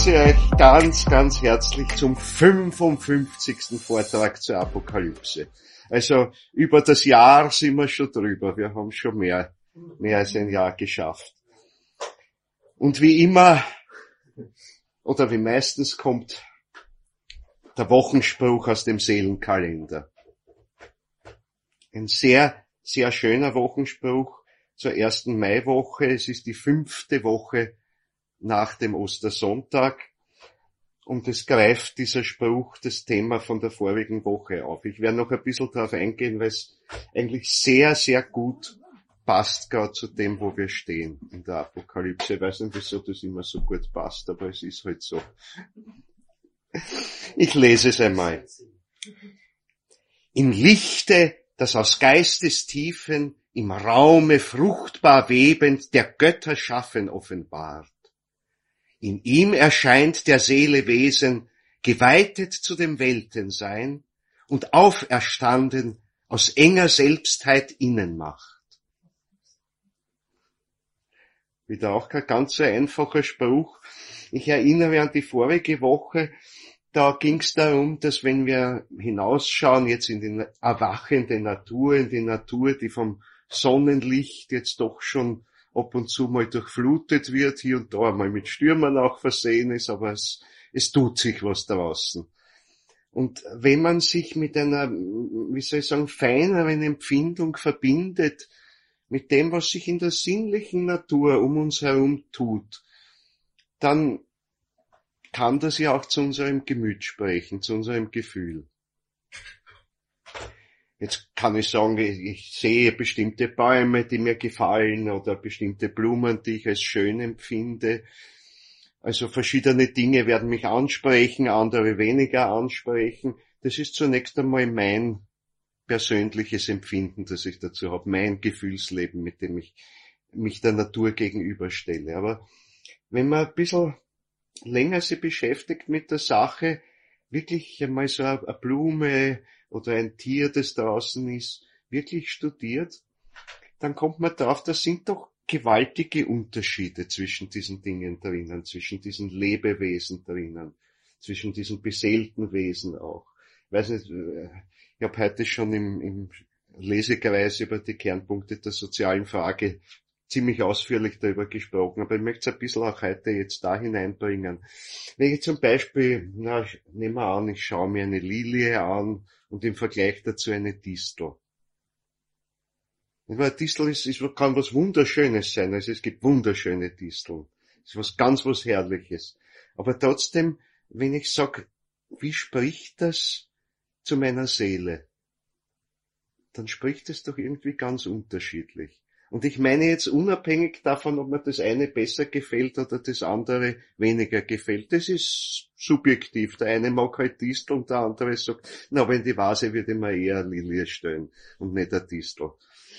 begrüße euch ganz, ganz herzlich zum 55. Vortrag zur Apokalypse. Also über das Jahr sind wir schon drüber. Wir haben schon mehr als ein Jahr geschafft. Und wie immer, oder wie meistens, kommt der Wochenspruch aus dem Seelenkalender. Ein sehr, sehr schöner Wochenspruch zur ersten Maiwoche. Es ist die 5. Woche nach dem Ostersonntag. Und es greift dieser Spruch das Thema von der vorigen Woche auf. Ich werde noch ein bisschen darauf eingehen, weil es eigentlich sehr, sehr gut passt gerade zu dem, wo wir stehen in der Apokalypse. Ich weiß nicht, wieso das immer so gut passt, aber es ist halt so. Ich lese es einmal. Im Lichte, das aus Geistestiefen im Raume fruchtbar webend der Götter schaffen offenbart. In ihm erscheint der Seele Wesen, geweitet zu dem Weltensein und auferstanden aus enger Selbstheit Innenmacht. Wieder auch kein ganz so einfacher Spruch. Ich erinnere an die vorige Woche, da ging es darum, dass wenn wir hinausschauen jetzt in die erwachende Natur, in die Natur, die vom Sonnenlicht jetzt doch schon ab und zu mal durchflutet wird, hier und da mal mit Stürmen auch versehen ist, aber es tut sich was draußen. Und wenn man sich mit einer, wie soll ich sagen, feineren Empfindung verbindet, mit dem, was sich in der sinnlichen Natur um uns herum tut, dann kann das ja auch zu unserem Gemüt sprechen, zu unserem Gefühl. Jetzt kann ich sagen, ich sehe bestimmte Bäume, die mir gefallen, oder bestimmte Blumen, die ich als schön empfinde. Also verschiedene Dinge werden mich ansprechen, andere weniger ansprechen. Das ist zunächst einmal mein persönliches Empfinden, das ich dazu habe, mein Gefühlsleben, mit dem ich mich der Natur gegenüberstelle. Aber wenn man ein bisschen länger sich beschäftigt mit der Sache, wirklich einmal so eine Blume oder ein Tier, das draußen ist, wirklich studiert, dann kommt man drauf, da sind doch gewaltige Unterschiede zwischen diesen Dingen drinnen, zwischen diesen Lebewesen drinnen, zwischen diesen beseelten Wesen auch. Ich weiß nicht, ich habe heute schon im Lesekreis über die Kernpunkte der sozialen Frage ziemlich ausführlich darüber gesprochen, aber ich möchte es ein bisschen auch heute jetzt da hineinbringen. Wenn ich zum Beispiel, nehmen wir an, ich schaue mir eine Lilie an und im Vergleich dazu eine Distel. Eine Distel kann was Wunderschönes sein, also es gibt wunderschöne Disteln. Es ist was Herrliches. Aber trotzdem, wenn ich sage, wie spricht das zu meiner Seele, dann spricht es doch irgendwie ganz unterschiedlich. Und ich meine jetzt unabhängig davon, ob mir das eine besser gefällt oder das andere weniger gefällt. Das ist subjektiv. Der eine mag halt Distel und der andere sagt, na, aber in die Vase würde ich mir eher eine Lilie stellen und nicht eine Distel.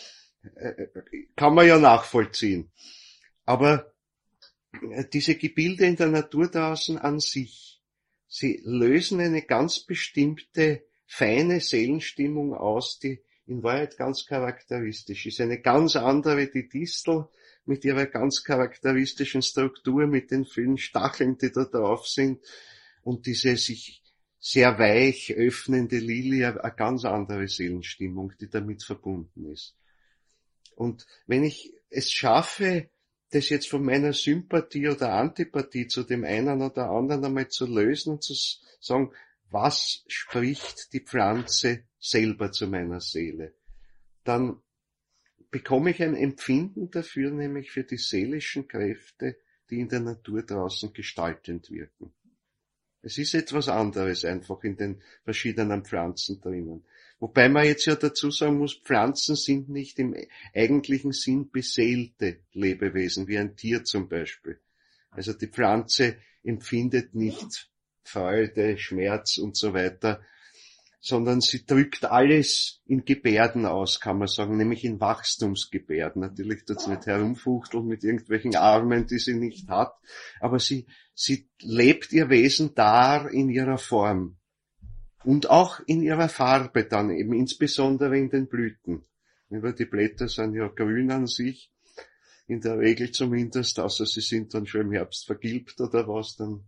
Kann man ja nachvollziehen. Aber diese Gebilde in der Natur draußen an sich, sie lösen eine ganz bestimmte feine Seelenstimmung aus, die in Wahrheit ganz charakteristisch ist. Eine ganz andere, die Distel mit ihrer ganz charakteristischen Struktur, mit den vielen Stacheln, die da drauf sind, und diese sich sehr weich öffnende Lilie, eine ganz andere Seelenstimmung, die damit verbunden ist. Und wenn ich es schaffe, das jetzt von meiner Sympathie oder Antipathie zu dem einen oder anderen einmal zu lösen und zu sagen, was spricht die Pflanze selber zu meiner Seele, dann bekomme ich ein Empfinden dafür, nämlich für die seelischen Kräfte, die in der Natur draußen gestaltend wirken. Es ist etwas anderes einfach in den verschiedenen Pflanzen drinnen. Wobei man jetzt ja dazu sagen muss, Pflanzen sind nicht im eigentlichen Sinn beseelte Lebewesen, wie ein Tier zum Beispiel. Also die Pflanze empfindet nicht Freude, Schmerz und so weiter, sondern sie drückt alles in Gebärden aus, kann man sagen, nämlich in Wachstumsgebärden. Natürlich tut sie nicht herumfuchteln mit irgendwelchen Armen, die sie nicht hat, aber sie lebt ihr Wesen dar in ihrer Form und auch in ihrer Farbe dann, eben insbesondere in den Blüten. Die Blätter sind ja grün an sich, in der Regel zumindest, außer sie sind dann schon im Herbst vergilbt oder was, dann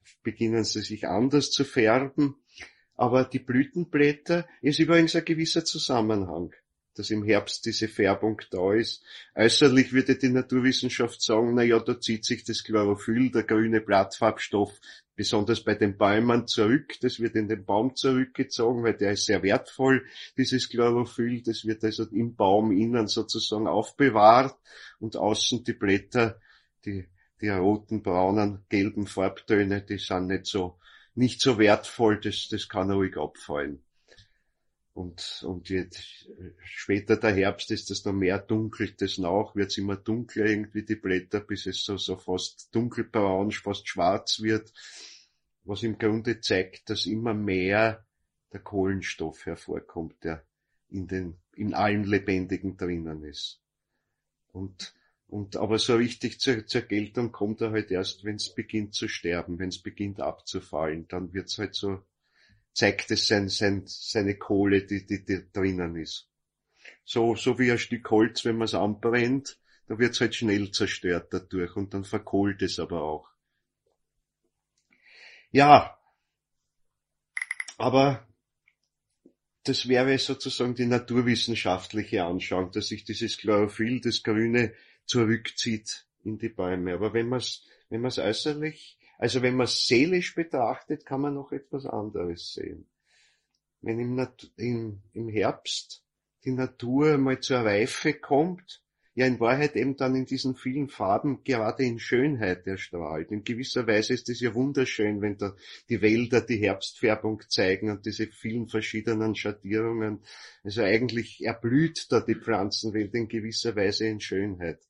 beginnen sie sich anders zu färben. Aber die Blütenblätter ist übrigens ein gewisser Zusammenhang, dass im Herbst diese Färbung da ist. Äußerlich würde die Naturwissenschaft sagen, na ja, da zieht sich das Chlorophyll, der grüne Blattfarbstoff, besonders bei den Bäumen zurück. Das wird in den Baum zurückgezogen, weil der ist sehr wertvoll, dieses Chlorophyll. Das wird also im Baum innen sozusagen aufbewahrt und außen die Blätter, die roten, braunen, gelben Farbtöne, die sind nicht so wertvoll, das kann ruhig abfallen. Und jetzt, später der Herbst ist das noch mehr, dunkelt das nach, wird's immer dunkler irgendwie die Blätter, bis es so fast dunkelbraun, fast schwarz wird, was im Grunde zeigt, dass immer mehr der Kohlenstoff hervorkommt, der in allen Lebendigen drinnen ist. Aber so richtig zur Geltung kommt er halt erst, wenn es beginnt zu sterben, wenn es beginnt abzufallen, dann wird's halt so, zeigt es seine Kohle, die drinnen ist. So wie ein Stück Holz, wenn man es anbrennt, da wird's halt schnell zerstört dadurch und dann verkohlt es aber auch. Ja, aber das wäre sozusagen die naturwissenschaftliche Anschauung, dass sich dieses Chlorophyll, das Grüne, zurückzieht in die Bäume. Aber wenn man es äußerlich, also wenn man es seelisch betrachtet, kann man noch etwas anderes sehen. Wenn im Herbst die Natur mal zur Reife kommt, ja in Wahrheit eben dann in diesen vielen Farben gerade in Schönheit erstrahlt. In gewisser Weise ist es ja wunderschön, wenn da die Wälder die Herbstfärbung zeigen und diese vielen verschiedenen Schattierungen. Also eigentlich erblüht da die Pflanzenwelt in gewisser Weise in Schönheit.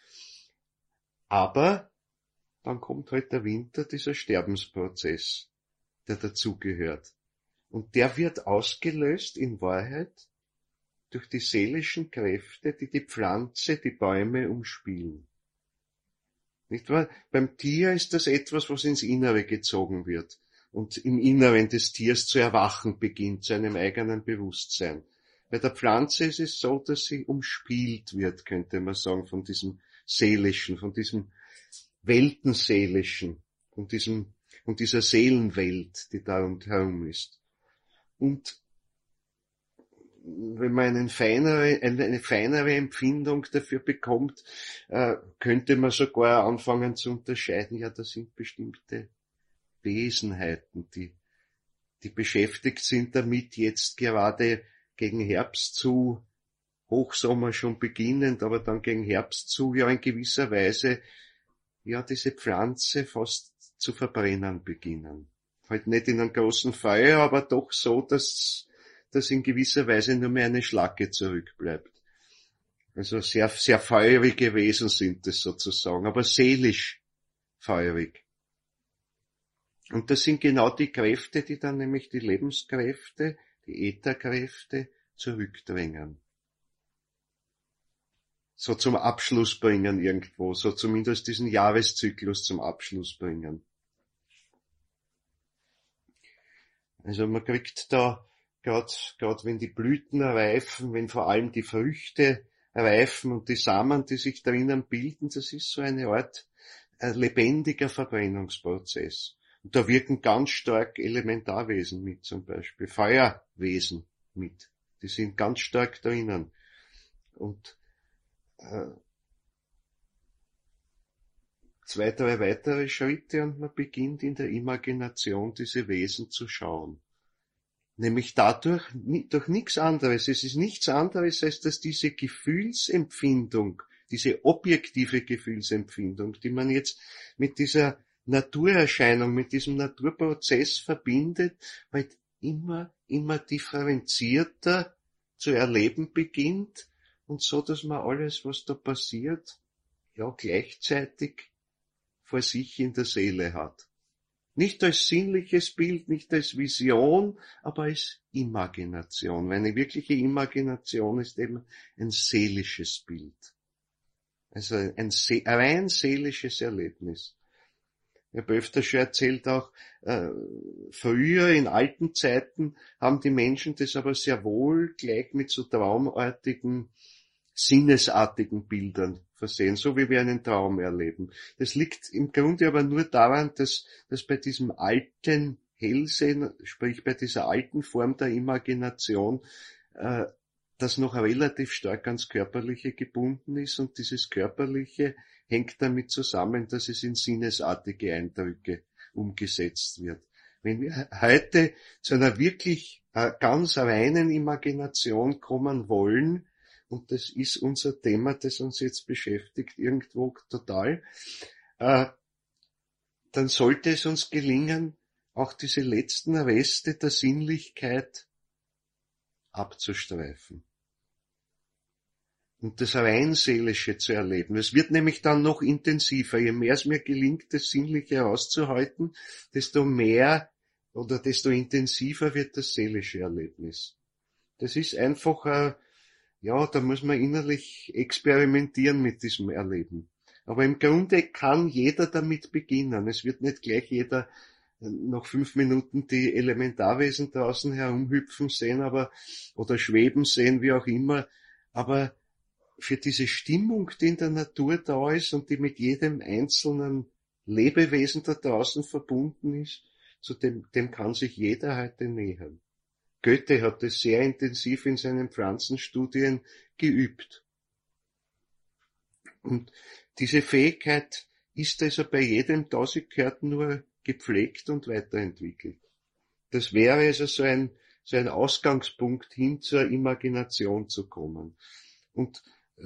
Aber dann kommt halt der Winter, dieser Sterbensprozess, der dazugehört. Und der wird ausgelöst in Wahrheit durch die seelischen Kräfte, die die Pflanze, die Bäume umspielen. Nicht wahr? Beim Tier ist das etwas, was ins Innere gezogen wird und im Inneren des Tiers zu erwachen beginnt, zu einem eigenen Bewusstsein. Bei der Pflanze ist es so, dass sie umspielt wird, könnte man sagen, von diesem Seelischen, von diesem Weltenseelischen, von dieser Seelenwelt, die da rundherum ist. Und wenn man eine feinere Empfindung dafür bekommt, könnte man sogar anfangen zu unterscheiden, ja, das sind bestimmte Wesenheiten, die beschäftigt sind damit, jetzt gerade gegen Herbst zu, Hochsommer schon beginnend, aber dann gegen Herbst zu, ja in gewisser Weise, ja diese Pflanze fast zu verbrennen beginnen. Halt nicht in einem großen Feuer, aber doch so, dass in gewisser Weise nur mehr eine Schlacke zurückbleibt. Also sehr, sehr feurige Wesen sind es sozusagen, aber seelisch feurig. Und das sind genau die Kräfte, die dann nämlich die Lebenskräfte, die Ätherkräfte zurückdrängen. So zum Abschluss bringen irgendwo, so zumindest diesen Jahreszyklus zum Abschluss bringen. Also man kriegt da, gerade wenn die Blüten reifen, wenn vor allem die Früchte reifen und die Samen, die sich drinnen bilden, das ist so eine Art lebendiger Verbrennungsprozess. Und da wirken ganz stark Elementarwesen mit, zum Beispiel Feuerwesen mit. Die sind ganz stark drinnen. Und 2, 3 weitere Schritte und man beginnt in der Imagination diese Wesen zu schauen. Nämlich durch nichts anderes. Es ist nichts anderes, als dass diese Gefühlsempfindung, diese objektive Gefühlsempfindung, die man jetzt mit dieser Naturerscheinung, mit diesem Naturprozess verbindet, weil immer differenzierter zu erleben beginnt und so, dass man alles, was da passiert, ja gleichzeitig vor sich in der Seele hat. Nicht als sinnliches Bild, nicht als Vision, aber als Imagination. Weil eine wirkliche Imagination ist eben ein seelisches Bild. Also ein rein seelisches Erlebnis. Ich habe öfter schon erzählt auch, früher in alten Zeiten haben die Menschen das aber sehr wohl gleich mit so traumartigen, sinnesartigen Bildern versehen, so wie wir einen Traum erleben. Das liegt im Grunde aber nur daran, dass bei diesem alten Hellsehen, sprich bei dieser alten Form der Imagination, das noch relativ stark ans Körperliche gebunden ist, und dieses Körperliche hängt damit zusammen, dass es in sinnesartige Eindrücke umgesetzt wird. Wenn wir heute zu einer wirklich ganz reinen Imagination kommen wollen, und das ist unser Thema, das uns jetzt beschäftigt, irgendwo total, dann sollte es uns gelingen, auch diese letzten Reste der Sinnlichkeit abzustreifen und das rein Seelische zu erleben. Es wird nämlich dann noch intensiver. Je mehr es mir gelingt, das Sinnliche herauszuhalten, desto mehr oder desto intensiver wird das seelische Erlebnis. Das ist einfach, da muss man innerlich experimentieren mit diesem Erleben. Aber im Grunde kann jeder damit beginnen. Es wird nicht gleich jeder nach 5 Minuten die Elementarwesen draußen herumhüpfen sehen, oder schweben sehen, wie auch immer. Aber für diese Stimmung, die in der Natur da ist und die mit jedem einzelnen Lebewesen da draußen verbunden ist, dem kann sich jeder heute nähern. Goethe hat es sehr intensiv in seinen Pflanzenstudien geübt. Und diese Fähigkeit ist also bei jedem da, sie gehört nur gepflegt und weiterentwickelt. Das wäre also so ein Ausgangspunkt, hin zur Imagination zu kommen. Und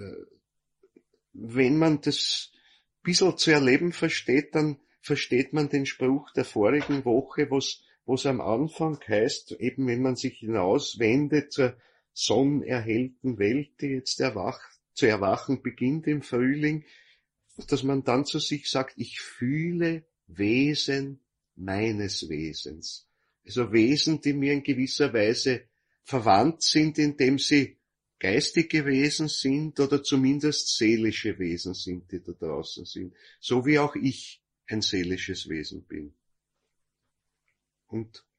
wenn man das ein bisschen zu erleben versteht, dann versteht man den Spruch der vorigen Woche, wo's am Anfang heißt, eben wenn man sich hinauswendet zur sonnenerhellten Welt, die jetzt zu erwachen beginnt im Frühling, dass man dann zu sich sagt, ich fühle Wesen meines Wesens. Also Wesen, die mir in gewisser Weise verwandt sind, indem sie geistige Wesen sind oder zumindest seelische Wesen sind, die da draußen sind. So wie auch ich ein seelisches Wesen bin. Und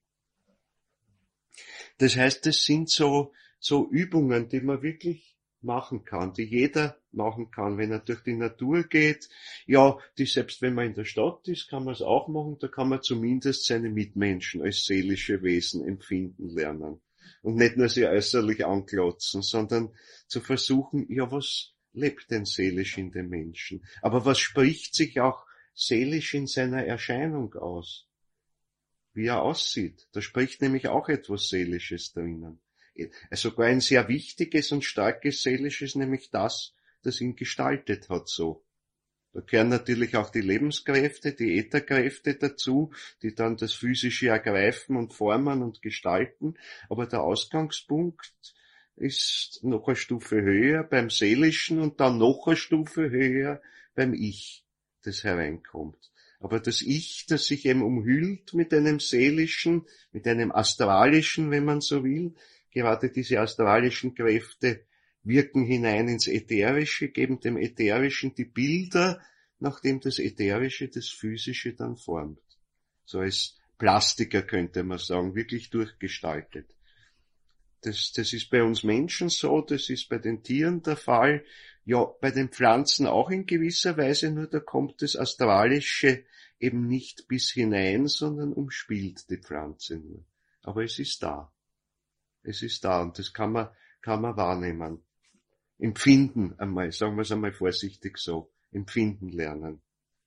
das heißt, das sind so Übungen, die man wirklich machen kann, die jeder machen kann, wenn er durch die Natur geht. Ja, selbst wenn man in der Stadt ist, kann man es auch machen, da kann man zumindest seine Mitmenschen als seelische Wesen empfinden lernen. Und nicht nur sie äußerlich anklotzen, sondern zu versuchen, ja, was lebt denn seelisch in dem Menschen? Aber was spricht sich auch seelisch in seiner Erscheinung aus? Wie er aussieht. Da spricht nämlich auch etwas Seelisches drinnen. Sogar ein sehr wichtiges und starkes Seelisches, nämlich das ihn gestaltet hat so. Da gehören natürlich auch die Lebenskräfte, die Ätherkräfte dazu, die dann das Physische ergreifen und formen und gestalten. Aber der Ausgangspunkt ist noch eine Stufe höher beim Seelischen und dann noch eine Stufe höher beim Ich, das hereinkommt. Aber das Ich, das sich eben umhüllt mit einem Seelischen, mit einem Astralischen, wenn man so will, gerade diese astralischen Kräfte wirken hinein ins Ätherische, geben dem Ätherischen die Bilder, nachdem das Ätherische das Physische dann formt. So als Plastiker könnte man sagen, wirklich durchgestaltet. Das ist bei uns Menschen so, das ist bei den Tieren der Fall, ja, bei den Pflanzen auch in gewisser Weise, nur da kommt das Astralische eben nicht bis hinein, sondern umspielt die Pflanze nur. Aber es ist da. Es ist da und das kann man wahrnehmen. Empfinden einmal, sagen wir es einmal vorsichtig so, empfinden lernen.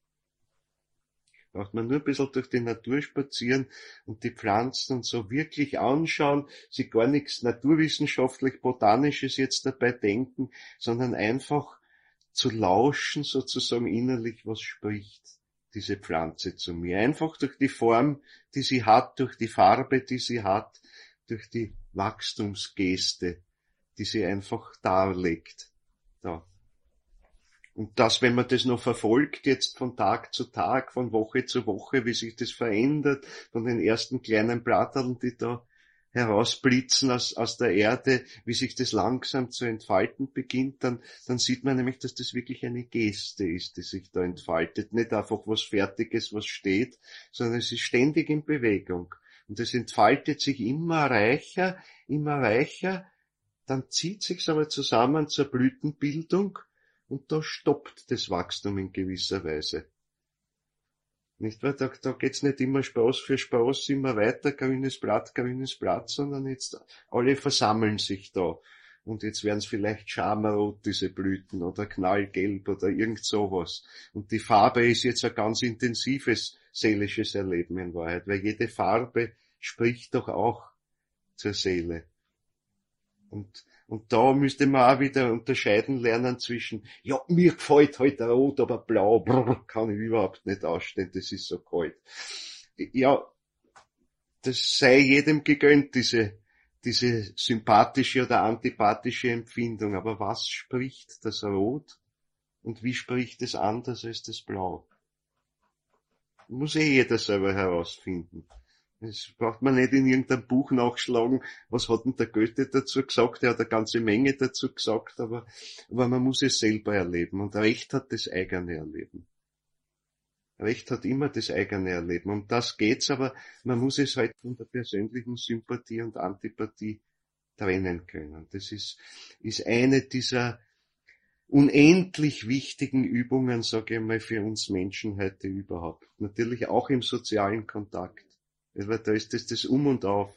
Braucht man nur ein bisschen durch die Natur spazieren und die Pflanzen und so wirklich anschauen, sich gar nichts naturwissenschaftlich-botanisches jetzt dabei denken, sondern einfach zu lauschen, sozusagen innerlich, was spricht diese Pflanze zu mir. Einfach durch die Form, die sie hat, durch die Farbe, die sie hat, durch die Wachstumsgeste, die sie einfach darlegt. Da. Und das, wenn man das noch verfolgt, jetzt von Tag zu Tag, von Woche zu Woche, wie sich das verändert, von den ersten kleinen Blatteln, die da herausblitzen aus der Erde, wie sich das langsam zu entfalten beginnt, dann sieht man nämlich, dass das wirklich eine Geste ist, die sich da entfaltet. Nicht einfach was Fertiges, was steht, sondern es ist ständig in Bewegung. Und es entfaltet sich immer reicher, dann zieht sich's aber zusammen zur Blütenbildung und da stoppt das Wachstum in gewisser Weise. Nicht wahr? Da geht's nicht immer Spaß für Spaß, immer weiter, grünes Blatt, sondern jetzt alle versammeln sich da. Und jetzt werden's vielleicht schamrot, diese Blüten, oder knallgelb, oder irgend sowas. Und die Farbe ist jetzt ein ganz intensives seelisches Erleben in Wahrheit, weil jede Farbe spricht doch auch zur Seele. Und da müsste man auch wieder unterscheiden lernen zwischen, ja, mir gefällt halt rot, aber blau, kann ich überhaupt nicht ausstehen, das ist so kalt. Ja, das sei jedem gegönnt, diese sympathische oder antipathische Empfindung. Aber was spricht das Rot und wie spricht es anders als das Blau? Muss jeder selber herausfinden. Das braucht man nicht in irgendeinem Buch nachschlagen, was hat denn der Goethe dazu gesagt, er hat eine ganze Menge dazu gesagt, aber man muss es selber erleben. Und Recht hat das eigene Erleben. Recht hat immer das eigene Erleben. Um das geht's, aber man muss es halt von der persönlichen Sympathie und Antipathie trennen können. Das ist eine dieser unendlich wichtigen Übungen, sage ich mal, für uns Menschen heute überhaupt. Natürlich auch im sozialen Kontakt. Weil da ist das Um und Auf.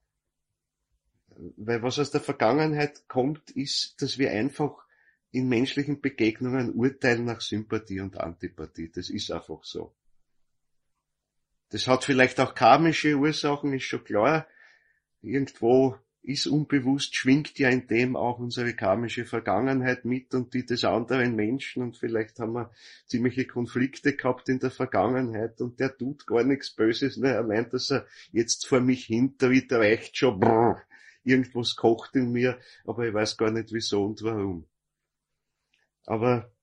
Weil was aus der Vergangenheit kommt, ist, dass wir einfach in menschlichen Begegnungen urteilen nach Sympathie und Antipathie. Das ist einfach so. Das hat vielleicht auch karmische Ursachen, ist schon klar. Irgendwo ist unbewusst, schwingt ja in dem auch unsere karmische Vergangenheit mit und die des anderen Menschen, und vielleicht haben wir ziemliche Konflikte gehabt in der Vergangenheit und der tut gar nichts Böses, ne? Allein, dass er jetzt vor mich hintritt, reicht schon, irgendwas kocht in mir, aber ich weiß gar nicht wieso und warum. Aber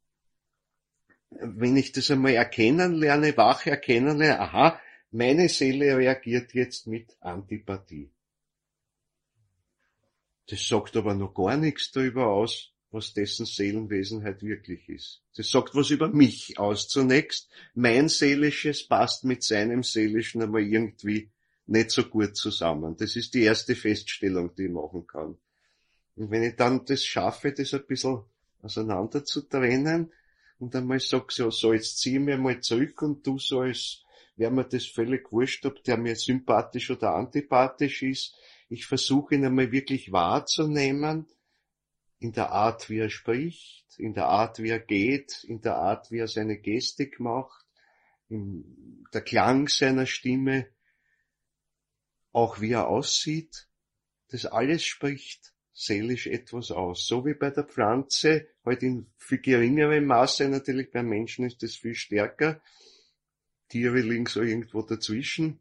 wenn ich das einmal erkennen lerne, wach erkennen lerne, aha, meine Seele reagiert jetzt mit Antipathie. Das sagt aber noch gar nichts darüber aus, was dessen Seelenwesenheit wirklich ist. Das sagt was über mich aus zunächst. Mein Seelisches passt mit seinem Seelischen einmal irgendwie nicht so gut zusammen. Das ist die erste Feststellung, die ich machen kann. Und wenn ich dann das schaffe, das ein bisschen auseinander zu trennen und einmal sag so jetzt zieh mir mal zurück und du sollst, wäre mir das völlig wurscht, ob der mir sympathisch oder antipathisch ist. Ich versuche ihn einmal wirklich wahrzunehmen, in der Art, wie er spricht, in der Art, wie er geht, in der Art, wie er seine Gestik macht, in der Klang seiner Stimme, auch wie er aussieht. Das alles spricht seelisch etwas aus. So wie bei der Pflanze, halt in viel geringerem Maße, natürlich beim Menschen ist das viel stärker. Tiere liegen so irgendwo dazwischen.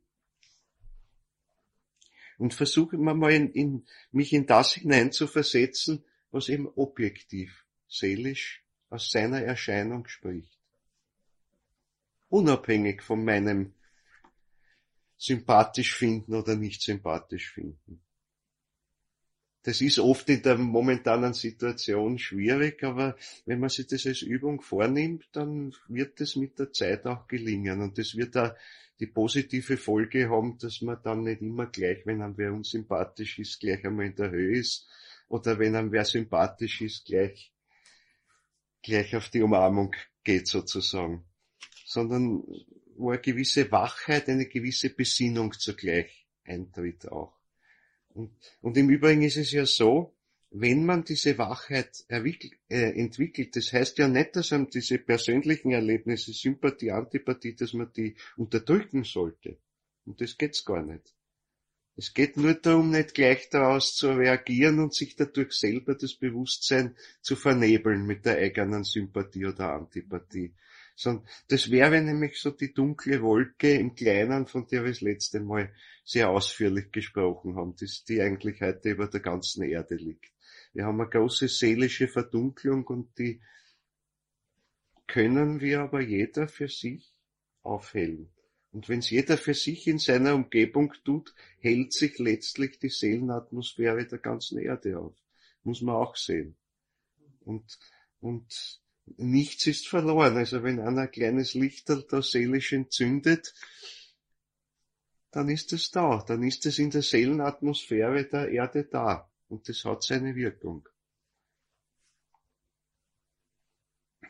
Und versuche mal mich in das hineinzuversetzen, was eben objektiv, seelisch aus seiner Erscheinung spricht. Unabhängig von meinem sympathisch finden oder nicht sympathisch finden. Das ist oft in der momentanen Situation schwierig, aber wenn man sich das als Übung vornimmt, dann wird es mit der Zeit auch gelingen. Und das wird da die positive Folge haben, dass man dann nicht immer gleich, wenn einem wer unsympathisch ist, gleich einmal in der Höhe ist, oder wenn einem wer sympathisch ist, gleich auf die Umarmung geht sozusagen. Sondern wo eine gewisse Wachheit, eine gewisse Besinnung zugleich eintritt auch. Und im Übrigen ist es ja so, wenn man diese Wachheit entwickelt, das heißt ja nicht, dass man diese persönlichen Erlebnisse, Sympathie, Antipathie, dass man die unterdrücken sollte. Und das geht's gar nicht. Es geht nur darum, nicht gleich daraus zu reagieren und sich dadurch selber das Bewusstsein zu vernebeln mit der eigenen Sympathie oder Antipathie. Sondern das wäre nämlich so die dunkle Wolke im Kleinen, von der wir das letzte Mal sehr ausführlich gesprochen haben, die eigentlich heute über der ganzen Erde liegt. Wir haben eine große seelische Verdunklung und die können wir aber jeder für sich aufhellen. Und wenn es jeder für sich in seiner Umgebung tut, hält sich letztlich die Seelenatmosphäre der ganzen Erde auf. Muss man auch sehen. Und nichts ist verloren. Also wenn einer ein kleines Lichterl da seelisch entzündet, dann ist es da. Dann ist es in der Seelenatmosphäre der Erde da. Und das hat seine Wirkung.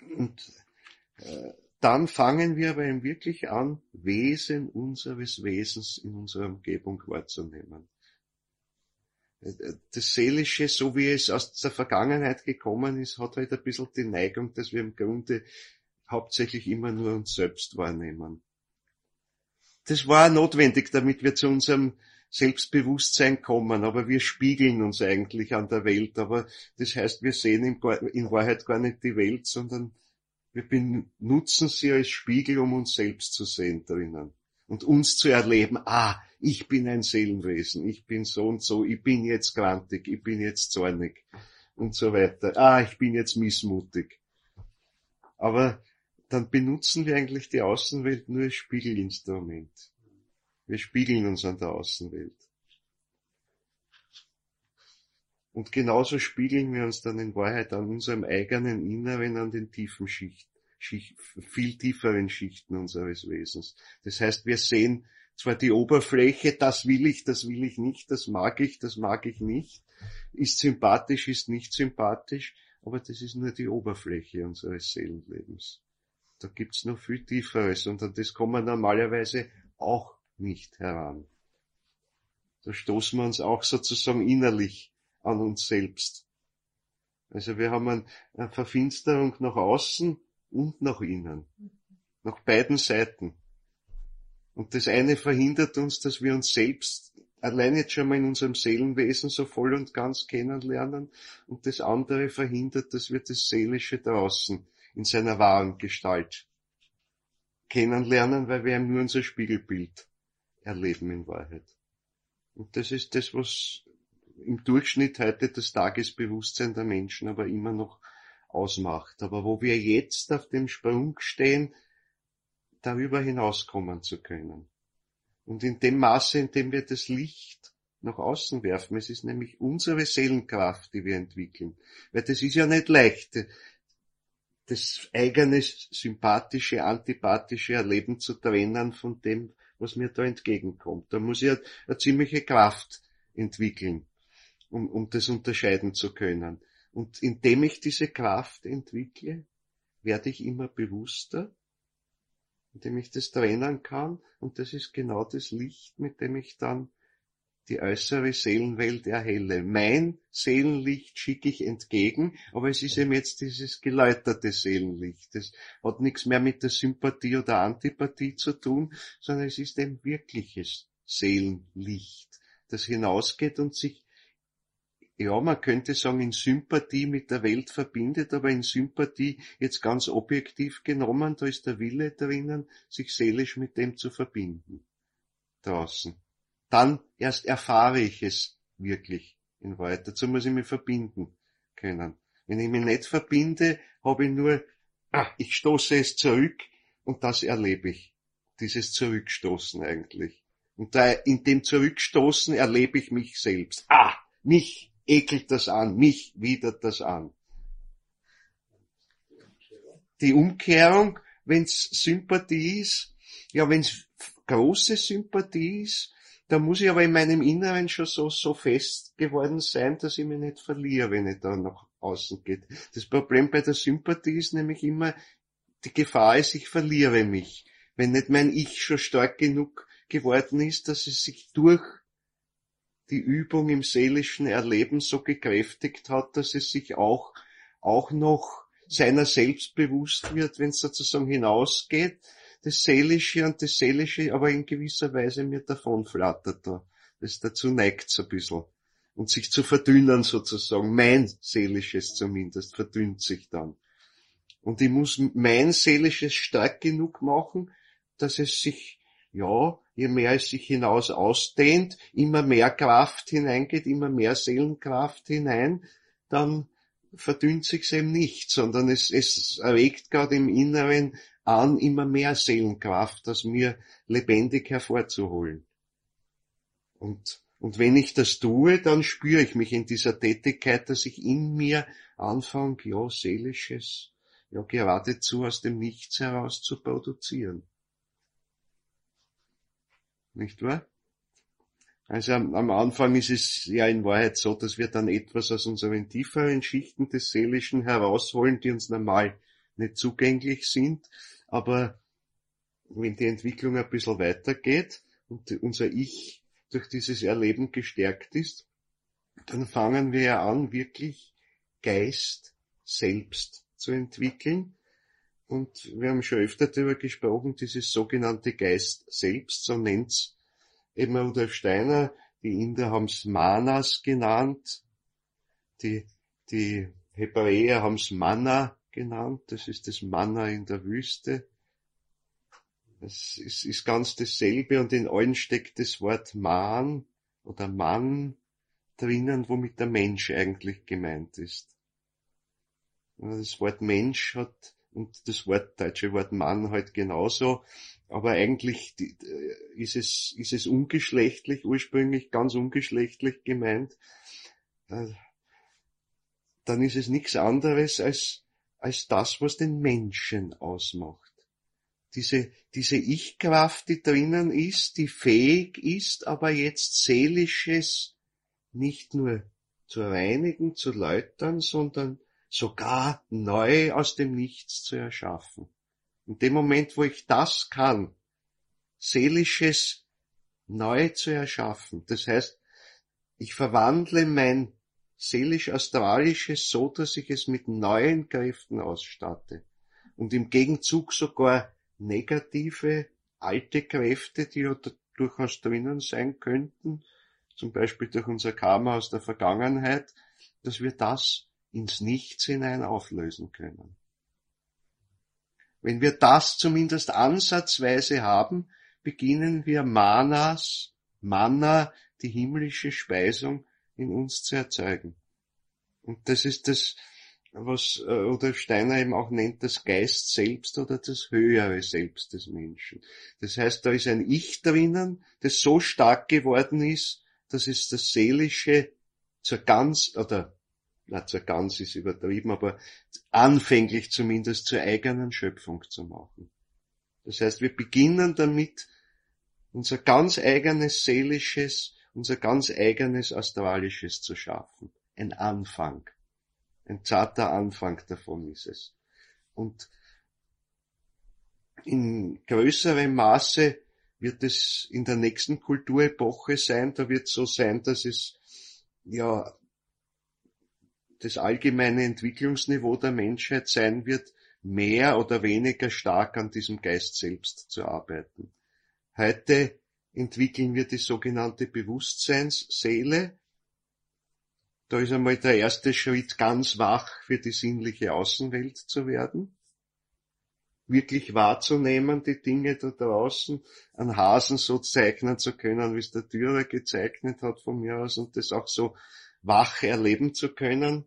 Und dann fangen wir aber eben wirklich an, Wesen unseres Wesens in unserer Umgebung wahrzunehmen. Das Seelische, so wie es aus der Vergangenheit gekommen ist, hat halt ein bisschen die Neigung, dass wir im Grunde hauptsächlich immer nur uns selbst wahrnehmen. Das war notwendig, damit wir zu unserem Selbstbewusstsein kommen, aber wir spiegeln uns eigentlich an der Welt, aber das heißt, wir sehen in Wahrheit gar nicht die Welt, sondern wir benutzen sie als Spiegel, um uns selbst zu sehen drinnen und uns zu erleben, ich bin ein Seelenwesen, ich bin so und so, ich bin jetzt grantig, ich bin jetzt zornig und so weiter. Ich bin jetzt missmutig. Aber dann benutzen wir eigentlich die Außenwelt nur als Spiegelinstrument. Wir spiegeln uns an der Außenwelt. Und genauso spiegeln wir uns dann in Wahrheit an unserem eigenen Inneren, an den tiefen viel tieferen Schichten unseres Wesens. Das heißt, wir sehen zwar die Oberfläche, das will ich nicht, das mag ich nicht, ist sympathisch, ist nicht sympathisch, aber das ist nur die Oberfläche unseres Seelenlebens. Da gibt's noch viel Tieferes und an das kommen wir normalerweise auch nicht heran. Da stoßen wir uns auch sozusagen innerlich an uns selbst. Also wir haben eine Verfinsterung nach außen und nach innen. Nach beiden Seiten. Und das eine verhindert uns, dass wir uns selbst allein jetzt schon mal in unserem Seelenwesen so voll und ganz kennenlernen. Und das andere verhindert, dass wir das Seelische draußen in seiner wahren Gestalt kennenlernen, weil wir nur unser Spiegelbild erleben in Wahrheit. Und das ist das, was im Durchschnitt heute das Tagesbewusstsein der Menschen aber immer noch ausmacht. Aber wo wir jetzt auf dem Sprung stehen, darüber hinauskommen zu können. Und in dem Maße, in dem wir das Licht nach außen werfen, es ist nämlich unsere Seelenkraft, die wir entwickeln. Weil das ist ja nicht leicht, das eigene sympathische, antipathische Erleben zu trennen von dem, was mir da entgegenkommt. Da muss ich eine ziemliche Kraft entwickeln, um das unterscheiden zu können. Und indem ich diese Kraft entwickle, werde ich immer bewusster, indem ich das trennen kann. Und das ist genau das Licht, mit dem ich dann die äußere Seelenwelt erhelle. Mein Seelenlicht schicke ich entgegen, aber es ist eben jetzt dieses geläuterte Seelenlicht. Das hat nichts mehr mit der Sympathie oder Antipathie zu tun, sondern es ist ein wirkliches Seelenlicht, das hinausgeht und sich, ja, man könnte sagen, in Sympathie mit der Welt verbindet, aber in Sympathie jetzt ganz objektiv genommen, da ist der Wille drinnen, sich seelisch mit dem zu verbinden. Draußen. Dann erst erfahre ich es wirklich in Wahrheit. Dazu muss ich mich verbinden können. Wenn ich mich nicht verbinde, habe ich nur, ich stoße es zurück und das erlebe ich. Dieses Zurückstoßen eigentlich. Und da in dem Zurückstoßen erlebe ich mich selbst. Mich ekelt das an, mich widert das an. Die Umkehrung, wenn's Sympathie ist, ja, wenn's große Sympathie ist, da muss ich aber in meinem Inneren schon so fest geworden sein, dass ich mich nicht verliere, wenn ich da nach außen gehe. Das Problem bei der Sympathie ist nämlich immer, die Gefahr ist, ich verliere mich. Wenn nicht mein Ich schon stark genug geworden ist, dass es sich durch die Übung im seelischen Erleben so gekräftigt hat, dass es sich auch noch seiner selbst bewusst wird, wenn es sozusagen hinausgeht, das Seelische und das Seelische aber in gewisser Weise mir davonflattert da. Das dazu neigt's ein bisschen. Und sich zu verdünnen sozusagen, mein Seelisches zumindest, verdünnt sich dann. Und ich muss mein Seelisches stark genug machen, dass es sich, ja, je mehr es sich hinaus ausdehnt, immer mehr Kraft hineingeht, immer mehr Seelenkraft hinein, dann verdünnt sich's eben nicht, sondern es erregt gerade im Inneren an, immer mehr Seelenkraft aus mir lebendig hervorzuholen. Und wenn ich das tue, dann spüre ich mich in dieser Tätigkeit, dass ich in mir anfange, ja, Seelisches, ja, geradezu aus dem Nichts heraus zu produzieren. Nicht wahr? Also am Anfang ist es ja in Wahrheit so, dass wir dann etwas aus unseren tieferen Schichten des Seelischen herausholen, die uns normal nicht zugänglich sind, aber wenn die Entwicklung ein bisschen weitergeht und unser Ich durch dieses Erleben gestärkt ist, dann fangen wir ja an, wirklich Geist selbst zu entwickeln. Und wir haben schon öfter darüber gesprochen, dieses sogenannte Geist selbst, so nennt's eben Rudolf Steiner. Die Inder haben's Manas genannt, die Hebräer haben's Manna genannt, das ist das Manna in der Wüste. Das ist ganz dasselbe und in allen steckt das Wort Man oder Mann drinnen, womit der Mensch eigentlich gemeint ist. Das Wort Mensch hat und das deutsche Wort Mann halt genauso, aber eigentlich ist es ungeschlechtlich, ursprünglich ganz ungeschlechtlich gemeint. Dann ist es nichts anderes als das, was den Menschen ausmacht. Diese Ich-Kraft, die drinnen ist, die fähig ist, aber jetzt Seelisches nicht nur zu reinigen, zu läutern, sondern sogar neu aus dem Nichts zu erschaffen. In dem Moment, wo ich das kann, Seelisches neu zu erschaffen, das heißt, ich verwandle mein seelisch-astralisches so, dass ich es mit neuen Kräften ausstatte und im Gegenzug sogar negative, alte Kräfte, die ja durchaus drinnen sein könnten, zum Beispiel durch unser Karma aus der Vergangenheit, dass wir das ins Nichts hinein auflösen können. Wenn wir das zumindest ansatzweise haben, beginnen wir Manna, die himmlische Speisung, in uns zu erzeugen. Und das ist das, was Rudolf Steiner eben auch nennt, das Geist selbst oder das höhere Selbst des Menschen. Das heißt, da ist ein Ich drinnen, das so stark geworden ist, dass es das Seelische zur Gans ist übertrieben, aber anfänglich zumindest zur eigenen Schöpfung zu machen. Das heißt, wir beginnen damit, unser ganz eigenes Seelisches, unser ganz eigenes Astralisches zu schaffen. Ein Anfang. Ein zarter Anfang davon ist es. Und in größerem Maße wird es in der nächsten Kulturepoche sein. Da wird es so sein, dass es ja das allgemeine Entwicklungsniveau der Menschheit sein wird, mehr oder weniger stark an diesem Geist selbst zu arbeiten. Heute entwickeln wir die sogenannte Bewusstseinsseele. Da ist einmal der erste Schritt, ganz wach für die sinnliche Außenwelt zu werden. Wirklich wahrzunehmen, die Dinge da draußen, einen Hasen so zeichnen zu können, wie es der Dürer gezeichnet hat von mir aus, und das auch so wach erleben zu können.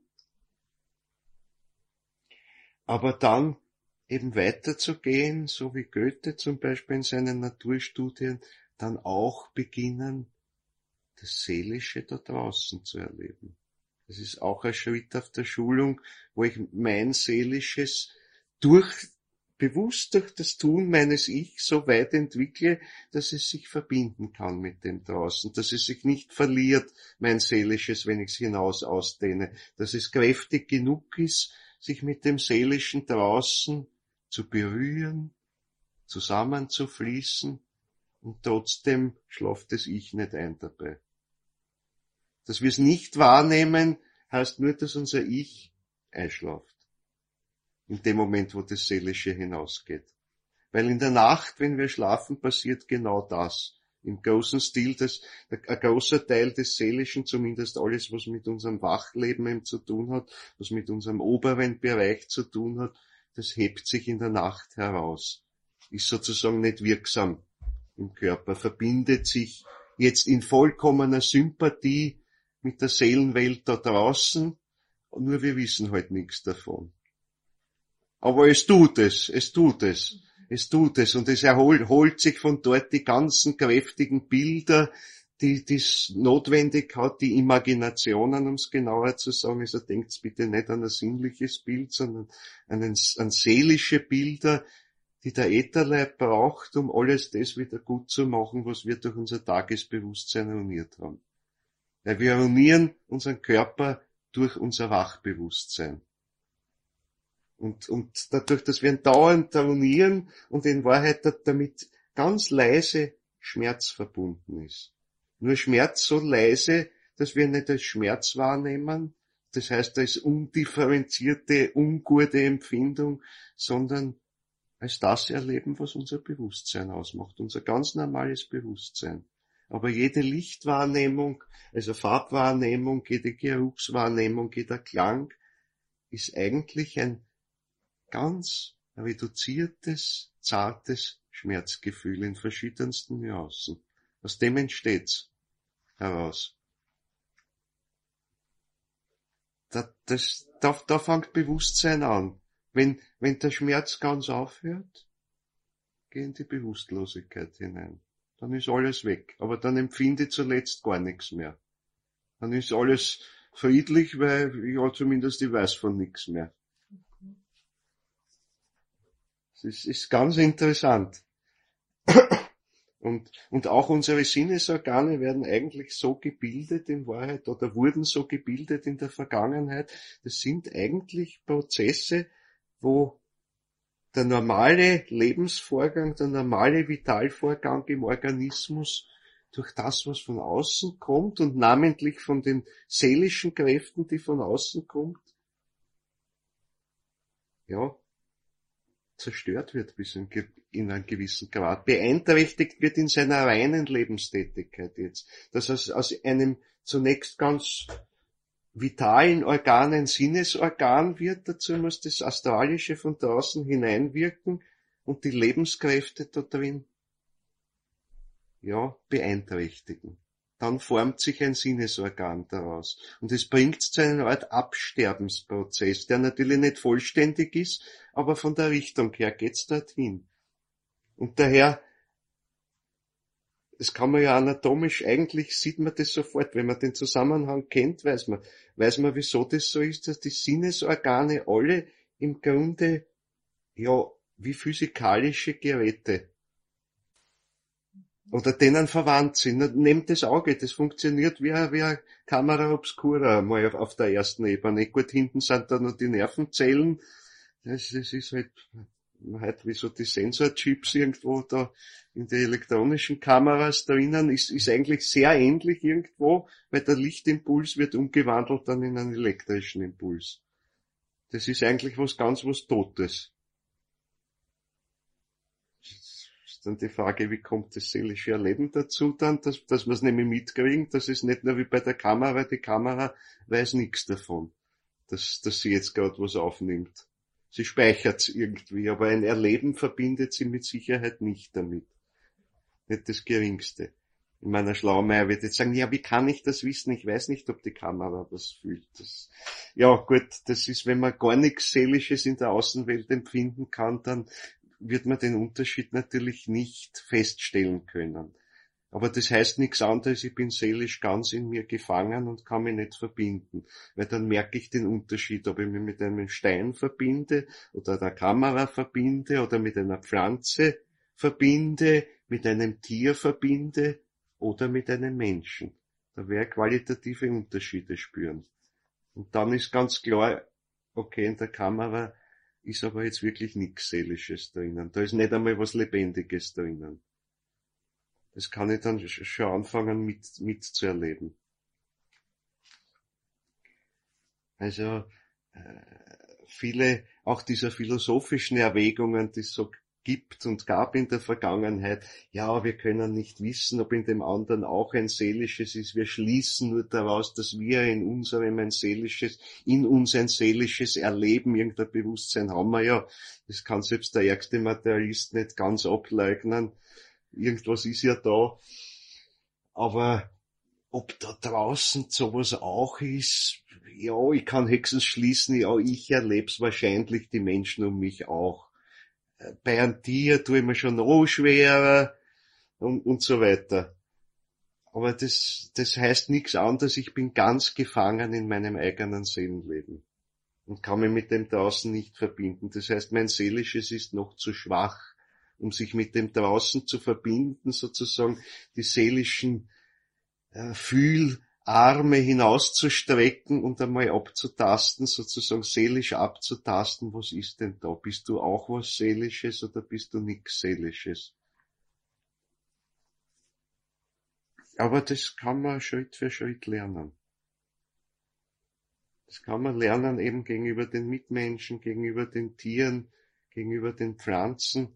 Aber dann eben weiterzugehen, so wie Goethe zum Beispiel in seinen Naturstudien, dann auch beginnen, das Seelische da draußen zu erleben. Das ist auch ein Schritt auf der Schulung, wo ich mein Seelisches bewusst durch das Tun meines Ich so weit entwickle, dass es sich verbinden kann mit dem draußen, dass es sich nicht verliert, mein Seelisches, wenn ich es hinaus ausdehne, dass es kräftig genug ist, sich mit dem Seelischen draußen zu berühren, zusammenzufließen, und trotzdem schlaft das Ich nicht ein dabei. Dass wir es nicht wahrnehmen, heißt nur, dass unser Ich einschlaft. In dem Moment, wo das Seelische hinausgeht. Weil in der Nacht, wenn wir schlafen, passiert genau das. Im großen Stil, ein großer Teil des Seelischen, zumindest alles, was mit unserem Wachleben eben zu tun hat, was mit unserem oberen Bereich zu tun hat, das hebt sich in der Nacht heraus. Ist sozusagen nicht wirksam im Körper, verbindet sich jetzt in vollkommener Sympathie mit der Seelenwelt da draußen, nur wir wissen halt nichts davon. Aber es tut es. Und es holt sich von dort die ganzen kräftigen Bilder, die es notwendig hat, die Imaginationen, um es genauer zu sagen. Also denkt bitte nicht an ein sinnliches Bild, sondern an seelische Bilder, die der Ätherleib braucht, um alles das wieder gut zu machen, was wir durch unser Tagesbewusstsein ruiniert haben. Weil wir ruinieren unseren Körper durch unser Wachbewusstsein. Und dadurch, dass wir ihn dauernd trainieren und in Wahrheit damit ganz leise Schmerz verbunden ist. Nur Schmerz so leise, dass wir nicht als Schmerz wahrnehmen, das heißt als undifferenzierte, ungute Empfindung, sondern als das erleben, was unser Bewusstsein ausmacht, unser ganz normales Bewusstsein. Aber jede Lichtwahrnehmung, also Farbwahrnehmung, jede Geruchswahrnehmung, jeder Klang ist eigentlich ein ganz reduziertes, zartes Schmerzgefühl in verschiedensten Nuancen. Aus dem entsteht's heraus. Da fängt Bewusstsein an. Wenn der Schmerz ganz aufhört, geh in die Bewusstlosigkeit hinein. Dann ist alles weg. Aber dann empfinde ich zuletzt gar nichts mehr. Dann ist alles friedlich, weil ja zumindest ich weiß von nichts mehr. Das ist ganz interessant. Und auch unsere Sinnesorgane werden eigentlich so gebildet in Wahrheit oder wurden so gebildet in der Vergangenheit. Das sind eigentlich Prozesse, wo der normale Lebensvorgang, der normale Vitalvorgang im Organismus durch das, was von außen kommt und namentlich von den seelischen Kräften, die von außen kommt, ja, zerstört wird bis in einem gewissen Grad, beeinträchtigt wird in seiner reinen Lebenstätigkeit jetzt. Dass aus einem zunächst ganz vitalen Organ ein Sinnesorgan wird, dazu muss das Astralische von draußen hineinwirken und die Lebenskräfte da drin, ja, beeinträchtigen. Dann formt sich ein Sinnesorgan daraus. Und es bringt zu einer Art Absterbensprozess, der natürlich nicht vollständig ist, aber von der Richtung her geht's dorthin. Und daher, das kann man ja anatomisch, eigentlich sieht man das sofort, wenn man den Zusammenhang kennt, weiß man, wieso das so ist, dass die Sinnesorgane alle im Grunde, ja, wie physikalische Geräte oder denen verwandt sind. Nehmt das Auge, das funktioniert wie eine Camera obscura mal auf der ersten Ebene. Gut, hinten sind da noch die Nervenzellen. Das ist halt wie so die Sensorchips irgendwo da in die elektronischen Kameras drinnen. Ist eigentlich sehr ähnlich irgendwo, weil der Lichtimpuls wird umgewandelt dann in einen elektrischen Impuls. Das ist eigentlich was Totes. Dann die Frage, wie kommt das seelische Erleben dazu dann, dass wir es nämlich mitkriegen, dass es nicht nur wie bei der Kamera, die Kamera weiß nichts davon, dass sie jetzt gerade was aufnimmt. Sie speichert's irgendwie, aber ein Erleben verbindet sie mit Sicherheit nicht damit. Nicht das Geringste. In meiner Schlaumeier wird jetzt sagen, ja, wie kann ich das wissen? Ich weiß nicht, ob die Kamera was fühlt. Ja gut, das ist, wenn man gar nichts Seelisches in der Außenwelt empfinden kann, dann wird man den Unterschied natürlich nicht feststellen können. Aber das heißt nichts anderes, ich bin seelisch ganz in mir gefangen und kann mich nicht verbinden. Weil dann merke ich den Unterschied, ob ich mich mit einem Stein verbinde oder einer Kamera verbinde oder mit einer Pflanze verbinde, mit einem Tier verbinde oder mit einem Menschen. Da werde ich qualitative Unterschiede spüren. Und dann ist ganz klar, okay, in der Kamera ist aber jetzt wirklich nichts Seelisches drinnen. Da ist nicht einmal was Lebendiges drinnen. Das kann ich dann schon anfangen mitzuerleben. Also viele auch dieser philosophischen Erwägungen, die es so gibt und gab in der Vergangenheit, ja, wir können nicht wissen, ob in dem anderen auch ein seelisches ist. Wir schließen nur daraus, dass wir in uns ein seelisches Erleben, irgendein Bewusstsein haben wir ja. Das kann selbst der ärgste Materialist nicht ganz ableugnen. Irgendwas ist ja da. Aber ob da draußen sowas auch ist, ja, ich kann Hexen schließen, ja, ich erleb's wahrscheinlich, die Menschen um mich auch. Bei einem Tier tue ich mir schon noch schwerer und so weiter. Aber das heißt nichts anderes, ich bin ganz gefangen in meinem eigenen Seelenleben und kann mich mit dem draußen nicht verbinden. Das heißt, mein Seelisches ist noch zu schwach, um sich mit dem draußen zu verbinden, sozusagen die seelischen Arme hinauszustrecken und einmal abzutasten, sozusagen seelisch abzutasten, was ist denn da? Bist du auch was Seelisches oder bist du nix Seelisches? Aber das kann man Schritt für Schritt lernen. Das kann man lernen eben gegenüber den Mitmenschen, gegenüber den Tieren, gegenüber den Pflanzen.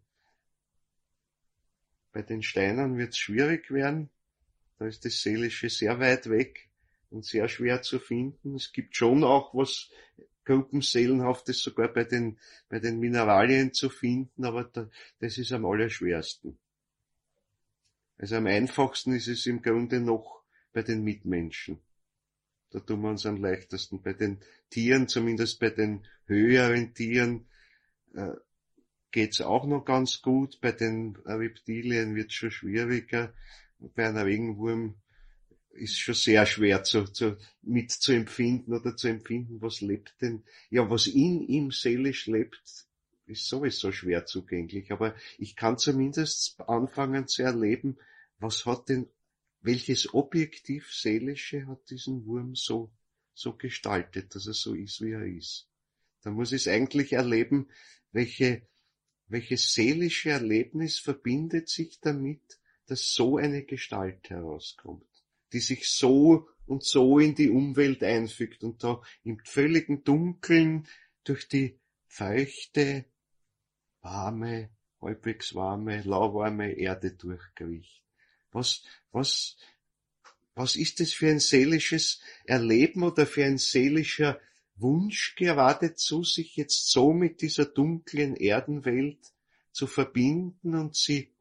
Bei den Steinern wird es schwierig werden. Da ist das Seelische sehr weit weg und sehr schwer zu finden. Es gibt schon auch was Gruppenseelenhaftes sogar bei den Mineralien zu finden, aber das ist am allerschwersten. Also am einfachsten ist es im Grunde noch bei den Mitmenschen. Da tun wir uns am leichtesten. Bei den Tieren, zumindest bei den höheren Tieren, geht's auch noch ganz gut. Bei den Reptilien wird's schon schwieriger. Bei einem Regenwurm ist schon sehr schwer mitzuempfinden oder zu empfinden, was lebt denn. Ja, was in ihm seelisch lebt, ist sowieso schwer zugänglich. Aber ich kann zumindest anfangen zu erleben, welches Objektiv Seelische hat diesen Wurm so gestaltet, dass er so ist, wie er ist. Da muss ich eigentlich erleben, welches seelische Erlebnis verbindet sich damit, dass so eine Gestalt herauskommt, die sich so und so in die Umwelt einfügt und da im völligen Dunkeln durch die feuchte, warme, halbwegs warme, lauwarme Erde durchkriecht. Was ist das für ein seelisches Erleben oder für ein seelischer Wunsch geradezu, sich jetzt so mit dieser dunklen Erdenwelt zu verbinden und sie,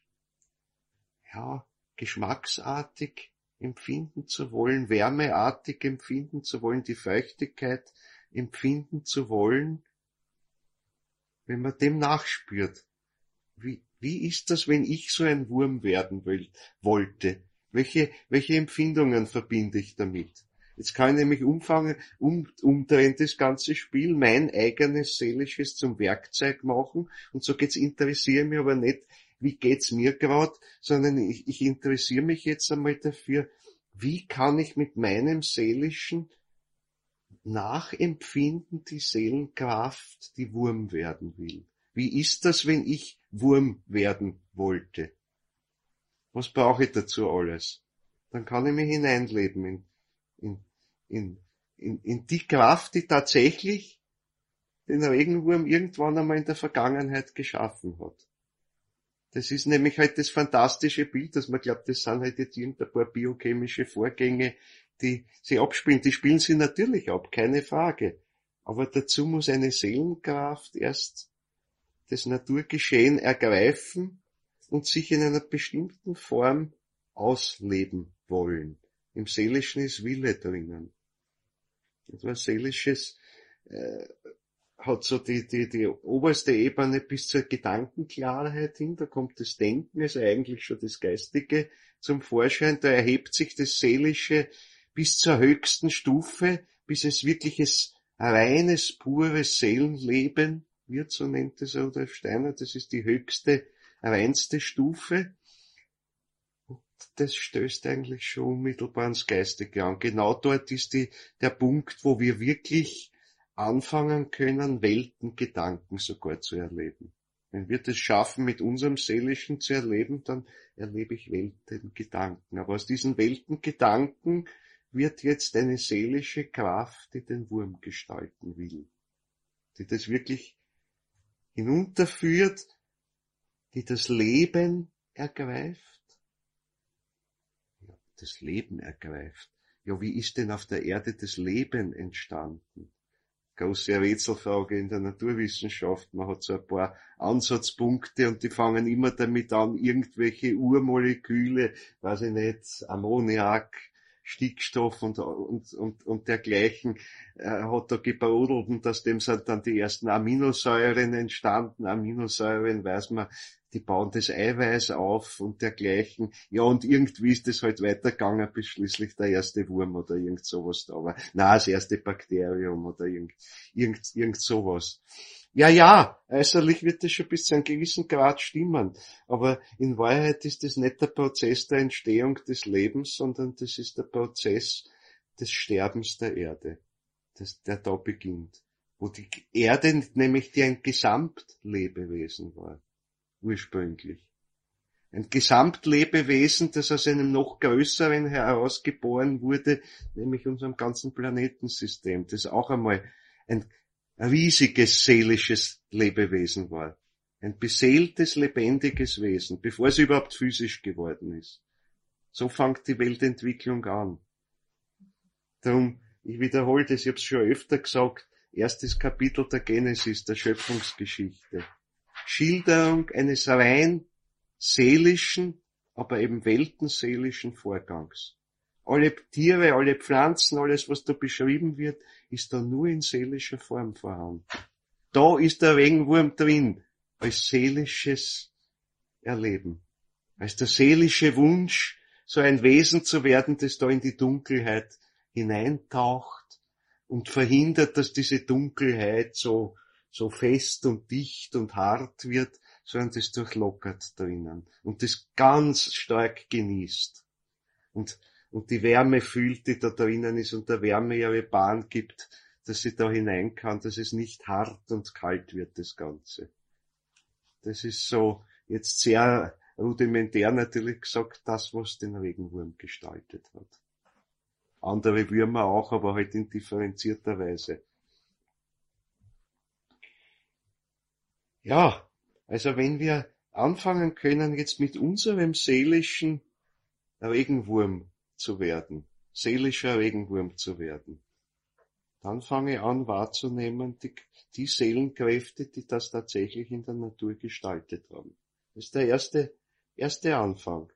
ja, geschmacksartig empfinden zu wollen, wärmeartig empfinden zu wollen, die Feuchtigkeit empfinden zu wollen, wenn man dem nachspürt. Wie ist das, wenn ich so ein Wurm werden wollte? Welche Empfindungen verbinde ich damit? Jetzt kann ich nämlich umdrehen das ganze Spiel, mein eigenes Seelisches zum Werkzeug machen und so interessiere mich aber nicht, wie geht's mir gerade, sondern ich interessiere mich jetzt einmal dafür, wie kann ich mit meinem Seelischen nachempfinden die Seelenkraft, die Wurm werden will. Wie ist das, wenn ich Wurm werden wollte? Was brauche ich dazu alles? Dann kann ich mich hineinleben in die Kraft, die tatsächlich den Regenwurm irgendwann einmal in der Vergangenheit geschaffen hat. Das ist nämlich halt das fantastische Bild, dass man glaubt, das sind halt jetzt irgendein paar biochemische Vorgänge, die sie abspielen. Die spielen sie natürlich ab, keine Frage. Aber dazu muss eine Seelenkraft erst das Naturgeschehen ergreifen und sich in einer bestimmten Form ausleben wollen. Im Seelischen ist Wille drinnen. Etwas Seelisches hat so die oberste Ebene bis zur Gedankenklarheit hin, da kommt das Denken, also eigentlich schon das Geistige zum Vorschein, da erhebt sich das Seelische bis zur höchsten Stufe, bis es wirkliches reines, pures Seelenleben wird, so nennt es Rudolf Steiner, das ist die höchste, reinste Stufe. Und das stößt eigentlich schon unmittelbar ans Geistige an. Genau dort ist der Punkt, wo wir wirklich anfangen können, Weltengedanken sogar zu erleben. Wenn wir das schaffen, mit unserem Seelischen zu erleben, dann erlebe ich Weltengedanken. Aber aus diesen Weltengedanken wird jetzt eine seelische Kraft, die den Wurm gestalten will. Die das wirklich hinunterführt, die das Leben ergreift. Ja, das Leben ergreift. Ja, wie ist denn auf der Erde das Leben entstanden? Große Rätselfrage in der Naturwissenschaft. Man hat so ein paar Ansatzpunkte und die fangen immer damit an, irgendwelche Urmoleküle, weiß ich nicht, Ammoniak, Stickstoff und dergleichen hat da gebrodelt und aus dem sind dann die ersten Aminosäuren entstanden. Aminosäuren, weiß man, die bauen das Eiweiß auf und dergleichen. Ja, und irgendwie ist das halt weitergegangen, bis schließlich der erste Wurm oder irgend sowas da war. Na, das erste Bakterium oder irgend sowas. Ja, äußerlich wird das schon bis zu einem gewissen Grad stimmen, aber in Wahrheit ist das nicht der Prozess der Entstehung des Lebens, sondern das ist der Prozess des Sterbens der Erde, der da beginnt, wo die Erde nämlich die ein Gesamtlebewesen war, ursprünglich. Ein Gesamtlebewesen, das aus einem noch größeren herausgeboren wurde, nämlich unserem ganzen Planetensystem, das auch einmal ein riesiges seelisches Lebewesen war. Ein beseeltes, lebendiges Wesen, bevor es überhaupt physisch geworden ist. So fängt die Weltentwicklung an. Darum, ich wiederhole das, ich habe es schon öfter gesagt, erstes Kapitel der Genesis, der Schöpfungsgeschichte. Schilderung eines rein seelischen, aber eben weltenseelischen Vorgangs. Alle Tiere, alle Pflanzen, alles, was da beschrieben wird, ist da nur in seelischer Form vorhanden. Da ist der Regenwurm drin, als seelisches Erleben, als der seelische Wunsch, so ein Wesen zu werden, das da in die Dunkelheit hineintaucht und verhindert, dass diese Dunkelheit so fest und dicht und hart wird, sondern das durchlockert drinnen und das ganz stark genießt und die Wärme fühlt, die da drinnen ist und der Wärme ihre Bahn gibt, dass sie da hinein kann, dass es nicht hart und kalt wird, das Ganze. Das ist so jetzt sehr rudimentär natürlich gesagt, das, was den Regenwurm gestaltet hat. Andere Würmer auch, aber halt in differenzierter Weise. Ja, also wenn wir anfangen können, jetzt mit unserem seelischen Regenwurm zu werden, seelischer Regenwurm zu werden, dann fange ich an wahrzunehmen, die Seelenkräfte, die das tatsächlich in der Natur gestaltet haben. Das ist der erste Anfang.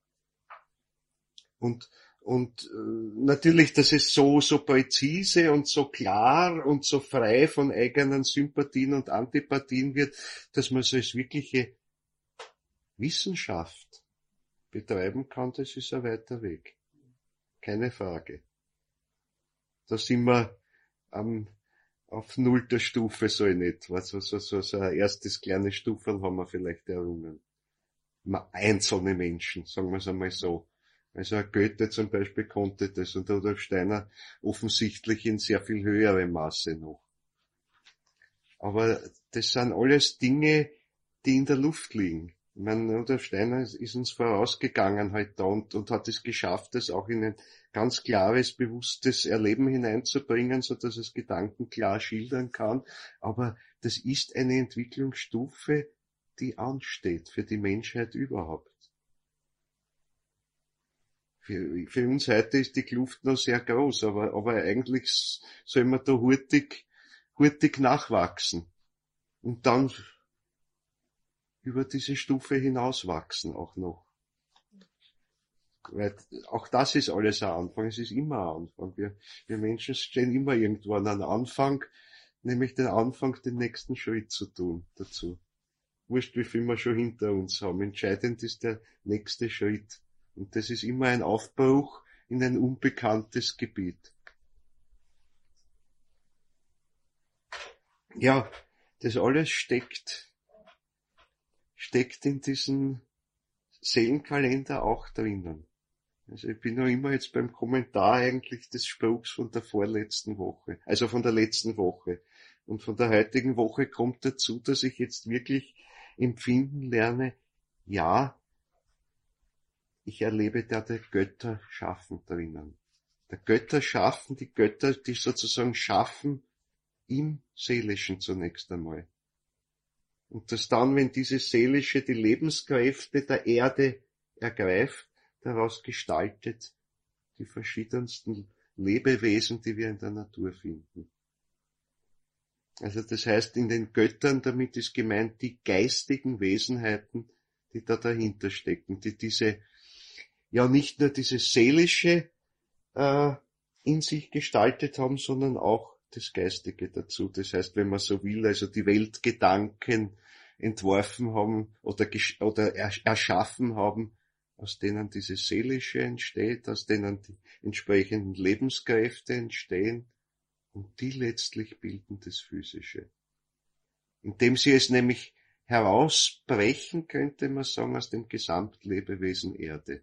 Und natürlich, dass es so präzise und so klar und so frei von eigenen Sympathien und Antipathien wird, dass man so als wirkliche Wissenschaft betreiben kann, das ist ein weiter Weg. Keine Frage. Da sind wir auf nullter Stufe so in etwa. So ein erstes kleines Stufen haben wir vielleicht errungen. Einzelne Menschen, sagen wir es einmal so. Also Goethe zum Beispiel konnte das und Rudolf Steiner offensichtlich in sehr viel höherem Maße noch. Aber das sind alles Dinge, die in der Luft liegen. Ich meine, Rudolf Steiner ist uns vorausgegangen halt da und hat es geschafft, das auch in ein ganz klares, bewusstes Erleben hineinzubringen, so dass es Gedanken klar schildern kann. Aber das ist eine Entwicklungsstufe, die ansteht für die Menschheit überhaupt. Für uns heute ist die Kluft noch sehr groß, aber eigentlich soll man da hurtig nachwachsen und dann über diese Stufe hinauswachsen auch noch. Weil auch das ist alles ein Anfang, es ist immer ein Anfang. Wir Menschen stehen immer irgendwo an einem Anfang, nämlich den Anfang, den nächsten Schritt zu tun dazu. Wurscht, wie viel wir schon hinter uns haben. Entscheidend ist der nächste Schritt. Und das ist immer ein Aufbruch in ein unbekanntes Gebiet. Ja, das alles steckt in diesem Seelenkalender auch drinnen. Also ich bin noch immer jetzt beim Kommentar eigentlich des Spruchs von der vorletzten Woche, also von der letzten Woche. Und von der heutigen Woche kommt dazu, dass ich jetzt wirklich empfinden lerne, ja, ich erlebe da der Götter schaffen drinnen. Der Götter schaffen, die Götter, die sozusagen schaffen im Seelischen zunächst einmal. Und dass dann, wenn dieses Seelische die Lebenskräfte der Erde ergreift, daraus gestaltet die verschiedensten Lebewesen, die wir in der Natur finden. Also das heißt, in den Göttern, damit ist gemeint die geistigen Wesenheiten, die da dahinter stecken, die diese, ja nicht nur dieses Seelische in sich gestaltet haben, sondern auch das Geistige dazu. Das heißt, wenn man so will, also die Weltgedanken entworfen haben oder erschaffen haben, aus denen dieses Seelische entsteht, aus denen die entsprechenden Lebenskräfte entstehen und die letztlich bilden das Physische. indem sie es nämlich herausbrechen, könnte man sagen, aus dem Gesamtlebewesen Erde.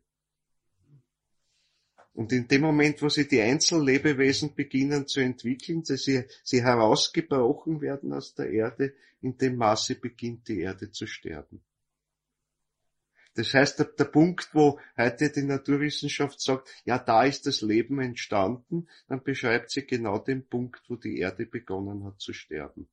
Und in dem Moment, wo sie die Einzellebewesen beginnen zu entwickeln, dass sie herausgebrochen werden aus der Erde, in dem Maße beginnt die Erde zu sterben. Das heißt, der Punkt, wo heute die Naturwissenschaft sagt, ja, da ist das Leben entstanden, dann beschreibt sie genau den Punkt, wo die Erde begonnen hat zu sterben.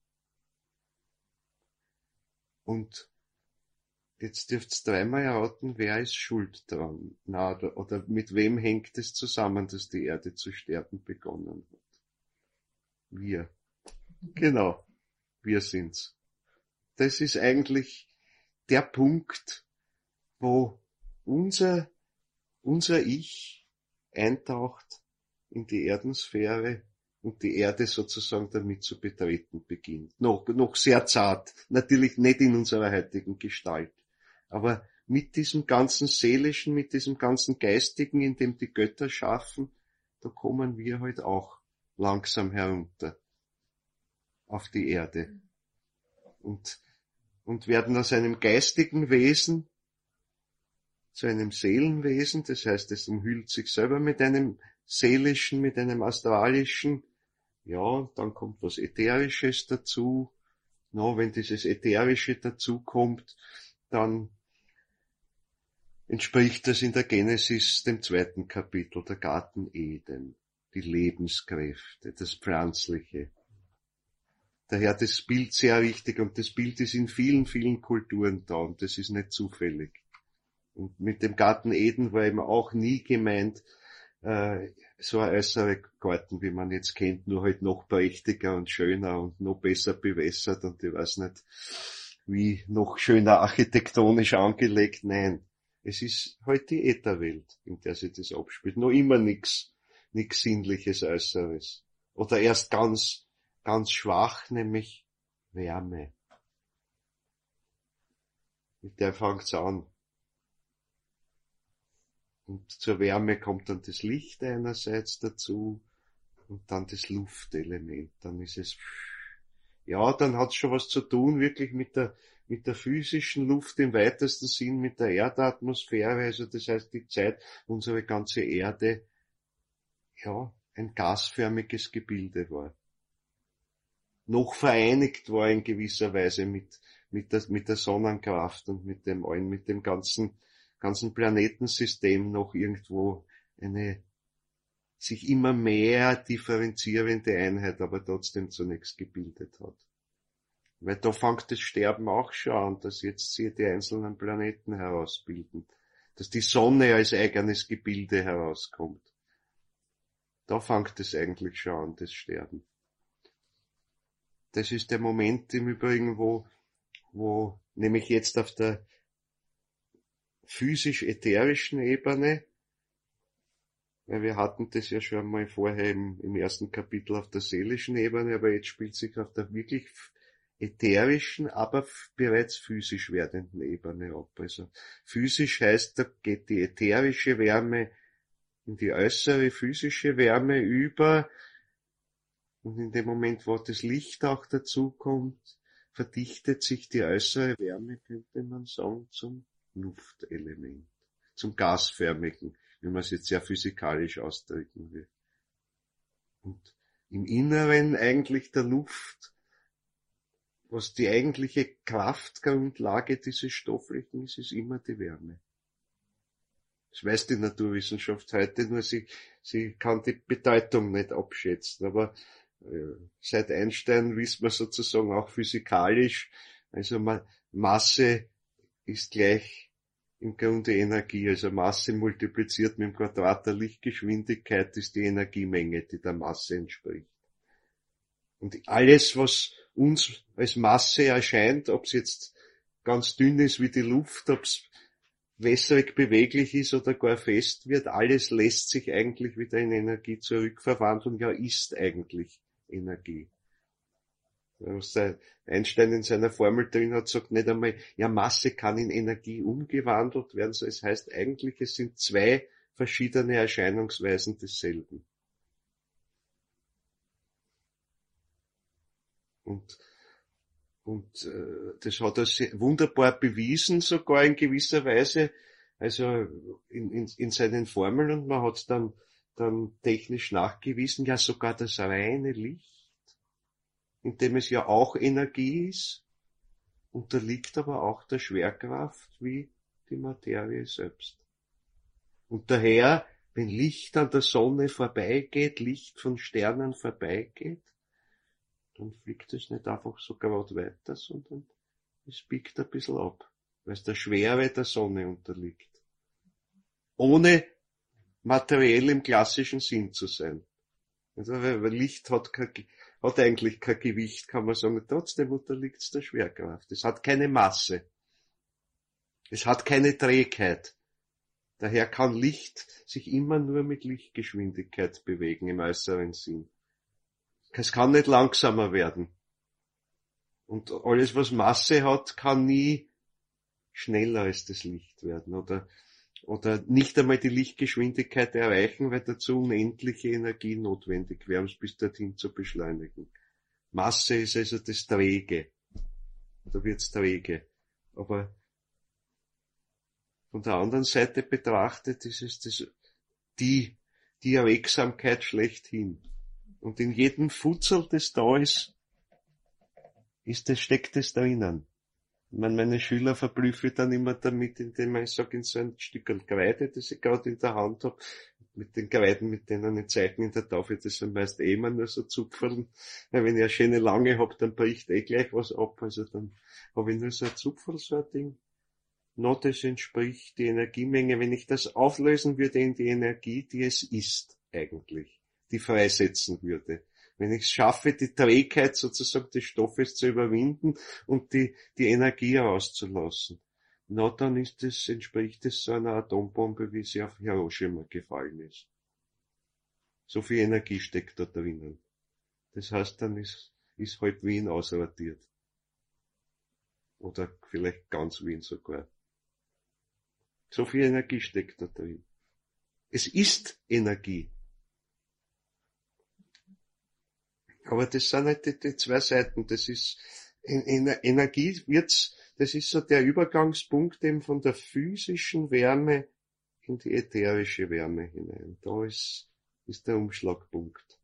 Und jetzt dürft's dreimal erraten, wer ist schuld dran? Oder mit wem hängt es zusammen, dass die Erde zu sterben begonnen hat? Wir. Genau. Wir sind's. Das ist eigentlich der Punkt, wo unser Ich eintaucht in die Erdensphäre und die Erde sozusagen damit zu betreten beginnt. Noch sehr zart. Natürlich nicht in unserer heutigen Gestalt. Aber mit diesem ganzen Seelischen, mit diesem ganzen Geistigen, in dem die Götter schaffen, da kommen wir halt auch langsam herunter auf die Erde. Und werden aus einem geistigen Wesen zu einem Seelenwesen, das heißt, es umhüllt sich selber mit einem seelischen, mit einem astralischen, ja, dann kommt was Ätherisches dazu. Wenn dieses Ätherische dazukommt, dann entspricht das in der Genesis dem 2. Kapitel, der Garten Eden, die Lebenskräfte, das Pflanzliche. Daher das Bild sehr wichtig, und das Bild ist in vielen, vielen Kulturen da, und das ist nicht zufällig. Und mit dem Garten Eden war eben auch nie gemeint, so ein äußerer Garten, wie man jetzt kennt, nur halt noch prächtiger und schöner und noch besser bewässert und ich weiß nicht, wie noch schöner architektonisch angelegt. Nein, es ist halt die Ätherwelt, in der sich das abspielt. Noch immer nix Sinnliches Äußeres. Oder erst ganz schwach, nämlich Wärme. Mit der fängt's an. Und zur Wärme kommt dann das Licht einerseits dazu und dann das Luftelement. Dann ist es, ja, dann hat's schon was zu tun, wirklich mit der physischen Luft im weitesten Sinn, mit der Erdatmosphäre. Also das heißt, die Zeit, unsere ganze Erde, ja, ein gasförmiges Gebilde war. Noch vereinigt war in gewisser Weise mit der Sonnenkraft und mit dem ganzen Planetensystem noch irgendwo eine sich immer mehr differenzierende Einheit, aber trotzdem zunächst gebildet hat. Weil da fängt das Sterben auch schon an, dass jetzt sie die einzelnen Planeten herausbilden, dass die Sonne als eigenes Gebilde herauskommt. Da fängt es eigentlich schon an, das Sterben. Das ist der Moment im Übrigen, wo nämlich jetzt auf der physisch-ätherischen Ebene, weil wir hatten das ja schon mal vorher im ersten Kapitel auf der seelischen Ebene, aber jetzt spielt sich auf der wirklich ätherischen, aber bereits physisch werdenden Ebene ab. Also physisch heißt, da geht die ätherische Wärme in die äußere physische Wärme über, und in dem Moment, wo das Licht auch dazukommt, verdichtet sich die äußere Wärme, könnte man sagen, zum Luftelement, zum gasförmigen, wenn man es jetzt sehr physikalisch ausdrücken will. Und im Inneren eigentlich der Luft, was die eigentliche Kraftgrundlage dieses Stofflichen ist, ist immer die Wärme. Das weiß die Naturwissenschaft heute, nur sie kann die Bedeutung nicht abschätzen, aber seit Einstein wissen wir sozusagen auch physikalisch, also Masse ist gleich im Grunde Energie, also Masse multipliziert mit dem Quadrat der Lichtgeschwindigkeit ist die Energiemenge, die der Masse entspricht. Und alles, was uns als Masse erscheint, ob es jetzt ganz dünn ist wie die Luft, ob es wässrig beweglich ist oder gar fest wird, alles lässt sich eigentlich wieder in Energie zurückverwandeln, ja ist eigentlich Energie. Was der Einstein in seiner Formel drin hat, sagt nicht einmal, ja, Masse kann in Energie umgewandelt werden, so es heißt eigentlich, es sind zwei verschiedene Erscheinungsweisen desselben. Und das hat er wunderbar bewiesen, sogar in gewisser Weise, also in seinen Formeln, und man hat dann technisch nachgewiesen, ja sogar das reine Licht, in dem es ja auch Energie ist, unterliegt aber auch der Schwerkraft wie die Materie selbst. Und daher, wenn Licht an der Sonne vorbeigeht, Licht von Sternen vorbeigeht, dann fliegt es nicht einfach so gerade weiter, sondern es biegt ein bisschen ab, weil es der Schwere der Sonne unterliegt. Ohne materiell im klassischen Sinn zu sein. Also, weil Licht hat eigentlich kein Gewicht, kann man sagen, trotzdem unterliegt es der Schwerkraft. Es hat keine Masse. Es hat keine Trägheit. Daher kann Licht sich immer nur mit Lichtgeschwindigkeit bewegen im äußeren Sinn. Es kann nicht langsamer werden. Und alles, was Masse hat, kann nie schneller als das Licht werden oder nicht einmal die Lichtgeschwindigkeit erreichen, weil dazu unendliche Energie notwendig wäre, um es bis dorthin zu beschleunigen. Masse ist also das Träge. Da wird's träge. Aber von der anderen Seite betrachtet ist es die Erwegsamkeit schlechthin. Und in jedem Futzel, das da ist, steckt es drinnen. Meine Schüler verblüffe ich dann immer damit, indem ich sage, in so ein Stück Kreide, das ich gerade in der Hand habe, mit den Kreiden, mit denen ich zeichne in der Tafel, das sind meist immer nur so Zupferln, weil wenn ich eine schöne lange hab, dann bricht gleich was ab, also dann habe ich nur so ein Zupferl, so ein Ding. Das entspricht die Energiemenge, wenn ich das auflösen würde in die Energie, die es ist, eigentlich, die freisetzen würde. Wenn ich es schaffe, die Trägheit sozusagen des Stoffes zu überwinden und die Energie herauszulassen, dann entspricht es so einer Atombombe, wie sie auf Hiroshima gefallen ist. So viel Energie steckt da drinnen. Das heißt, dann ist halb Wien ausradiert. Oder vielleicht ganz Wien sogar. So viel Energie steckt da drin. Es ist Energie. Aber das sind halt die zwei Seiten. Das ist, Energie das ist so der Übergangspunkt eben von der physischen Wärme in die ätherische Wärme hinein. Da ist der Umschlagpunkt.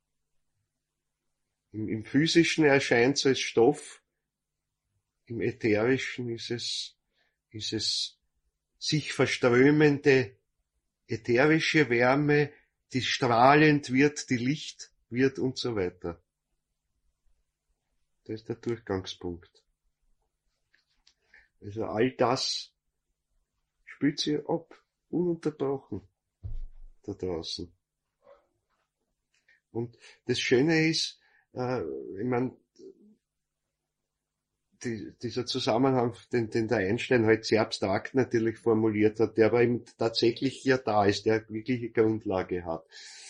Im physischen erscheint es als Stoff. Im ätherischen ist es sich verströmende ätherische Wärme, die strahlend wird, die Licht wird und so weiter. Das ist der Durchgangspunkt. Also all das spielt sich ab, ununterbrochen, da draußen. Und das Schöne ist, ich meine, dieser Zusammenhang, den der Einstein halt sehr abstrakt natürlich formuliert hat, der aber eben tatsächlich ja da ist, der wirkliche Grundlage hat.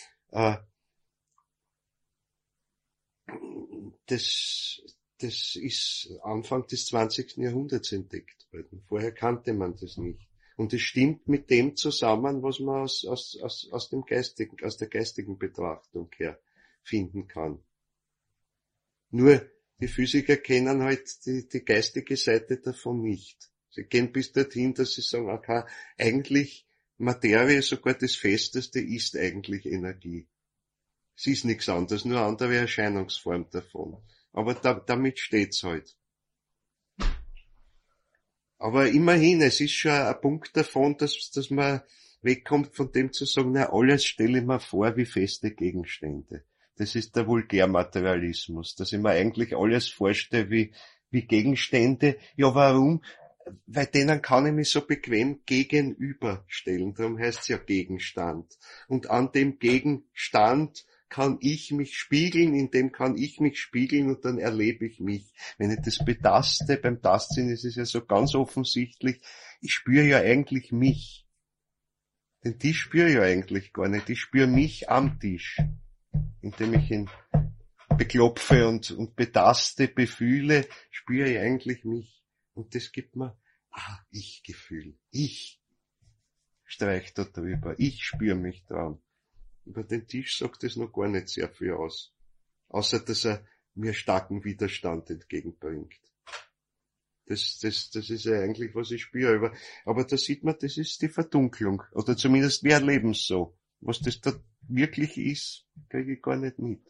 Das ist Anfang des 20. Jahrhunderts entdeckt worden. Vorher kannte man das nicht. Und es stimmt mit dem zusammen, was man aus der geistigen Betrachtung her finden kann. Nur, die Physiker kennen halt die geistige Seite davon nicht. Sie gehen bis dorthin, dass sie sagen, okay, eigentlich Materie, sogar das Festeste, ist eigentlich Energie. Es ist nichts anderes, nur eine andere Erscheinungsform davon. Aber damit steht's halt. Aber immerhin, es ist schon ein Punkt davon, dass man wegkommt von dem zu sagen, na, alles stelle ich mir vor wie feste Gegenstände. Das ist der Vulgärmaterialismus, dass ich mir eigentlich alles vorstelle wie Gegenstände. Ja, warum? Weil denen kann ich mich so bequem gegenüberstellen. Darum heißt es ja Gegenstand. Und an dem Gegenstand kann ich mich spiegeln, in dem kann ich mich spiegeln und dann erlebe ich mich. Wenn ich das betaste, beim Tastsinn ist es ja so ganz offensichtlich, ich spüre ja eigentlich mich. Den Tisch spüre ich ja eigentlich gar nicht. Ich spüre mich am Tisch, indem ich ihn beklopfe und betaste, befühle, spüre ich eigentlich mich. Und das gibt mir Ich-Gefühl. Ich streich da drüber. Ich spüre mich dran. Über den Tisch sagt es noch gar nicht sehr viel aus. Außer, dass er mir starken Widerstand entgegenbringt. Das ist ja eigentlich, was ich spüre. Aber da sieht man, das ist die Verdunklung. Oder zumindest wir erleben es so. Was das da wirklich ist, kriege ich gar nicht mit.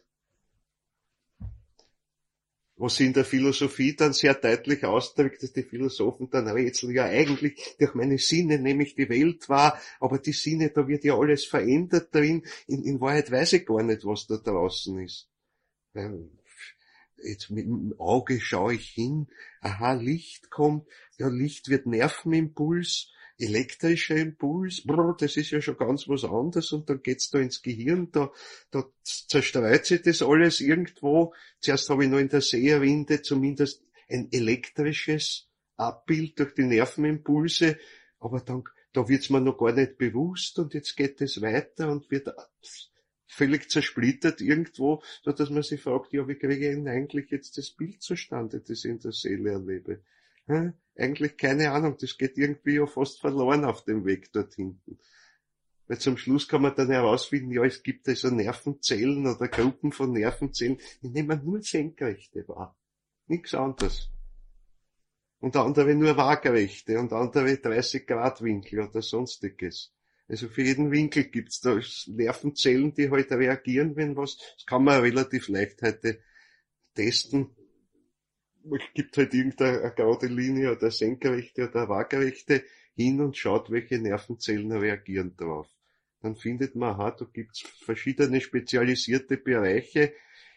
Was sich in der Philosophie dann sehr deutlich ausdrückt, dass die Philosophen dann rätseln, ja eigentlich durch meine Sinne nehme ich die Welt wahr, aber die Sinne, da wird ja alles verändert drin. In Wahrheit weiß ich gar nicht, was da draußen ist. Jetzt mit dem Auge schaue ich hin, aha, Licht kommt, ja, Licht wird Nervenimpuls, elektrischer Impuls, das ist ja schon ganz was anderes, und dann geht's da ins Gehirn, da zerstreut sich das alles irgendwo. Zuerst habe ich noch in der Seherwinde zumindest ein elektrisches Abbild durch die Nervenimpulse, aber dann, da wird's mir noch gar nicht bewusst, und jetzt geht es weiter und wird völlig zersplittert irgendwo, so dass man sich fragt, ja, wie kriege ich denn eigentlich jetzt das Bild zustande, das ich in der Seele erlebe? Eigentlich keine Ahnung, das geht irgendwie ja fast verloren auf dem Weg dort hinten. Weil zum Schluss kann man dann herausfinden, ja, es gibt also Nervenzellen oder Gruppen von Nervenzellen, die nehmen nur Senkrechte wahr. Nichts anderes. Und andere nur waagerechte und andere 30 Grad Winkel oder sonstiges. Also für jeden Winkel gibt's da Nervenzellen, die halt reagieren, wenn was, das kann man relativ leicht heute testen. Es gibt halt irgendeine gerade Linie oder senkrechte oder waagerechte hin und schaut, welche Nervenzellen reagieren drauf. Dann findet man, aha, da gibt's verschiedene spezialisierte Bereiche,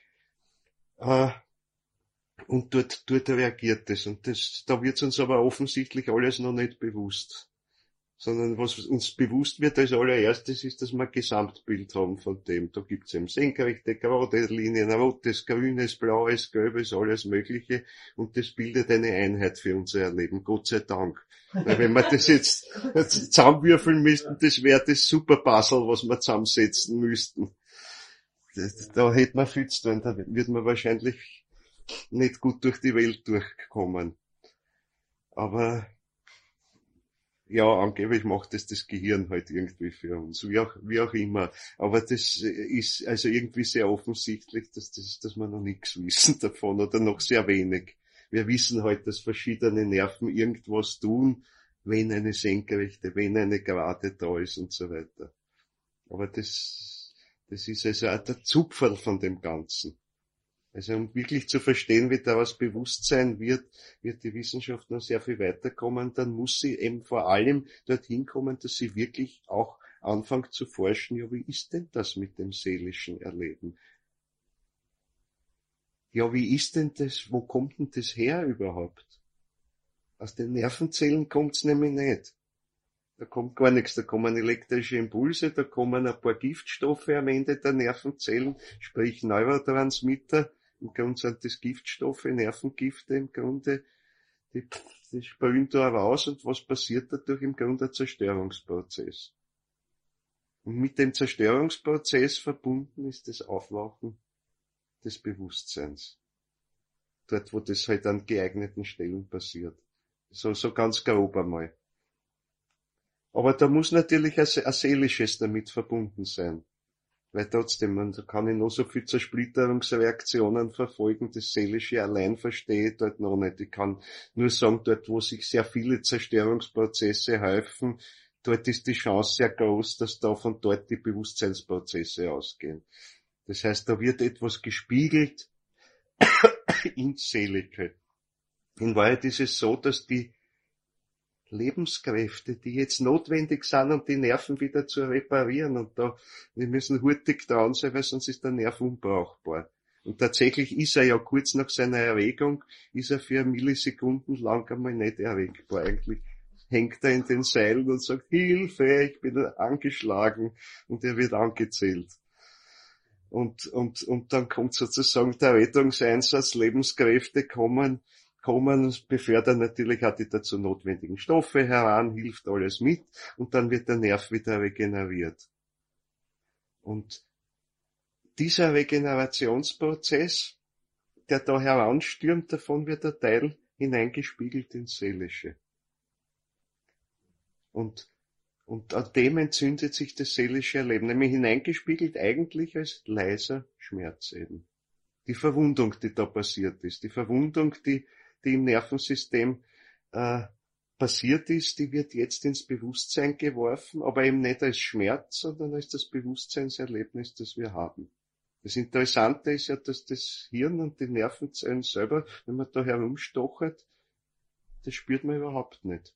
und dort reagiert es. Und da wird's uns aber offensichtlich alles noch nicht bewusst. Sondern was uns bewusst wird als allererstes ist, dass wir ein Gesamtbild haben von dem. Da gibt's eben senkrechte, gerade Linien, rotes, grünes, blaues, gelbes, alles Mögliche. Und das bildet eine Einheit für unser Erleben. Gott sei Dank. Weil wenn wir das jetzt zusammenwürfeln müssten, das wäre das super Puzzle, was wir zusammensetzen müssten. Da hätte man viel zu tun. Da wird man wahrscheinlich nicht gut durch die Welt durchkommen. Aber ja, angeblich macht das Gehirn halt irgendwie für uns, wie auch immer. Aber das ist also irgendwie sehr offensichtlich, dass wir noch nichts wissen davon oder noch sehr wenig. Wir wissen halt, dass verschiedene Nerven irgendwas tun, wenn eine senkrechte, wenn eine gerade da ist und so weiter. Aber das ist also auch der Zupferl von dem Ganzen. Also um wirklich zu verstehen, wie daraus Bewusstsein wird die Wissenschaft noch sehr viel weiterkommen. Dann muss sie eben vor allem dorthin kommen, dass sie wirklich auch anfängt zu forschen, ja, wie ist denn das mit dem seelischen Erleben? Ja, wie ist denn das, wo kommt denn das her überhaupt? Aus den Nervenzellen kommt's nämlich nicht. Da kommt gar nichts, da kommen elektrische Impulse, da kommen ein paar Giftstoffe am Ende der Nervenzellen, sprich Neurotransmitter. Im Grunde sind das Giftstoffe, Nervengifte im Grunde, die sprühen da raus, und was passiert dadurch? Im Grunde ein Zerstörungsprozess. Und mit dem Zerstörungsprozess verbunden ist das Aufwachen des Bewusstseins. Dort, wo das halt an geeigneten Stellen passiert. So ganz grob einmal. Aber da muss natürlich ein seelisches damit verbunden sein. Weil trotzdem, man kann ich noch so viel Zersplitterungsreaktionen verfolgen, das Seelische allein verstehe ich dort noch nicht. Ich kann nur sagen, dort, wo sich sehr viele Zerstörungsprozesse häufen, dort ist die Chance sehr groß, dass da von dort die Bewusstseinsprozesse ausgehen. Das heißt, da wird etwas gespiegelt ins Seelische. In Wahrheit ist es so, dass die Lebenskräfte, die jetzt notwendig sind, um die Nerven wieder zu reparieren. Und wir müssen hurtig dran sein, weil sonst ist der Nerv unbrauchbar. Und tatsächlich ist er ja kurz nach seiner Erregung, ist er für Millisekunden lang einmal nicht erregbar. Eigentlich hängt er in den Seilen und sagt, Hilfe, ich bin angeschlagen, und er wird angezählt. Und dann kommt sozusagen der Rettungseinsatz, Lebenskräfte kommen, befördern natürlich auch die dazu notwendigen Stoffe heran, hilft alles mit, und dann wird der Nerv wieder regeneriert. Und dieser Regenerationsprozess, der da heranstürmt, davon wird ein Teil hineingespiegelt ins Seelische. Und an dem entzündet sich das seelische Erleben, nämlich hineingespiegelt eigentlich als leiser Schmerz eben. die Verwundung, die da passiert ist. Die Verwundung, die im Nervensystem passiert ist, die wird jetzt ins Bewusstsein geworfen, aber eben nicht als Schmerz, sondern als das Bewusstseinserlebnis, das wir haben. Das Interessante ist ja, dass das Hirn und die Nervenzellen selber, wenn man da herumstochert, das spürt man überhaupt nicht.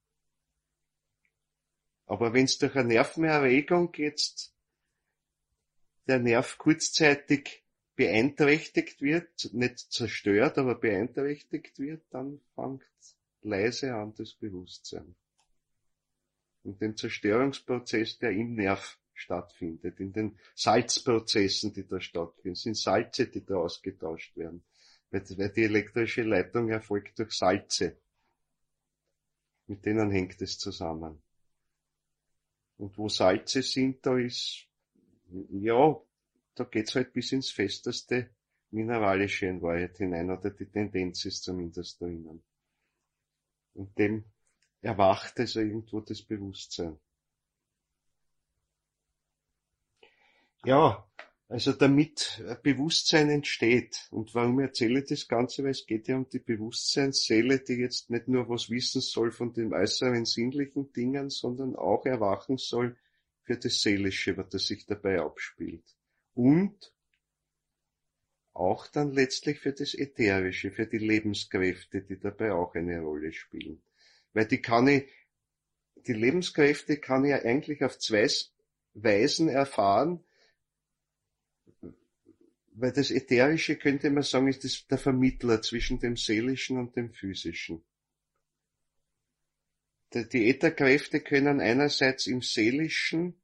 Aber wenn es durch eine Nervenerregung jetzt der Nerv kurzzeitig beeinträchtigt wird, nicht zerstört, aber beeinträchtigt wird, dann fängt leise an das Bewusstsein. Und den Zerstörungsprozess, der im Nerv stattfindet, in den Salzprozessen, die da stattfinden, sind Salze, die da ausgetauscht werden. Weil die elektrische Leitung erfolgt durch Salze. Mit denen hängt es zusammen. Und wo Salze sind, da ist, ja, da geht's halt bis ins festeste Mineralische in Wahrheit hinein, oder die Tendenz ist zumindest drinnen. Und dem erwacht also irgendwo das Bewusstsein. Ja, also damit Bewusstsein entsteht. Und warum erzähle ich das Ganze? Weil es geht ja um die Bewusstseinsseele, die jetzt nicht nur was wissen soll von den äußeren sinnlichen Dingen, sondern auch erwachen soll für das Seelische, was das sich dabei abspielt. Und auch dann letztlich für das Ätherische, für die Lebenskräfte, die dabei auch eine Rolle spielen. Weil die Lebenskräfte kann ich ja eigentlich auf zwei Weisen erfahren, weil das Ätherische, könnte man sagen, ist das der Vermittler zwischen dem Seelischen und dem Physischen. Die Ätherkräfte können einerseits im Seelischen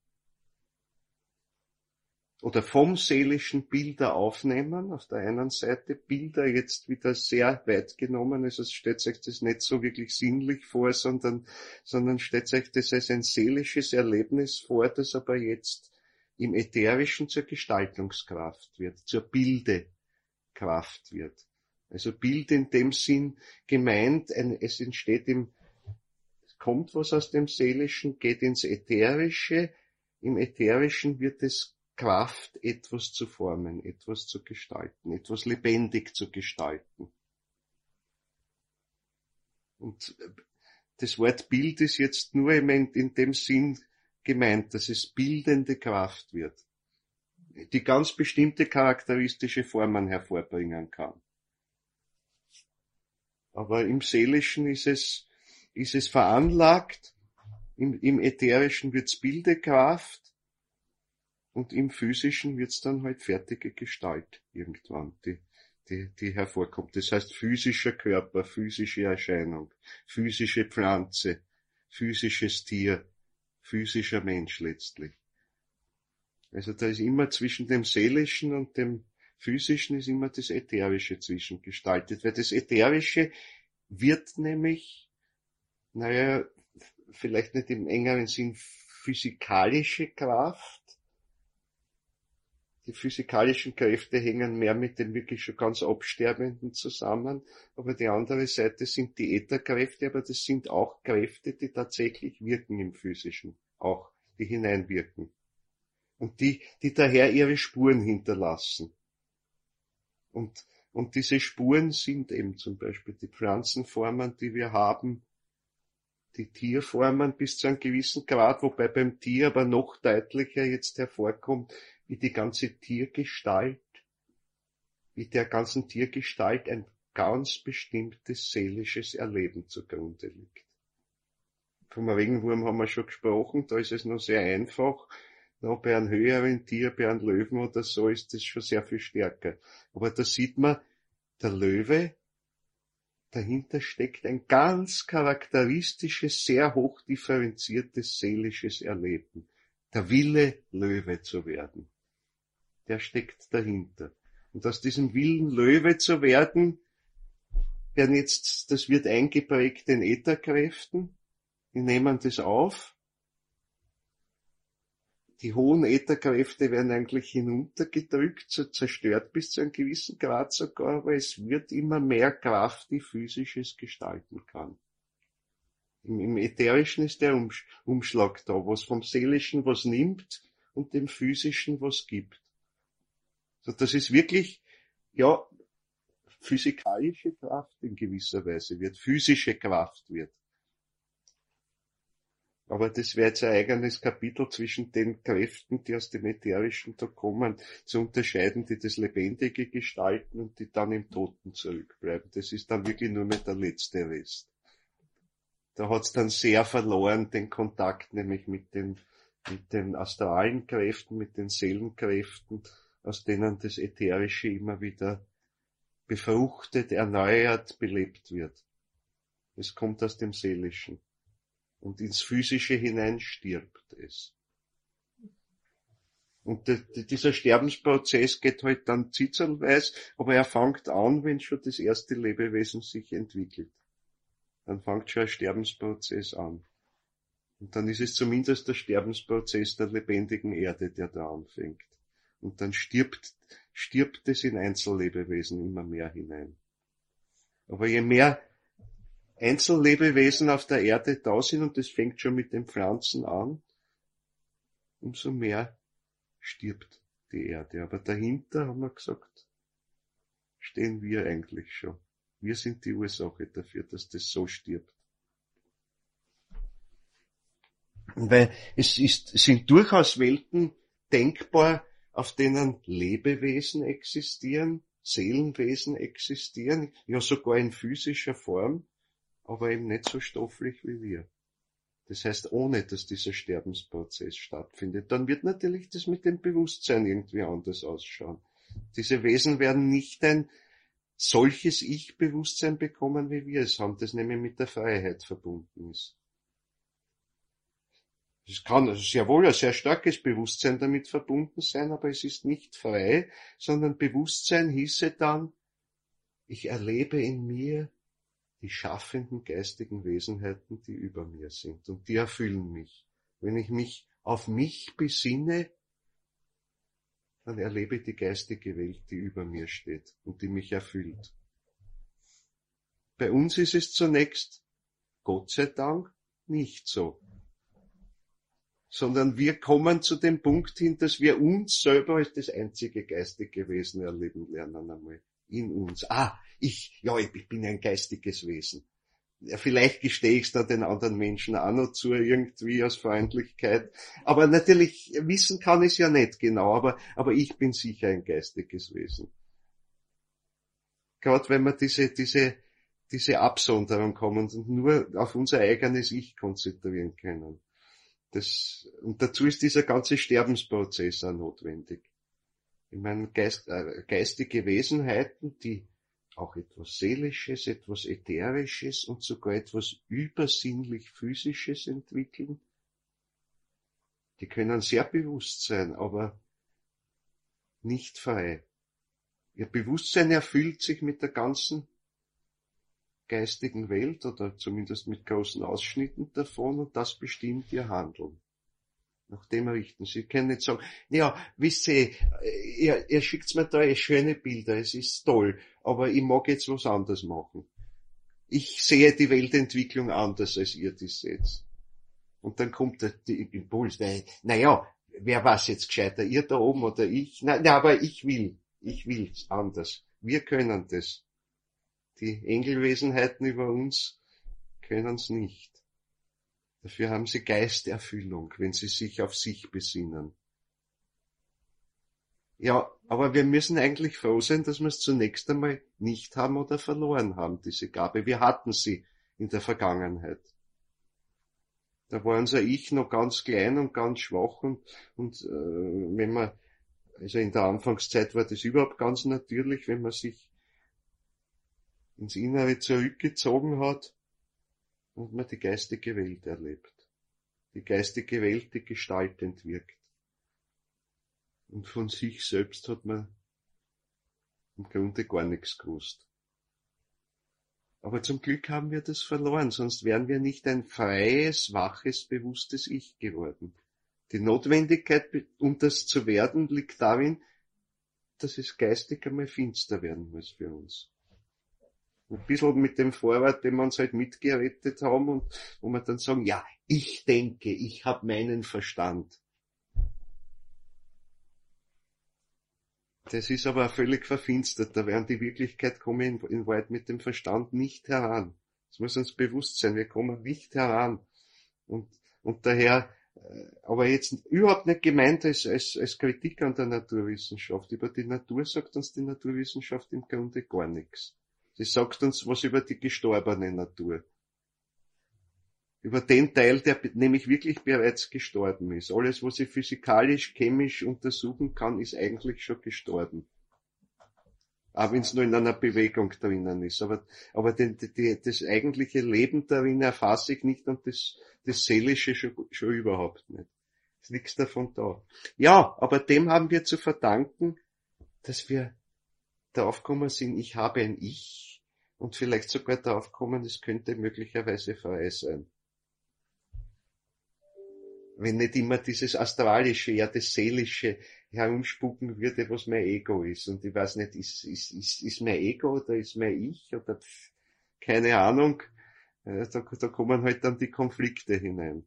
oder vom Seelischen Bilder aufnehmen, auf der einen Seite Bilder jetzt wieder sehr weit genommen, also stellt euch das nicht so wirklich sinnlich vor, sondern stellt euch das als ein seelisches Erlebnis vor, das aber jetzt im Ätherischen zur Gestaltungskraft wird, zur Bildekraft wird. Also Bild in dem Sinn gemeint, es entsteht kommt was aus dem Seelischen, geht ins Ätherische, im Ätherischen wird es Kraft, etwas zu formen, etwas zu gestalten, etwas lebendig zu gestalten. Und das Wort Bild ist jetzt nur in dem Sinn gemeint, dass es bildende Kraft wird, die ganz bestimmte charakteristische Formen hervorbringen kann. Aber im Seelischen ist es veranlagt, im Ätherischen wird's Bildekraft, und im Physischen wird's dann halt fertige Gestalt irgendwann, die hervorkommt. Das heißt physischer Körper, physische Erscheinung, physische Pflanze, physisches Tier, physischer Mensch letztlich. Also da ist immer zwischen dem Seelischen und dem Physischen ist immer das Ätherische zwischengestaltet, weil das Ätherische wird nämlich, vielleicht nicht im engeren Sinn physikalische Kraft. Die physikalischen Kräfte hängen mehr mit dem wirklich schon ganz Absterbenden zusammen, aber die andere Seite sind die Ätherkräfte, aber das sind auch Kräfte, die tatsächlich wirken im Physischen, auch, die hineinwirken. Und die daher ihre Spuren hinterlassen. Und diese Spuren sind eben zum Beispiel die Pflanzenformen, die wir haben, die Tierformen bis zu einem gewissen Grad, wobei beim Tier aber noch deutlicher jetzt hervorkommt, wie die ganze Tiergestalt, wie der ganzen Tiergestalt ein ganz bestimmtes seelisches Erleben zugrunde liegt. Vom Regenwurm haben wir schon gesprochen, da ist es noch sehr einfach. Noch bei einem höheren Tier, bei einem Löwen oder so, ist das schon sehr viel stärker. Aber da sieht man, der Löwe, dahinter steckt ein ganz charakteristisches, sehr hoch differenziertes seelisches Erleben. Der Wille, Löwe zu werden. Der steckt dahinter. Und aus diesem Willen, Löwe zu werden, das wird eingeprägt in Ätherkräften. Die nehmen das auf. Die hohen Ätherkräfte werden eigentlich hinuntergedrückt, zerstört bis zu einem gewissen Grad sogar, aber es wird immer mehr Kraft, die Physisches gestalten kann. Im Ätherischen ist der Umschlag da, was vom Seelischen was nimmt und dem Physischen was gibt. So, das ist wirklich ja, physikalische Kraft in gewisser Weise wird, physische Kraft wird. Aber das wäre jetzt ein eigenes Kapitel zwischen den Kräften, die aus dem Ätherischen da kommen, zu unterscheiden, die das Lebendige gestalten und die dann im Toten zurückbleiben. Das ist dann wirklich nur mehr der letzte Rest. Da hat's dann sehr verloren, den Kontakt nämlich mit den astralen Kräften, mit den Seelenkräften, aus denen das Ätherische immer wieder befruchtet, erneuert, belebt wird. Es kommt aus dem Seelischen. Und ins Physische hinein stirbt es. Und dieser Sterbensprozess geht halt dann zitzelweise, aber er fängt an, wenn schon das erste Lebewesen sich entwickelt. Dann fängt schon ein Sterbensprozess an. Und dann ist es zumindest der Sterbensprozess der lebendigen Erde, der da anfängt. Und dann stirbt es in Einzellebewesen immer mehr hinein. Aber je mehr Einzellebewesen auf der Erde da sind, und das fängt schon mit den Pflanzen an, umso mehr stirbt die Erde. Aber dahinter, haben wir gesagt, stehen wir eigentlich schon. Wir sind die Ursache dafür, dass das so stirbt. Weil es sind durchaus Welten denkbar, auf denen Lebewesen existieren, Seelenwesen existieren, ja sogar in physischer Form, aber eben nicht so stofflich wie wir. Das heißt, ohne dass dieser Sterbensprozess stattfindet. Dann wird natürlich das mit dem Bewusstsein irgendwie anders ausschauen. Diese Wesen werden nicht ein solches Ich-Bewusstsein bekommen, wie wir es haben, das nämlich mit der Freiheit verbunden ist. Es kann also sehr wohl ein sehr starkes Bewusstsein damit verbunden sein, aber es ist nicht frei, sondern Bewusstsein hieße dann, ich erlebe in mir die schaffenden geistigen Wesenheiten, die über mir sind, und die erfüllen mich. Wenn ich mich auf mich besinne, dann erlebe ich die geistige Welt, die über mir steht und die mich erfüllt. Bei uns ist es zunächst, Gott sei Dank, nicht so. Sondern wir kommen zu dem Punkt hin, dass wir uns selber als das einzige geistige Wesen erleben lernen einmal. In uns. Ich bin ein geistiges Wesen. Ja, vielleicht gestehe ich es dann den anderen Menschen auch noch zu, irgendwie aus Freundlichkeit. Aber natürlich, wissen kann ich es ja nicht genau, aber ich bin sicher ein geistiges Wesen. Gerade wenn wir diese Absonderung kommen und nur auf unser eigenes Ich konzentrieren können. Und dazu ist dieser ganze Sterbensprozess auch notwendig. Ich meine, geistige Wesenheiten, die auch etwas Seelisches, etwas Ätherisches und sogar etwas übersinnlich Physisches entwickeln, die können sehr bewusst sein, aber nicht frei. Ihr Bewusstsein erfüllt sich mit der ganzen geistigen Welt oder zumindest mit großen Ausschnitten davon, und das bestimmt ihr Handeln. Nach dem richten sie. Sie können nicht sagen, ja, wisst ihr, ihr schickt mir da schöne Bilder, es ist toll, aber ich mag jetzt was anderes machen. Ich sehe die Weltentwicklung anders, als ihr das seht. Und dann kommt der Impuls, naja, wer war's jetzt gescheiter, ihr da oben oder ich? Na, aber ich will's anders. Wir können das. Die Engelwesenheiten über uns können's nicht. Dafür haben sie Geisterfüllung, wenn sie sich auf sich besinnen. Ja, aber wir müssen eigentlich froh sein, dass wir es zunächst einmal nicht haben oder verloren haben, diese Gabe. Wir hatten sie in der Vergangenheit. Da war unser Ich noch ganz klein und ganz schwach und wenn man, also in der Anfangszeit war das überhaupt ganz natürlich, wenn man sich ins Innere zurückgezogen hat und man die geistige Welt erlebt. Die geistige Welt, die gestaltend wirkt. Und von sich selbst hat man im Grunde gar nichts gewusst. Aber zum Glück haben wir das verloren, sonst wären wir nicht ein freies, waches, bewusstes Ich geworden. Die Notwendigkeit, um das zu werden, liegt darin, dass es geistig einmal finster werden muss für uns. Ein bisschen mit dem Vorwort, den wir uns halt mitgerettet haben und wo wir dann sagen, ja, ich denke, ich habe meinen Verstand. Das ist aber völlig verfinstert. Da werden die Wirklichkeit kommen in Wahrheit mit dem Verstand nicht heran. Das muss uns bewusst sein. Wir kommen nicht heran. Und, und daher, aber jetzt überhaupt nicht gemeint als Kritik an der Naturwissenschaft. Über die Natur sagt uns die Naturwissenschaft im Grunde gar nichts. Sie sagt uns was über die gestorbene Natur. Über den Teil, der nämlich wirklich bereits gestorben ist. Alles, was ich physikalisch, chemisch untersuchen kann, ist eigentlich schon gestorben. Auch wenn es nur in einer Bewegung drinnen ist. Aber das eigentliche Leben darin erfasse ich nicht und das Seelische schon überhaupt nicht. Ist nichts davon da. Ja, aber dem haben wir zu verdanken, dass wir draufgekommen sind, ich habe ein Ich und vielleicht sogar draufkommen, es könnte möglicherweise frei sein. Wenn nicht immer dieses Astralische, ja das Seelische herumspucken würde, was mein Ego ist. Und ich weiß nicht, ist mein Ego oder ist mein Ich oder keine Ahnung. Da kommen halt dann die Konflikte hinein.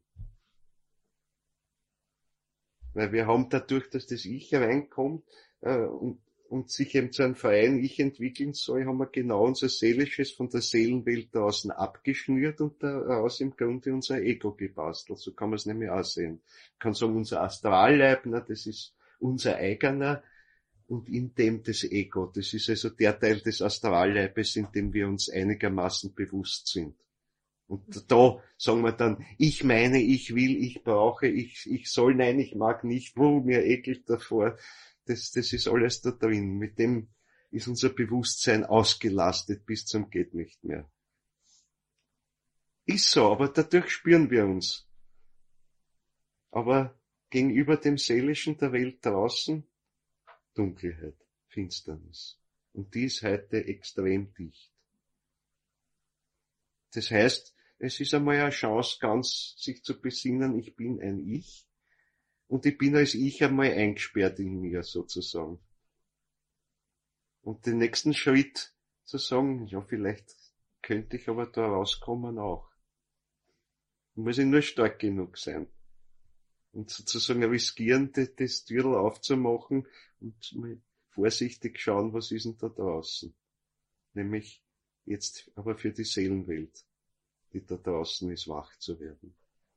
Weil wir haben dadurch, dass das Ich reinkommt und sich eben zu einem freien Ich entwickeln soll, haben wir genau unser Seelisches von der Seelenwelt draußen abgeschnürt und daraus im Grunde unser Ego gebastelt. So kann man es nämlich auch sehen. Man kann sagen, unser Astralleib, das ist unser eigener und in dem das Ego. Das ist also der Teil des Astralleibes, in dem wir uns einigermaßen bewusst sind. Und da sagen wir dann, ich meine, ich will, ich brauche, ich soll, nein, ich mag nicht, mir ekelt davor. Das ist alles da drin. Mit dem ist unser Bewusstsein ausgelastet bis zum geht nicht mehr. Ist so, aber dadurch spüren wir uns. Aber gegenüber dem Seelischen der Welt draußen Dunkelheit, Finsternis. Und die ist heute extrem dicht. Das heißt, es ist einmal eine Chance, ganz sich zu besinnen, ich bin ein Ich. Und ich bin als Ich einmal eingesperrt in mir, sozusagen. Und den nächsten Schritt zu sagen, ja, vielleicht könnte ich aber da rauskommen auch. Muss ich nur stark genug sein. Und sozusagen riskieren, das Türl aufzumachen und mal vorsichtig schauen, was ist denn da draußen. Nämlich jetzt aber für die Seelenwelt, die da draußen ist, wach zu werden.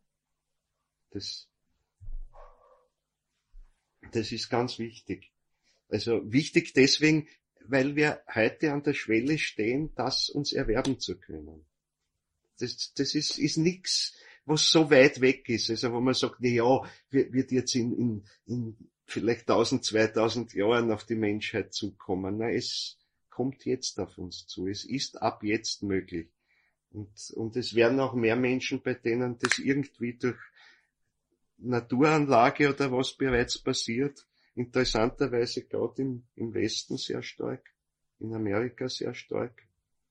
Das ist ganz wichtig. Also wichtig deswegen, weil wir heute an der Schwelle stehen, das uns erwerben zu können. Das ist nix, was so weit weg ist. Also wo man sagt, na ja, wird jetzt in vielleicht 1000, 2000 Jahren auf die Menschheit zukommen. Nein, es kommt jetzt auf uns zu. Es ist ab jetzt möglich. Und es werden auch mehr Menschen, bei denen das irgendwie durch Naturanlage oder was bereits passiert, interessanterweise gerade im Westen sehr stark, in Amerika sehr stark.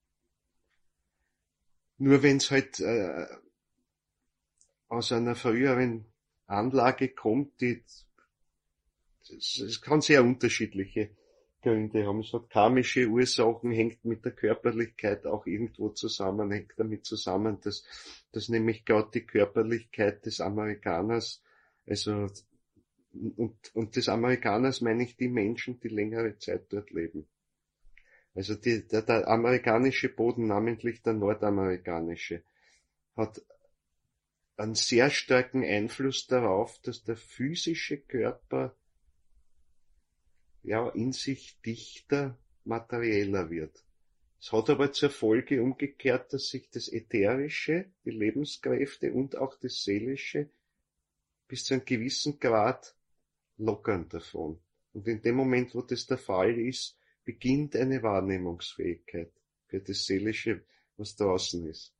Nur wenn es halt aus einer früheren Anlage kommt, es kann sehr unterschiedliche Gründe haben. Es hat karmische Ursachen, hängt mit der Körperlichkeit auch irgendwo zusammen, hängt damit zusammen, dass nämlich gerade die Körperlichkeit des Amerikaners, also und des Amerikaners meine ich die Menschen, die längere Zeit dort leben. Also der amerikanische Boden, namentlich der nordamerikanische, hat einen sehr starken Einfluss darauf, dass der physische Körper ja in sich dichter, materieller wird. Es hat aber zur Folge umgekehrt, dass sich das Ätherische, die Lebenskräfte und auch das Seelische bis zu einem gewissen Grad lockern davon. Und in dem Moment, wo das der Fall ist, beginnt eine Wahrnehmungsfähigkeit für das Seelische, was draußen ist.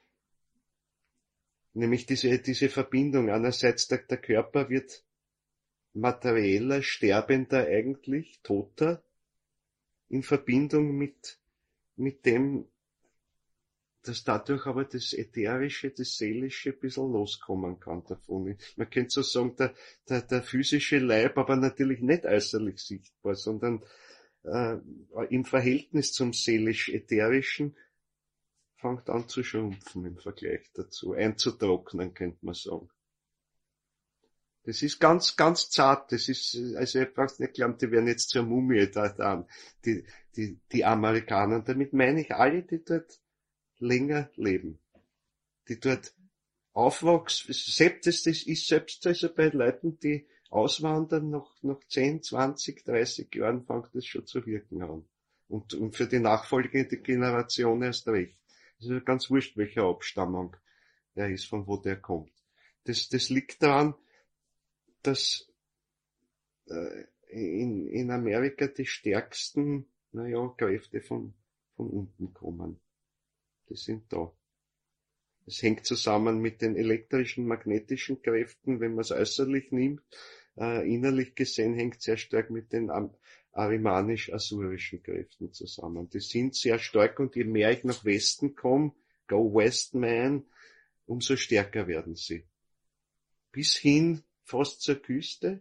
Nämlich diese Verbindung. Einerseits der Körper wird materieller, sterbender eigentlich, toter, in Verbindung mit dem, dass dadurch aber das Ätherische, das Seelische ein bisschen loskommen kann davon. Man könnte so sagen, der physische Leib, aber natürlich nicht äußerlich sichtbar, sondern im Verhältnis zum seelisch-ätherischen fängt an zu schrumpfen im Vergleich dazu, einzutrocknen, könnte man sagen. Das ist ganz, ganz zart. Das ist, also ich brauch's nicht glauben, die werden jetzt zur Mumie da, die Amerikaner. Und damit meine ich alle, die dort länger leben. Die dort aufwachsen. Das ist selbst also bei Leuten, die auswandern, nach 10, 20, 30 Jahren fängt das schon zu wirken an. Und für die nachfolgende Generation erst recht. Es ist ganz wurscht, welche Abstammung der ist, von wo der kommt. Das liegt daran, dass in Amerika die stärksten, Kräfte von unten kommen. Die sind da. Es hängt zusammen mit den elektrischen, magnetischen Kräften, wenn man es äußerlich nimmt. Innerlich gesehen hängt sehr stark mit den arimanisch-asurischen Kräften zusammen. Die sind sehr stark und je mehr ich nach Westen komme, go West Man, umso stärker werden sie. Bis hin fast zur Küste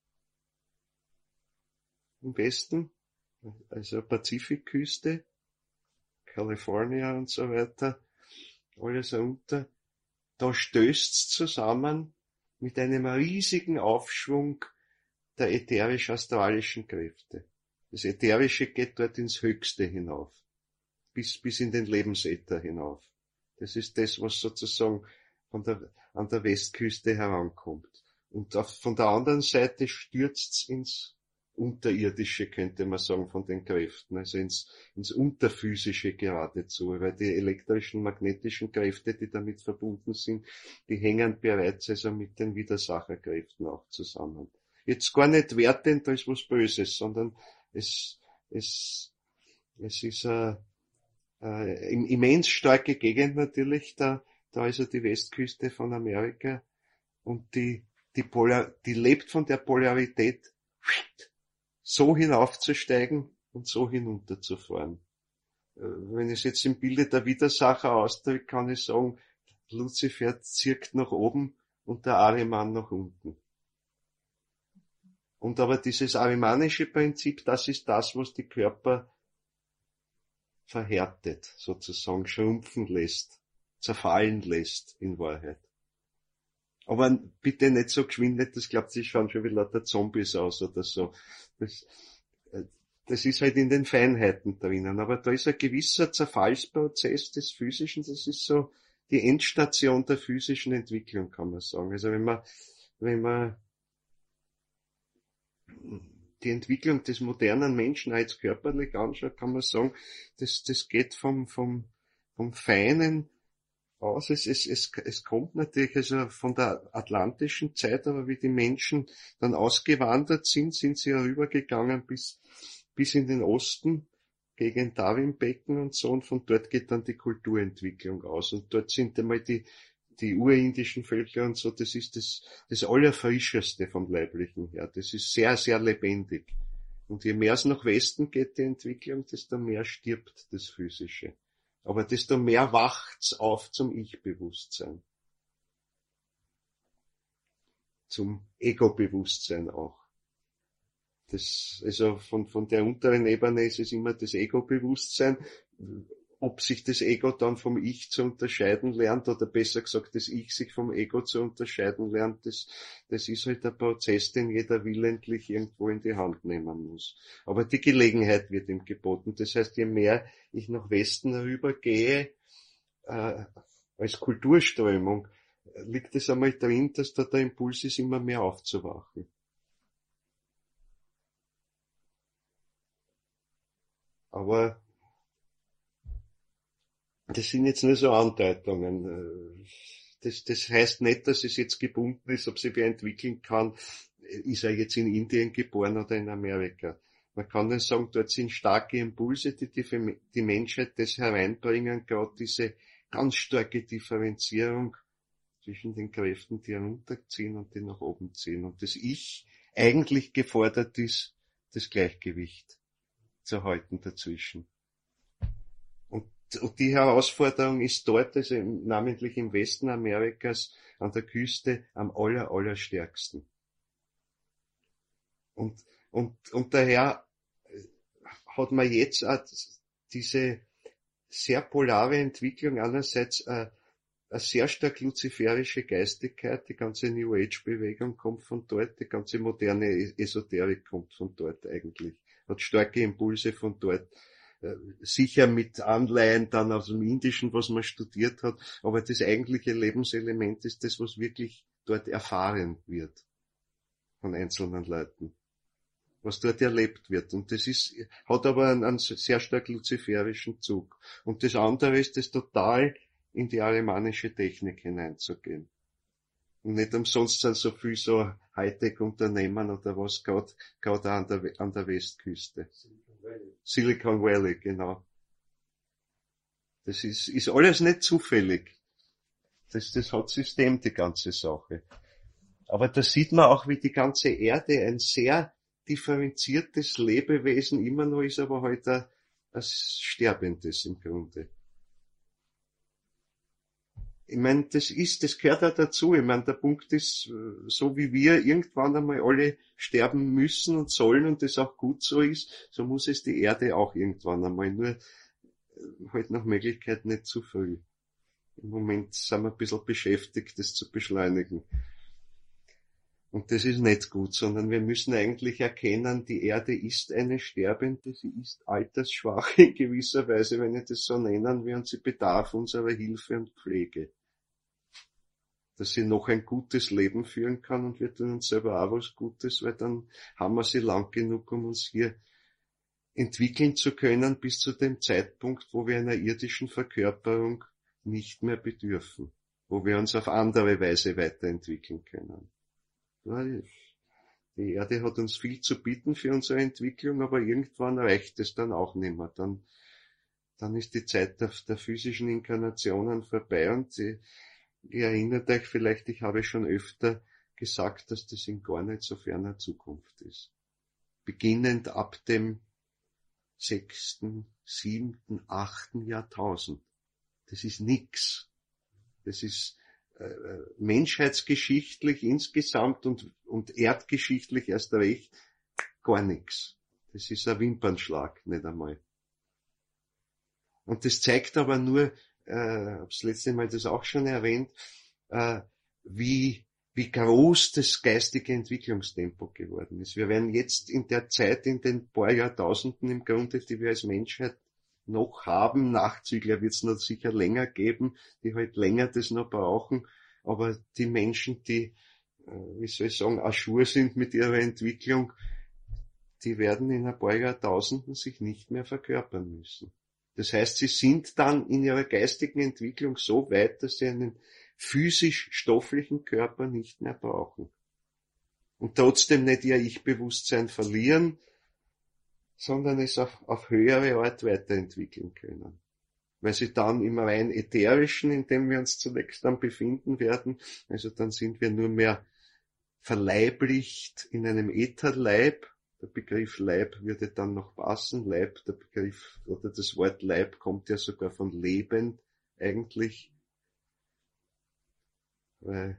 im Westen, also Pazifikküste, California und so weiter, alles unter. Da stößt's zusammen mit einem riesigen Aufschwung der ätherisch-astralischen Kräfte. Das Ätherische geht dort ins Höchste hinauf, bis in den Lebensäther hinauf. Das ist das, was sozusagen an der Westküste herankommt. Und von der anderen Seite stürzt's ins Unterirdische, könnte man sagen, von den Kräften, also ins Unterphysische geradezu, weil die elektrischen, magnetischen Kräfte, die damit verbunden sind, die hängen bereits also mit den Widersacherkräften auch zusammen. Jetzt gar nicht wertend, da ist was Böses, sondern es ist immens starke Gegend natürlich, da ist ja die Westküste von Amerika und die lebt von der Polarität, so hinaufzusteigen und so hinunterzufahren. Wenn ich es jetzt im Bilde der Widersacher ausdrücke, kann ich sagen, Luzifer zirkt nach oben und der Ahriman nach unten. Und aber dieses arimanische Prinzip, das ist das, was die Körper verhärtet, sozusagen schrumpfen lässt, zerfallen lässt, in Wahrheit. Aber bitte nicht so geschwind, nicht, das glaubt, sie schauen schon wie lauter Zombies aus oder so. Das ist halt in den Feinheiten drinnen. Aber da ist ein gewisser Zerfallsprozess des Physischen, das ist so die Endstation der physischen Entwicklung, kann man sagen. Also wenn man die Entwicklung des modernen Menschen als körperlich anschaut, kann man sagen, das geht vom Feinen aus. Es kommt natürlich also von der atlantischen Zeit, aber wie die Menschen dann ausgewandert sind sie ja rübergegangen bis in den Osten, gegen Darwinbecken und so, und von dort geht dann die Kulturentwicklung aus. Und dort sind einmal die urindischen Völker und so, das ist das Allerfrischeste vom Leiblichen her. Das ist sehr, sehr lebendig. Und je mehr es nach Westen geht, die Entwicklung, desto mehr stirbt das Physische. Aber desto mehr wacht's auf zum Ich-Bewusstsein. Zum Ego-Bewusstsein auch. Also von der unteren Ebene ist es immer das Ego-Bewusstsein. Ob sich das Ego dann vom Ich zu unterscheiden lernt, oder besser gesagt, das Ich sich vom Ego zu unterscheiden lernt, das ist halt der Prozess, den jeder willentlich irgendwo in die Hand nehmen muss. Aber die Gelegenheit wird ihm geboten. Das heißt, je mehr ich nach Westen rübergehe, als Kulturströmung, liegt es einmal drin, dass da der Impuls ist, immer mehr aufzuwachen. Aber das sind jetzt nur so Andeutungen. Das heißt nicht, dass es jetzt gebunden ist, ob sich wer entwickeln kann, ist er jetzt in Indien geboren oder in Amerika. Man kann nur sagen, dort sind starke Impulse, die Menschheit das hereinbringen, gerade diese ganz starke Differenzierung zwischen den Kräften, die herunterziehen und die nach oben ziehen. Und das Ich eigentlich gefordert ist, das Gleichgewicht zu halten dazwischen. Und die Herausforderung ist dort, also namentlich im Westen Amerikas, an der Küste, am allerstärksten. Und daher hat man jetzt auch diese sehr polare Entwicklung, einerseits eine sehr stark luziferische Geistigkeit, die ganze New Age Bewegung kommt von dort, die ganze moderne Esoterik kommt von dort eigentlich, hat starke Impulse von dort, sicher mit Anleihen dann aus dem Indischen, was man studiert hat, aber das eigentliche Lebenselement ist das, was wirklich dort erfahren wird von einzelnen Leuten, was dort erlebt wird. Und das hat aber einen sehr stark luziferischen Zug. Und das andere ist, das total in die arimanische Technik hineinzugehen. Und nicht umsonst sind so viel so Hightech-Unternehmen oder was, gerade an der Westküste. Silicon Valley, genau. Das ist alles nicht zufällig. Das hat System, die ganze Sache. Aber da sieht man auch, wie die ganze Erde ein sehr differenziertes Lebewesen immer noch ist, aber halt ein sterbendes im Grunde. Ich meine, das gehört auch dazu. Ich meine, der Punkt ist, so wie wir irgendwann einmal alle sterben müssen und sollen und das auch gut so ist, so muss es die Erde auch irgendwann einmal. Nur halt nach Möglichkeit nicht zu früh. Im Moment sind wir ein bisschen beschäftigt, das zu beschleunigen. Und das ist nicht gut, sondern wir müssen eigentlich erkennen, die Erde ist eine sterbende, sie ist altersschwach in gewisser Weise, wenn ich das so nennen will, und sie bedarf unserer Hilfe und Pflege. Dass sie noch ein gutes Leben führen kann und wir tun uns selber auch was Gutes, weil dann haben wir sie lang genug, um uns hier entwickeln zu können, bis zu dem Zeitpunkt, wo wir einer irdischen Verkörperung nicht mehr bedürfen, wo wir uns auf andere Weise weiterentwickeln können. Die Erde hat uns viel zu bieten für unsere Entwicklung, aber irgendwann reicht es dann auch nicht mehr. Dann ist die Zeit der physischen Inkarnationen vorbei und ihr erinnert euch vielleicht, ich habe schon öfter gesagt, dass das in gar nicht so ferner Zukunft ist. Beginnend ab dem 6., 7., 8. Jahrtausend. Das ist nix. Das ist menschheitsgeschichtlich insgesamt und erdgeschichtlich erst recht gar nix. Das ist ein Wimpernschlag, nicht einmal. Und das zeigt aber nur, das letzte Mal das auch schon erwähnt, wie groß das geistige Entwicklungstempo geworden ist. Wir werden jetzt in der Zeit, in den paar Jahrtausenden im Grunde, die wir als Menschheit noch haben, Nachzügler wird es noch sicher länger geben, die halt länger das noch brauchen, aber die Menschen, die, wie soll ich sagen, ajour sind mit ihrer Entwicklung, die werden in ein paar Jahrtausenden sich nicht mehr verkörpern müssen. Das heißt, sie sind dann in ihrer geistigen Entwicklung so weit, dass sie einen physisch-stofflichen Körper nicht mehr brauchen. Und trotzdem nicht ihr Ich-Bewusstsein verlieren, sondern es auf höhere Art weiterentwickeln können. Weil sie dann im rein ätherischen, in dem wir uns zunächst dann befinden werden, also dann sind wir nur mehr verleiblicht in einem Ätherleib. Der Begriff Leib würde dann noch passen. Leib, der Begriff oder das Wort Leib kommt ja sogar von Leben eigentlich. Weil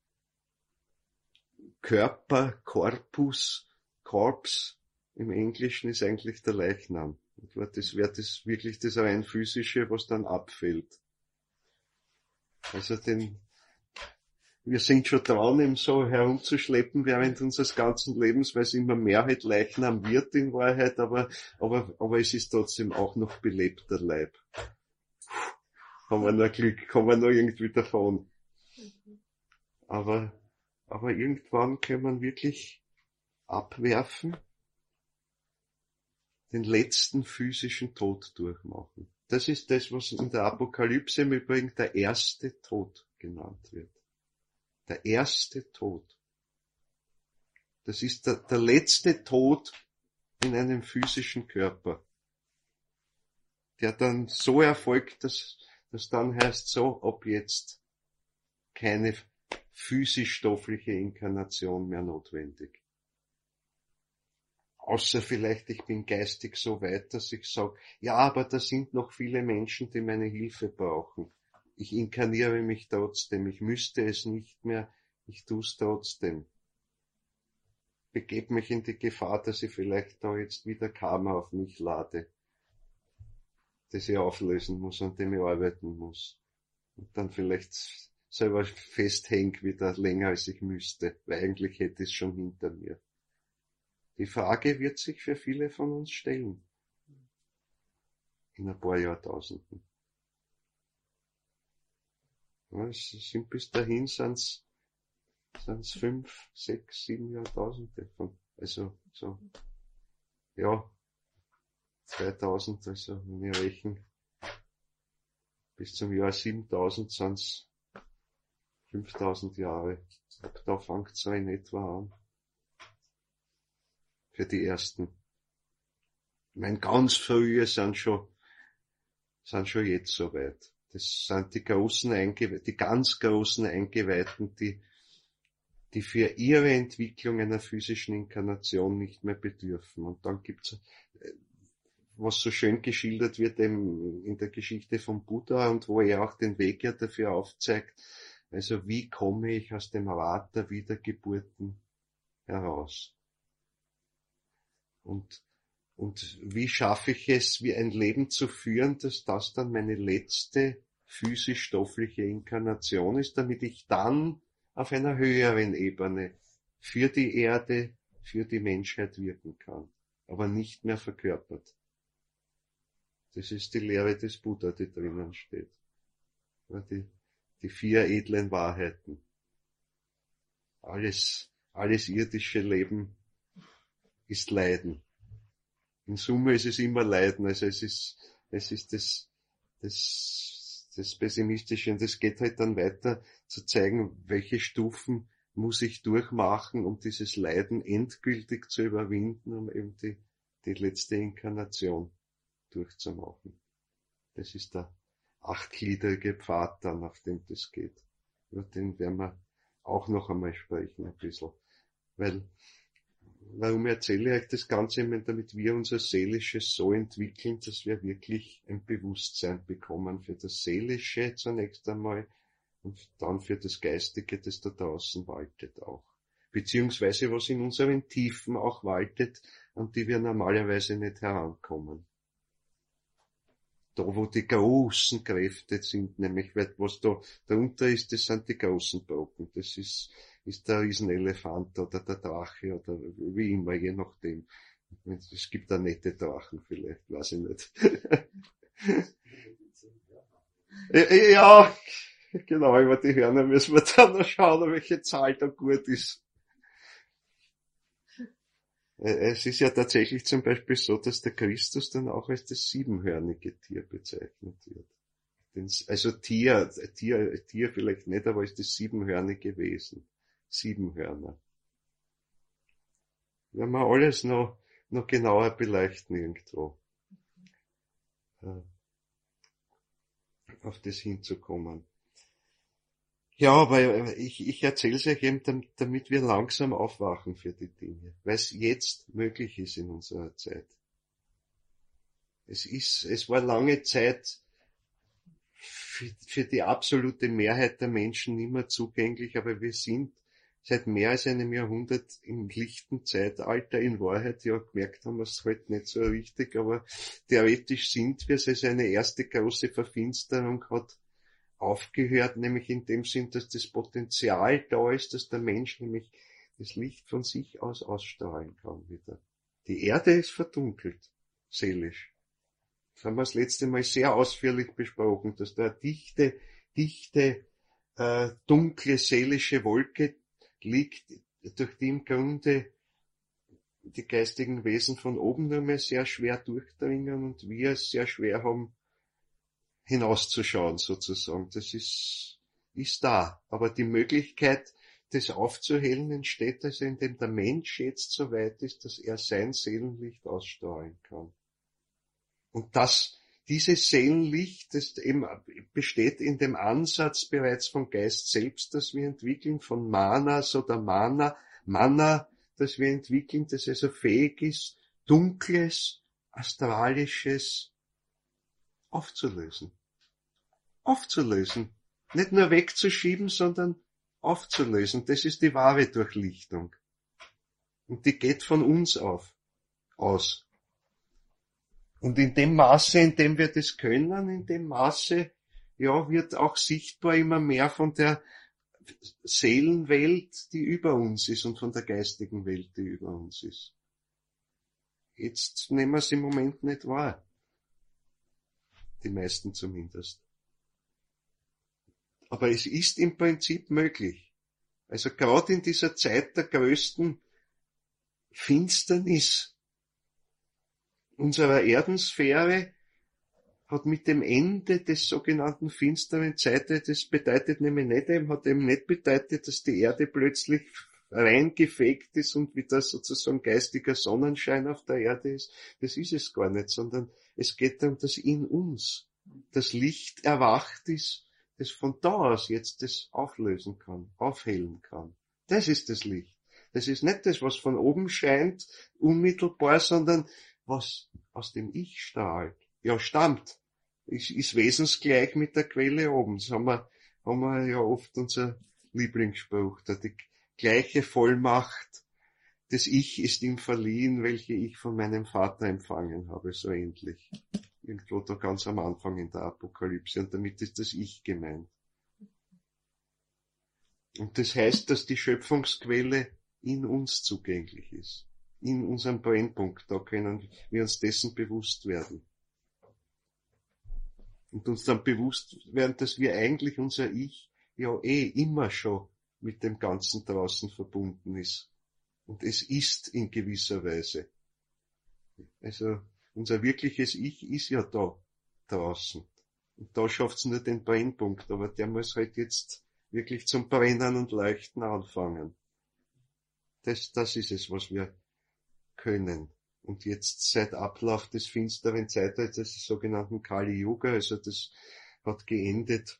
Körper, Corpus, Corpse im Englischen ist eigentlich der Leichnam. Das wäre das wirklich das rein physische, was dann abfällt. Also wir sind schon dran, eben so herumzuschleppen während unseres ganzen Lebens, weil es immer mehr halt Leichnam wird in Wahrheit, aber es ist trotzdem auch noch belebter Leib. Haben wir noch Glück, kommen wir noch irgendwie davon. Aber irgendwann kann man wirklich abwerfen, den letzten physischen Tod durchmachen. Das ist das, was in der Apokalypse im Übrigen der erste Tod genannt wird. Der erste Tod. Das ist der letzte Tod in einem physischen Körper, der dann so erfolgt, dass dann heißt so, ab jetzt keine physisch-stoffliche Inkarnation mehr notwendig. Außer vielleicht, ich bin geistig so weit, dass ich sage, ja, aber da sind noch viele Menschen, die meine Hilfe brauchen. Ich inkarniere mich trotzdem, ich müsste es nicht mehr, ich tue es trotzdem. Begebe mich in die Gefahr, dass ich vielleicht da jetzt wieder Karma auf mich lade, das ich auflösen muss, an dem ich arbeiten muss. Und dann vielleicht selber festhänge wieder länger als ich müsste, weil eigentlich hätte ich es schon hinter mir. Die Frage wird sich für viele von uns stellen. In ein paar Jahrtausenden. Ja, es sind bis dahin sind's 5, 6, 7 Jahrtausende von, also so, ja, 2000, also wenn wir rechnen, bis zum Jahr 7000 sind's 5000 Jahre. Ab da fängt's so in etwa an. Für die ersten. Ich meine, ganz frühe sind schon jetzt soweit. Das sind die ganz großen Eingeweihten, die für ihre Entwicklung einer physischen Inkarnation nicht mehr bedürfen. Und dann gibt's, was so schön geschildert wird in der Geschichte von Buddha und wo er auch den Weg ja dafür aufzeigt, also wie komme ich aus dem Rad der Wiedergeburten heraus? Und wie schaffe ich es, wie ein Leben zu führen, dass das dann meine letzte physisch-stoffliche Inkarnation ist, damit ich dann auf einer höheren Ebene für die Erde, für die Menschheit wirken kann, aber nicht mehr verkörpert. Das ist die Lehre des Buddha, die drinnen steht. Die 4 edlen Wahrheiten. Alles irdische Leben ist Leiden. In Summe ist es immer Leiden, also es ist das Pessimistische, und es geht halt dann weiter zu zeigen, welche Stufen muss ich durchmachen, um dieses Leiden endgültig zu überwinden, um eben die letzte Inkarnation durchzumachen. Das ist der 8gliedrige Pfad dann, auf dem das geht. Über den werden wir auch noch einmal sprechen, ein bisschen. Warum erzähle ich euch das Ganze? Damit wir unser Seelisches so entwickeln, dass wir wirklich ein Bewusstsein bekommen für das Seelische zunächst einmal und dann für das Geistige, das da draußen waltet auch. Beziehungsweise was in unseren Tiefen auch waltet, an die wir normalerweise nicht herankommen. Da, wo die großen Kräfte sind, nämlich was da darunter ist, das sind die großen Brocken. Das ist der Riesenelefant oder der Drache oder wie immer, je nachdem. Es gibt da nette Drachen vielleicht, weiß ich nicht. Ja, genau, über die Hörner müssen wir dann noch schauen, welche Zahl da gut ist. Es ist ja tatsächlich zum Beispiel so, dass der Christus dann auch als das 7-hörnige Tier bezeichnet wird. Also Tier vielleicht nicht, aber als das 7-hörnige Wesen. 7 Hörner. Werden wir alles noch genauer beleuchten irgendwo. Auf das hinzukommen. Ja, aber ich erzähle es euch eben, damit wir langsam aufwachen für die Dinge, weil es jetzt möglich ist in unserer Zeit. Es war lange Zeit für die absolute Mehrheit der Menschen nicht mehr zugänglich, aber wir sind seit mehr als einem Jahrhundert im lichten Zeitalter. In Wahrheit, ja, gemerkt haben wir es halt nicht so richtig, aber theoretisch sind wir es. Also eine erste große Verfinsterung hat aufgehört, nämlich in dem Sinn, dass das Potenzial da ist, dass der Mensch nämlich das Licht von sich aus ausstrahlen kann wieder. Die Erde ist verdunkelt, seelisch. Das haben wir das letzte Mal sehr ausführlich besprochen, dass da eine dichte, dunkle seelische Wolke liegt, durch die im Grunde die geistigen Wesen von oben nur mehr sehr schwer durchdringen und wir es sehr schwer haben, hinauszuschauen sozusagen. Das ist da. Aber die Möglichkeit, das aufzuhellen, entsteht also, indem der Mensch jetzt so weit ist, dass er sein Seelenlicht ausstrahlen kann. Und dieses Seelenlicht, das eben besteht in dem Ansatz bereits vom Geist selbst, das wir entwickeln, von Manas oder Mana, das wir entwickeln, das also fähig ist, Dunkles, Astralisches aufzulösen. Nicht nur wegzuschieben, sondern aufzulösen. Das ist die wahre Durchlichtung. Und die geht von uns aus. Und in dem Maße, in dem wir das können, in dem Maße ja, wird auch sichtbar immer mehr von der Seelenwelt, die über uns ist und von der geistigen Welt, die über uns ist. Jetzt nehmen wir es im Moment nicht wahr. Die meisten zumindest. Aber es ist im Prinzip möglich. Also gerade in dieser Zeit der größten Finsternis unserer Erdensphäre hat mit dem Ende des sogenannten finsteren Zeitalters, das bedeutet nämlich nicht, hat eben nicht bedeutet, dass die Erde plötzlich reingefegt ist und wieder sozusagen geistiger Sonnenschein auf der Erde ist. Das ist es gar nicht, sondern es geht darum, dass in uns das Licht erwacht ist, das von da aus jetzt das auflösen kann, aufhellen kann. Das ist das Licht. Das ist nicht das, was von oben scheint, unmittelbar, sondern was aus dem Ich strahlt. Ja, stammt. Ist wesensgleich mit der Quelle oben. Das haben wir ja oft unser Lieblingsspruch. Die gleiche Vollmacht des Ich ist ihm verliehen, welche ich von meinem Vater empfangen habe, so ähnlich. Irgendwo da ganz am Anfang in der Apokalypse. Und damit ist das Ich gemeint. Und das heißt, dass die Schöpfungsquelle in uns zugänglich ist. In unserem Brennpunkt. Da können wir uns dessen bewusst werden. Und uns dann bewusst werden, dass wir eigentlich unser Ich ja immer schon mit dem Ganzen draußen verbunden ist. Und es ist in gewisser Weise. Also unser wirkliches Ich ist ja da draußen. Und da schafft's nur den Brennpunkt, aber der muss halt jetzt wirklich zum Brennen und Leuchten anfangen. Das ist es, was wir können. Und jetzt seit Ablauf des finsteren Zeitalters, des sogenannten Kali Yuga, also das hat geendet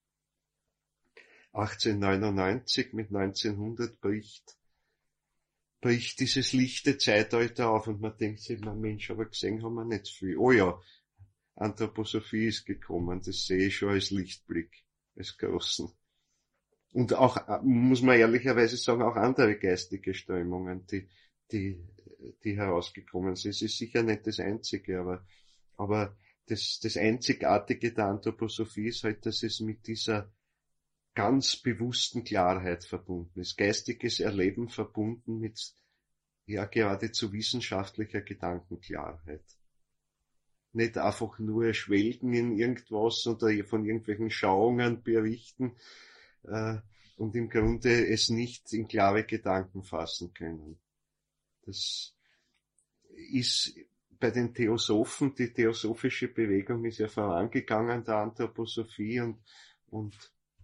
1899, mit 1900 bricht dieses lichte Zeitalter auf und man denkt sich, na Mensch, aber gesehen haben wir nicht viel. Oh ja, Anthroposophie ist gekommen, das sehe ich schon als Lichtblick, als großen. Und auch, muss man ehrlicherweise sagen, auch andere geistige Strömungen, die herausgekommen sind. Es ist sicher nicht das Einzige, aber das Einzigartige der Anthroposophie ist halt, dass es mit dieser ganz bewussten Klarheit verbunden ist. Geistiges Erleben verbunden mit, ja, geradezu wissenschaftlicher Gedankenklarheit. Nicht einfach nur schwelgen in irgendwas oder von irgendwelchen Schauungen berichten, und im Grunde es nicht in klare Gedanken fassen können. Das ist bei den Theosophen, die theosophische Bewegung ist ja vorangegangen, der Anthroposophie, und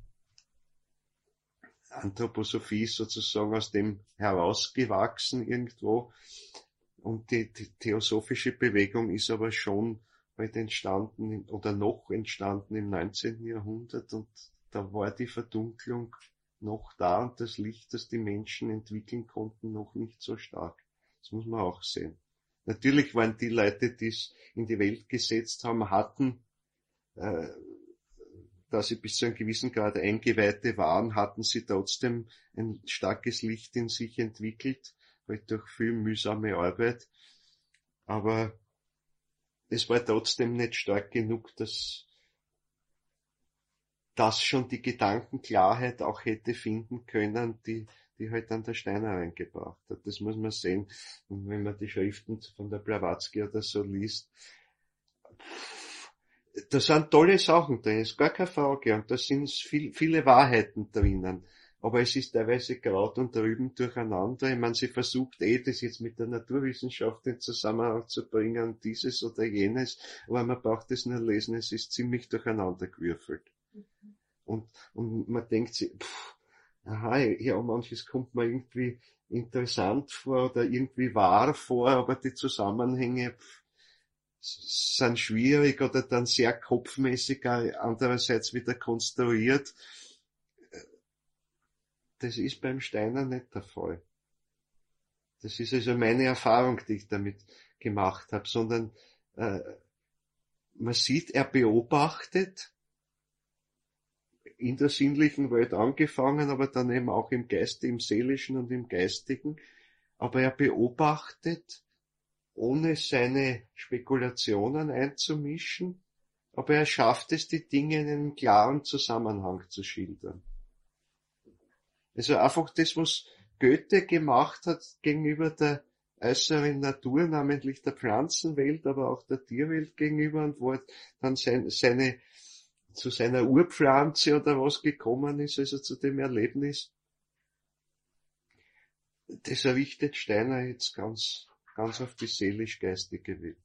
Anthroposophie ist sozusagen aus dem herausgewachsen irgendwo, und die theosophische Bewegung ist aber schon bald entstanden oder noch entstanden im 19. Jahrhundert, und da war die Verdunklung noch da und das Licht, das die Menschen entwickeln konnten, noch nicht so stark. Das muss man auch sehen. Natürlich waren die Leute, die es in die Welt gesetzt haben, hatten, da sie bis zu einem gewissen Grad Eingeweihte waren, hatten sie trotzdem ein starkes Licht in sich entwickelt, halt durch viel mühsame Arbeit. Aber es war trotzdem nicht stark genug, dass das schon die Gedankenklarheit auch hätte finden können, die halt dann der Steiner reingebracht hat. Das muss man sehen. Und wenn man die Schriften von der Blavatsky oder so liest, da sind tolle Sachen drin, ist gar keine Frage. Und da sind viele Wahrheiten drinnen. Aber es ist teilweise Kraut und Rüben durcheinander. Ich meine, sie versucht das jetzt mit der Naturwissenschaft in Zusammenhang zu bringen, dieses oder jenes. Aber man braucht es nur lesen, es ist ziemlich durcheinandergewürfelt. Und man denkt sich, ja, manches kommt mir irgendwie interessant vor oder irgendwie wahr vor, aber die Zusammenhänge sind schwierig oder dann sehr kopfmäßig, andererseits wieder konstruiert. Das ist beim Steiner nicht der Fall. Das ist also meine Erfahrung, die ich damit gemacht habe, sondern man sieht, er beobachtet, in der sinnlichen Welt angefangen, aber dann eben auch im Geiste, im Seelischen und im Geistigen. Aber er beobachtet, ohne seine Spekulationen einzumischen, aber er schafft es, die Dinge in einem klaren Zusammenhang zu schildern. Also einfach das, was Goethe gemacht hat gegenüber der äußeren Natur, namentlich der Pflanzenwelt, aber auch der Tierwelt gegenüber, und wo er dann zu seiner Urpflanze oder was gekommen ist, also zu dem Erlebnis, das errichtet Steiner jetzt ganz auf die seelisch-geistige Welt.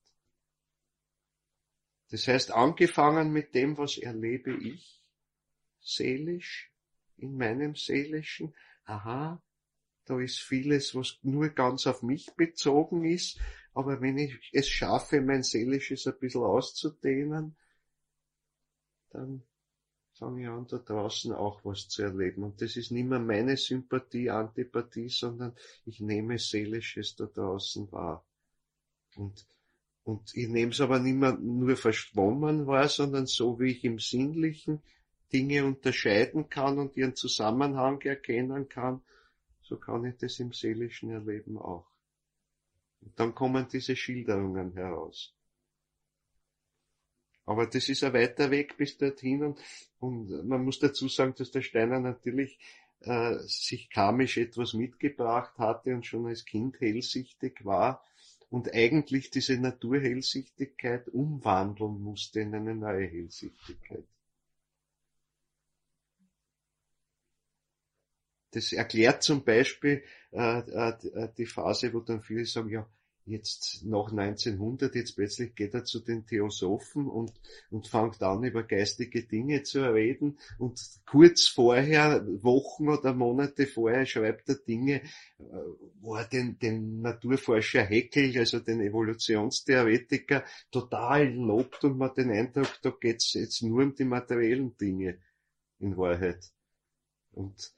Das heißt, angefangen mit dem, was erlebe ich seelisch, in meinem Seelischen, aha, da ist vieles, was nur ganz auf mich bezogen ist, aber wenn ich es schaffe, mein Seelisches ein bisschen auszudehnen, dann fange ich an, da draußen auch was zu erleben. Und das ist nicht mehr meine Sympathie, Antipathie, sondern ich nehme Seelisches da draußen wahr. Und ich nehme es aber nicht mehr nur verschwommen wahr, sondern so, wie ich im Sinnlichen Dinge unterscheiden kann und ihren Zusammenhang erkennen kann, so kann ich das im Seelischen erleben auch. Und dann kommen diese Schilderungen heraus. Aber das ist ein weiter Weg bis dorthin, und man muss dazu sagen, dass der Steiner natürlich sich karmisch etwas mitgebracht hatte und schon als Kind hellsichtig war und eigentlich diese Naturhellsichtigkeit umwandeln musste in eine neue Hellsichtigkeit. Das erklärt zum Beispiel die Phase, wo dann viele sagen, ja, jetzt nach 1900, jetzt plötzlich geht er zu den Theosophen und fängt an, über geistige Dinge zu reden, und kurz vorher, Wochen oder Monate vorher, schreibt er Dinge, wo er den Naturforscher Haeckel, also den Evolutionstheoretiker, total lobt, und man den Eindruck, da geht's jetzt nur um die materiellen Dinge in Wahrheit. Und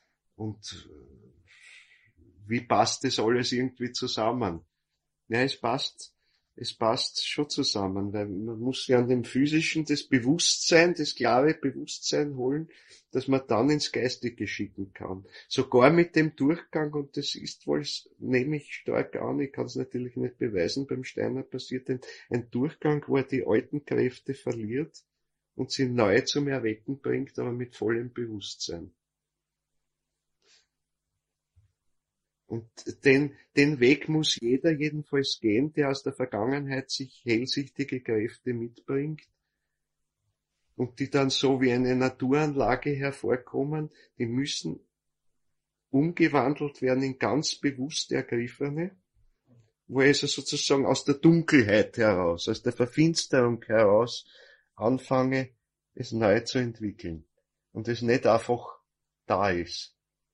wie passt das alles irgendwie zusammen? Ja, es passt schon zusammen, weil man muss ja an dem Physischen das Bewusstsein, das klare Bewusstsein holen, dass man dann ins Geistige schicken kann. Sogar mit dem Durchgang, und das ist wohl, nehme ich stark an, ich kann es natürlich nicht beweisen, beim Steiner passiert ein Durchgang, wo er die alten Kräfte verliert und sie neu zum Erwecken bringt, aber mit vollem Bewusstsein. Und den Weg muss jeder jedenfalls gehen, der aus der Vergangenheit sich hellsichtige Kräfte mitbringt und die dann so wie eine Naturanlage hervorkommen, die müssen umgewandelt werden in ganz bewusst Ergriffene, wo ich also sozusagen aus der Dunkelheit heraus, aus der Verfinsterung heraus anfange, es neu zu entwickeln und es nicht einfach da ist.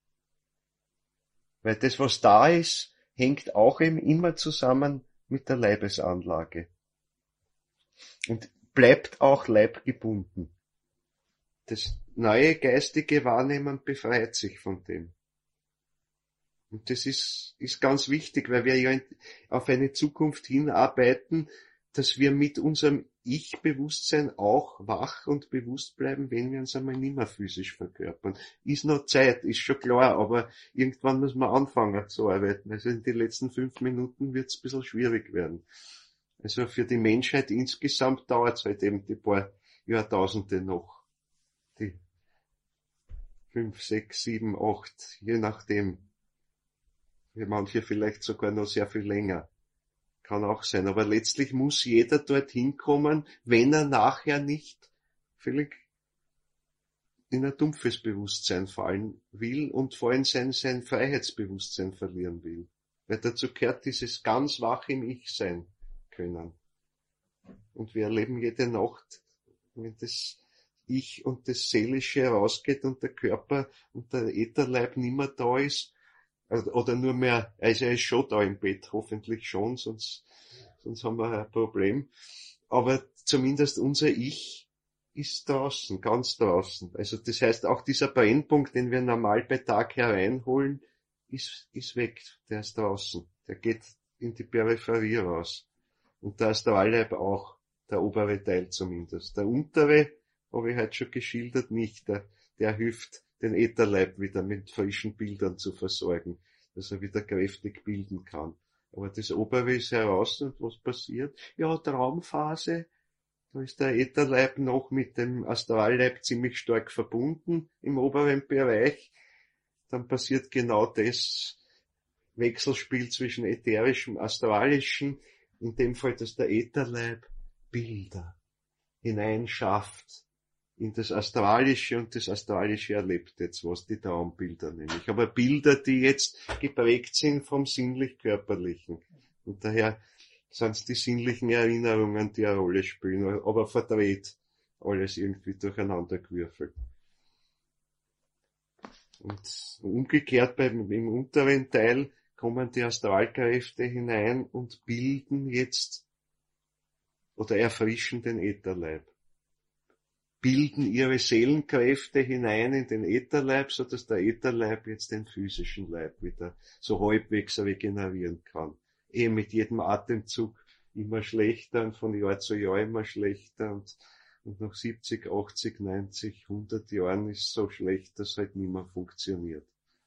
Weil das, was da ist, hängt auch eben immer zusammen mit der Leibesanlage. Und bleibt auch leibgebunden. Das neue geistige Wahrnehmen befreit sich von dem. Und das ist ganz wichtig, weil wir ja auf eine Zukunft hinarbeiten, dass wir mit unserem Ich-Bewusstsein auch wach und bewusst bleiben, wenn wir uns einmal nicht mehr physisch verkörpern. Ist noch Zeit, ist schon klar, aber irgendwann muss man anfangen zu arbeiten. Also in den letzten 5 Minuten wird es ein bisschen schwierig werden. Also für die Menschheit insgesamt dauert es halt eben die paar Jahrtausende noch. Die 5, 6, 7, 8, je nachdem. Für manche vielleicht sogar noch sehr viel länger. Kann auch sein. Aber letztlich muss jeder dorthin kommen, wenn er nachher nicht völlig in ein dumpfes Bewusstsein fallen will und vor allem sein Freiheitsbewusstsein verlieren will. Weil dazu gehört dieses ganz wach im Ich sein können. Und wir erleben jede Nacht, wenn das Ich und das Seelische herausgeht und der Körper und der Ätherleib nimmer da ist, oder nur mehr, also er ist schon da im Bett, hoffentlich schon, sonst haben wir ein Problem. Aber zumindest unser Ich ist draußen, ganz draußen. Also das heißt, auch dieser Brennpunkt, den wir normal bei Tag hereinholen, ist weg, der ist draußen. Der geht in die Peripherie raus. Und da ist der Astralleib auch, der obere Teil zumindest. Der untere, habe ich heute schon geschildert, nicht. Der hilft, den Ätherleib wieder mit frischen Bildern zu versorgen, dass er wieder kräftig bilden kann. Aber das obere ist heraus, und was passiert? Ja, Traumphase, Da ist der Ätherleib noch mit dem Astralleib ziemlich stark verbunden im oberen Bereich. Dann passiert genau das Wechselspiel zwischen ätherischem und astralischem, in dem Fall, dass der Ätherleib Bilder hineinschafft in das Astralische, und das Astralische erlebt jetzt was, die Traumbilder nämlich. Aber Bilder, die jetzt geprägt sind vom sinnlich-körperlichen. Und daher sind es die sinnlichen Erinnerungen, die eine Rolle spielen, aber verdreht, alles irgendwie durcheinandergewürfelt. Und umgekehrt im unteren Teil kommen die Astralkräfte hinein und bilden jetzt oder erfrischen den Ätherleib. Bilden ihre Seelenkräfte hinein in den Ätherleib, so dass der Ätherleib jetzt den physischen Leib wieder so halbwegs regenerieren kann. Mit jedem Atemzug immer schlechter und von Jahr zu Jahr immer schlechter, und nach 70, 80, 90, 100 Jahren ist es so schlecht, dass es halt nicht mehr funktioniert.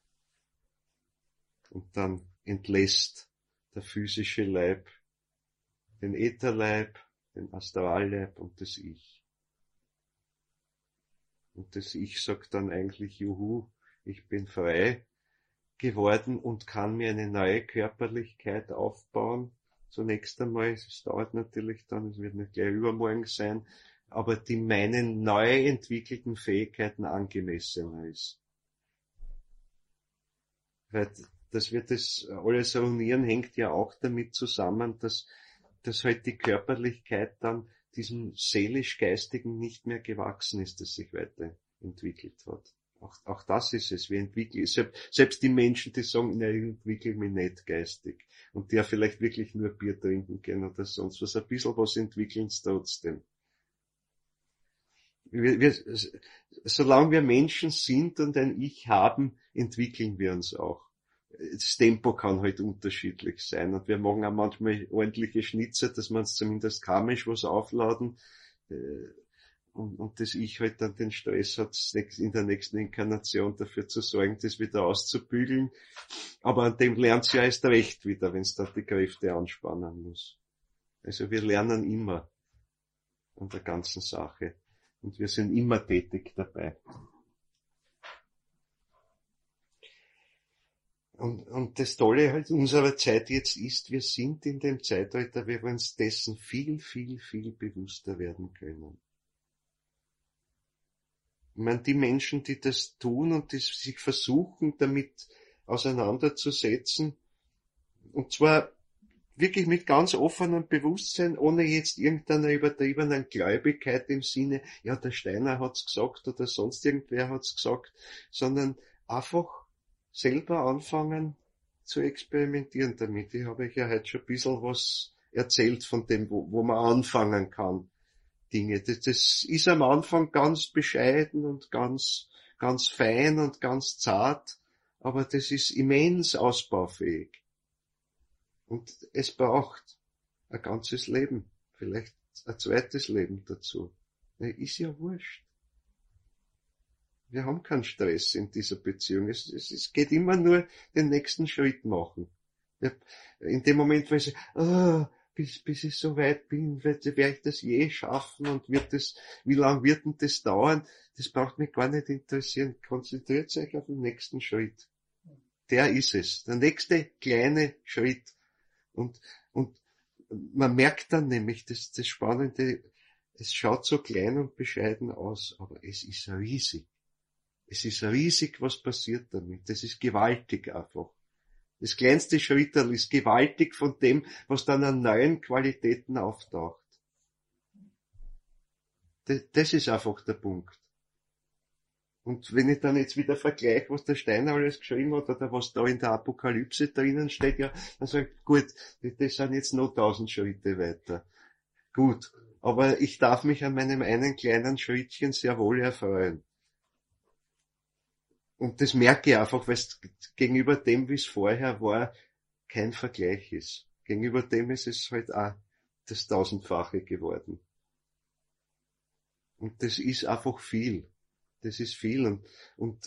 Und dann entlässt der physische Leib den Ätherleib, den Astralleib und das Ich. Und das Ich sagt dann eigentlich, juhu, ich bin frei geworden und kann mir eine neue Körperlichkeit aufbauen. Zunächst einmal, es dauert natürlich dann, es wird nicht gleich übermorgen sein, aber die meinen neu entwickelten Fähigkeiten angemessener ist. Weil, dass wir das alles ruinieren, hängt ja auch damit zusammen, dass halt die Körperlichkeit dann diesem seelisch-geistigen nicht mehr gewachsen ist, das sich weiterentwickelt hat. Auch das ist es. Wir entwickeln, selbst die Menschen, die sagen, na, ich entwickle mich nicht geistig, und die ja vielleicht wirklich nur Bier trinken können oder sonst was, ein bisschen was entwickeln sie trotzdem. Solange wir Menschen sind und ein Ich haben, entwickeln wir uns auch. Das Tempo kann halt unterschiedlich sein, und wir machen auch manchmal ordentliche Schnitzer, dass wir uns zumindest karmisch was aufladen, und das Ich halt dann den Stress hat, in der nächsten Inkarnation dafür zu sorgen, das wieder auszubügeln. Aber an dem lernt sie ja erst recht wieder, wenn es dann die Kräfte anspannen muss. Also wir lernen immer an der ganzen Sache. Und wir sind immer tätig dabei. Und das Tolle halt unserer Zeit jetzt ist, wir sind in dem Zeitalter, wo wir uns dessen viel, viel, viel bewusster werden können. Ich meine, die Menschen, die das tun und die sich versuchen, damit auseinanderzusetzen, und zwar wirklich mit ganz offenem Bewusstsein, ohne jetzt irgendeiner übertriebenen Gläubigkeit im Sinne, ja, der Steiner hat's gesagt oder sonst irgendwer hat's gesagt, sondern einfach selber anfangen zu experimentieren damit. Ich habe euch ja heute schon ein bisschen was erzählt von dem, wo man anfangen kann. Dinge. Das ist am Anfang ganz bescheiden und ganz fein und ganz zart, aber das ist immens ausbaufähig. Und es braucht ein ganzes Leben, vielleicht ein zweites Leben dazu. Ist ja wurscht. Wir haben keinen Stress in dieser Beziehung. Es geht immer nur den nächsten Schritt machen. In dem Moment, wo ich sage, bis ich so weit bin, werde ich das je schaffen, und wie lang wird denn das dauern? Das braucht mich gar nicht interessieren. Konzentriert euch auf den nächsten Schritt. Der ist es. Der nächste kleine Schritt. Und man merkt dann nämlich, das Spannende, es schaut so klein und bescheiden aus, aber es ist riesig. Es ist riesig, was passiert damit. Das ist gewaltig einfach. Das kleinste Schritterl ist gewaltig von dem, was dann an neuen Qualitäten auftaucht. Das ist einfach der Punkt. Und wenn ich dann jetzt wieder vergleiche, was der Steiner alles geschrieben hat, oder was da in der Apokalypse drinnen steht, ja, dann sage ich, gut, das sind jetzt noch 1000 Schritte weiter. Gut. Aber ich darf mich an meinem einen kleinen Schrittchen sehr wohl erfreuen. Und das merke ich einfach, weil es gegenüber dem, wie es vorher war, kein Vergleich ist. Gegenüber dem ist es halt auch das Tausendfache geworden. Und das ist einfach viel. Das ist viel. Und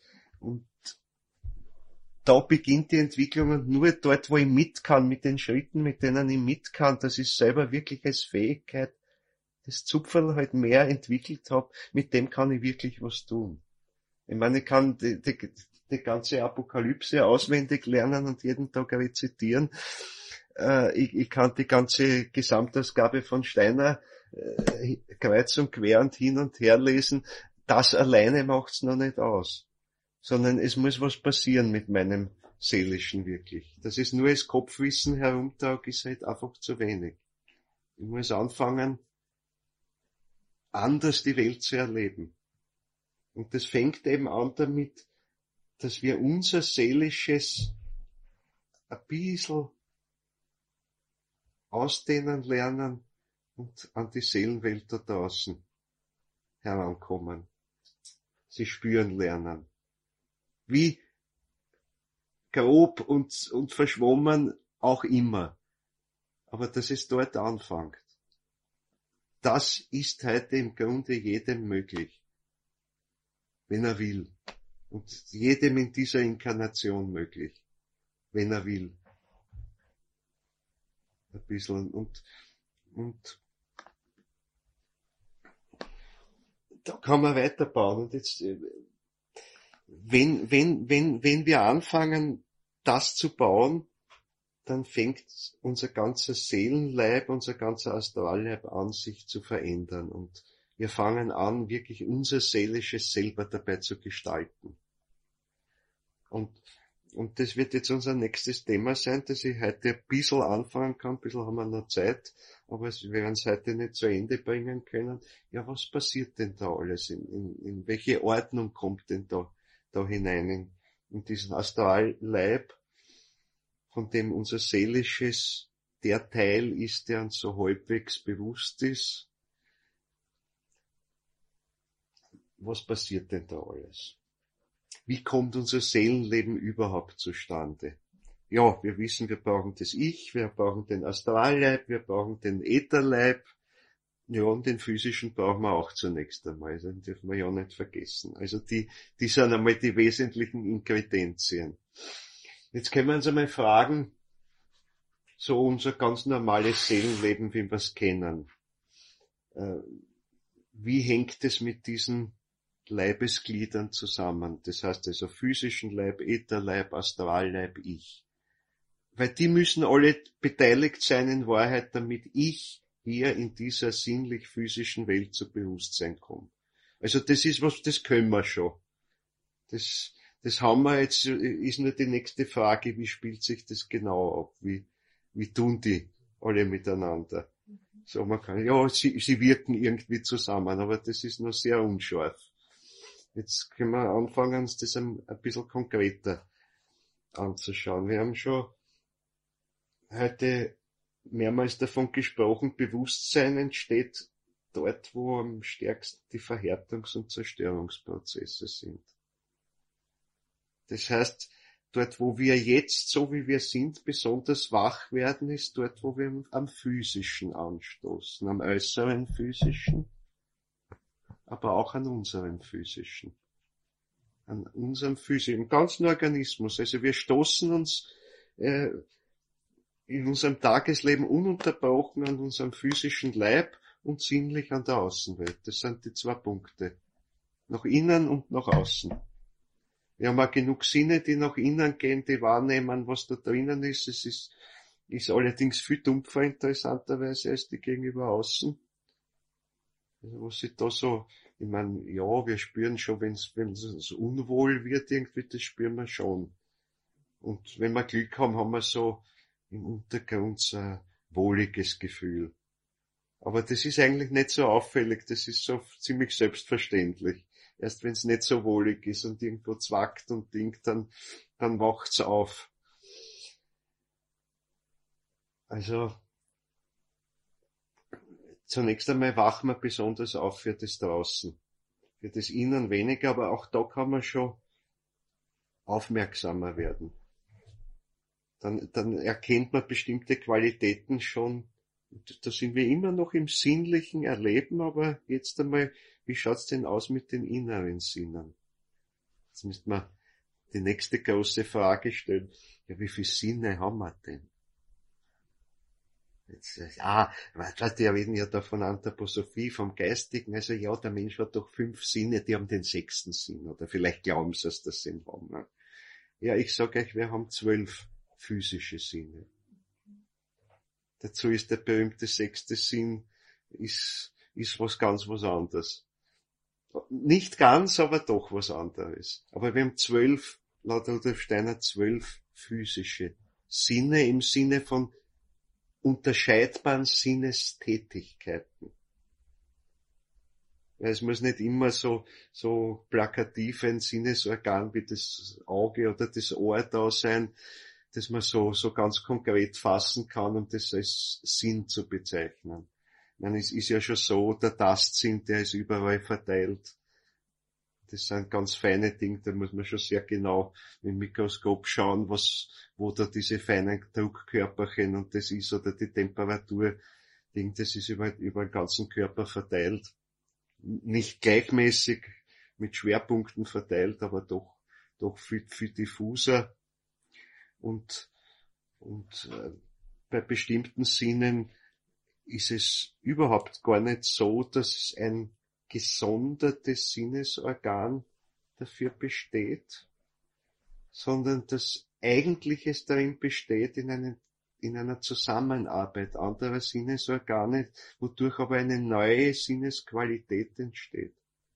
da beginnt die Entwicklung, und nur dort, wo ich mit kann, mit den Schritten, mit denen ich mit kann, das ist selber wirklich als Fähigkeit, das Zupferl halt mehr entwickelt habe, mit dem kann ich wirklich was tun. Ich meine, ich kann die ganze Apokalypse auswendig lernen und jeden Tag rezitieren. Ich kann die ganze Gesamtausgabe von Steiner kreuz und quer und hin und her lesen. Das alleine macht's noch nicht aus. Sondern es muss was passieren mit meinem Seelischen wirklich. Das ist nur das Kopfwissen herumtag, ist halt einfach zu wenig. Ich muss anfangen, anders die Welt zu erleben. Und das fängt eben an damit, dass wir unser Seelisches ein bisschen ausdehnen lernen und an die Seelenwelt da draußen herankommen. Sie spüren lernen. Wie grob und verschwommen auch immer. Aber dass es dort anfängt. Das ist heute im Grunde jedem möglich. Wenn er will. Und jedem in dieser Inkarnation möglich. Wenn er will. Ein bisschen. Und da kann man weiterbauen. Und jetzt, wenn wir anfangen, das zu bauen, dann fängt unser ganzer Seelenleib, unser ganzer Astralleib an, sich zu verändern. Und wir fangen an, wirklich unser Seelisches selber dabei zu gestalten. Und das wird jetzt unser nächstes Thema sein, dass ich heute ein bisschen anfangen kann. Ein bisschen haben wir noch Zeit, aber wir werden es heute nicht zu Ende bringen können. Ja, was passiert denn da alles? In welche Ordnung kommt denn da hinein? In diesen Astralleib, von dem unser Seelisches der Teil ist, der uns so halbwegs bewusst ist. Was passiert denn da alles? Wie kommt unser Seelenleben überhaupt zustande? Ja, wir wissen, wir brauchen das Ich, wir brauchen den Astralleib, wir brauchen den Ätherleib. Ja, und den physischen brauchen wir auch zunächst einmal. Also den dürfen wir ja nicht vergessen. Also die sind einmal die wesentlichen Ingredienzien. Jetzt können wir uns einmal fragen, so unser ganz normales Seelenleben, wie wir es kennen. Wie hängt es mit diesen Leibesgliedern zusammen? Das heißt also physischen Leib, Ätherleib, Astralleib, Ich. Weil die müssen alle beteiligt sein in Wahrheit, damit ich hier in dieser sinnlich-physischen Welt zu Bewusstsein komme. Also das ist was, das können wir schon. Das haben wir jetzt, ist nur die nächste Frage, wie spielt sich das genau ab? Wie tun die alle miteinander? So, man kann, ja, sie wirken irgendwie zusammen, aber das ist noch sehr unscharf. Jetzt können wir anfangen, uns das ein bisschen konkreter anzuschauen. Wir haben schon heute mehrmals davon gesprochen, Bewusstsein entsteht dort, wo am stärksten die Verhärtungs- und Zerstörungsprozesse sind. Das heißt, dort, wo wir jetzt, so wie wir sind, besonders wach werden, ist dort, wo wir am Physischen anstoßen, am äußeren Physischen, aber auch an unserem Physischen. An unserem Physischen, im ganzen Organismus. Also wir stoßen uns in unserem Tagesleben ununterbrochen an unserem physischen Leib und sinnlich an der Außenwelt. Das sind die zwei Punkte. Nach innen und nach außen. Wir haben auch genug Sinne, die nach innen gehen, die wahrnehmen, was da drinnen ist. Es ist allerdings viel dumpfer interessanterweise als die gegenüber außen. Also was sich da so, ich meine, ja, wir spüren schon, wenn es unwohl wird irgendwie, das spüren wir schon. Und wenn wir Glück haben, haben wir so im Untergrund so ein wohliges Gefühl. Aber das ist eigentlich nicht so auffällig, das ist so ziemlich selbstverständlich. Erst wenn es nicht so wohlig ist und irgendwo zwackt und dingt, dann wacht's auf. Also, zunächst einmal wachen wir besonders auf für das Draußen. Für das Innen weniger, aber auch da kann man schon aufmerksamer werden. Dann erkennt man bestimmte Qualitäten schon. Da sind wir immer noch im sinnlichen Erleben, aber jetzt einmal, wie schaut's denn aus mit den inneren Sinnen? Jetzt müsste man die nächste große Frage stellen. Ja, wie viele Sinne haben wir denn? Die reden ja da von Anthroposophie, vom Geistigen. Also ja, der Mensch hat doch 5 Sinne, die haben den 6. Sinn. Oder vielleicht glauben sie es, dass sie ihn haben. Ne? Ja, ich sage euch, wir haben 12 physische Sinne. Dazu ist der berühmte 6. Sinn, ist was anderes. Nicht ganz, aber doch was anderes. Aber wir haben 12, laut Rudolf Steiner, 12 physische Sinne im Sinne von unterscheidbaren Sinnestätigkeiten. Weil es muss nicht immer so plakativ ein Sinnesorgan wie das Auge oder das Ohr da sein, dass man so ganz konkret fassen kann, um das als Sinn zu bezeichnen. Ich meine, es ist ja schon so, der Tastsinn, der ist überall verteilt. Das sind ganz feine Dinge, da muss man schon sehr genau mit dem Mikroskop schauen, wo da diese feinen Druckkörperchen und das ist, oder die Temperatur, das ist über den ganzen Körper verteilt. Nicht gleichmäßig, mit Schwerpunkten verteilt, aber doch viel diffuser. Und bei bestimmten Sinnen ist es überhaupt gar nicht so, dass ein gesondertes Sinnesorgan dafür besteht, sondern dass eigentlich es darin besteht in einer Zusammenarbeit anderer Sinnesorgane, wodurch aber eine neue Sinnesqualität entsteht.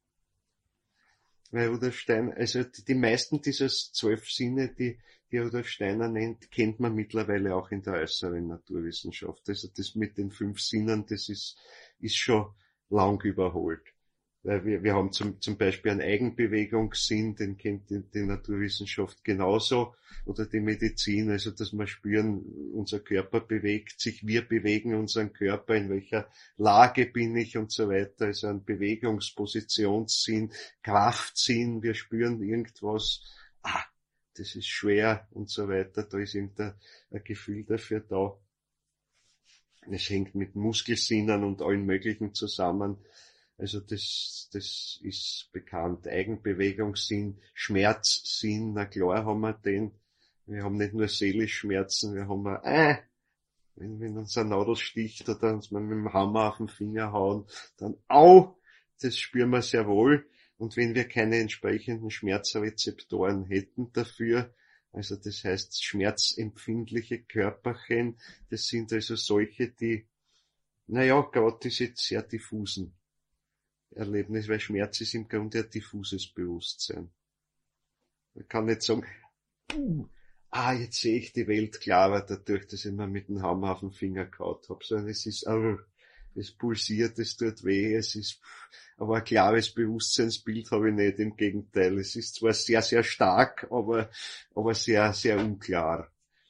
Weil Rudolf Steiner, also die meisten dieser 12 Sinne, die Rudolf Steiner nennt, kennt man mittlerweile auch in der äußeren Naturwissenschaft. Also das mit den 5 Sinnen, das ist schon lang überholt. Weil wir haben zum Beispiel einen Eigenbewegungssinn, den kennt die Naturwissenschaft genauso, oder die Medizin, also dass wir spüren, unser Körper bewegt sich, wir bewegen unseren Körper, in welcher Lage bin ich und so weiter, also ein Bewegungspositionssinn, Kraftsinn, wir spüren irgendwas, das ist schwer und so weiter, da ist irgendein Gefühl dafür da. Es hängt mit Muskelsinnen und allen möglichen zusammen. Also das ist bekannt. Eigenbewegungssinn, Schmerzsinn, na klar haben wir den. Wir haben nicht nur seelisch Schmerzen, wir haben wenn uns eine Nadel sticht oder uns mal mit dem Hammer auf den Finger hauen, dann das spüren wir sehr wohl. Und wenn wir keine entsprechenden Schmerzrezeptoren hätten dafür, also das heißt schmerzempfindliche Körperchen, das sind also solche, die, gerade diese sehr diffusen Erlebnis, weil Schmerz ist im Grunde ein diffuses Bewusstsein. Man kann nicht sagen, jetzt sehe ich die Welt klarer dadurch, dass ich mir mit dem Hammer auf den Finger gehauen habe, sondern es ist, es pulsiert, es tut weh, es ist, aber ein klares Bewusstseinsbild habe ich nicht, im Gegenteil. Es ist zwar sehr, sehr stark, aber sehr, sehr unklar.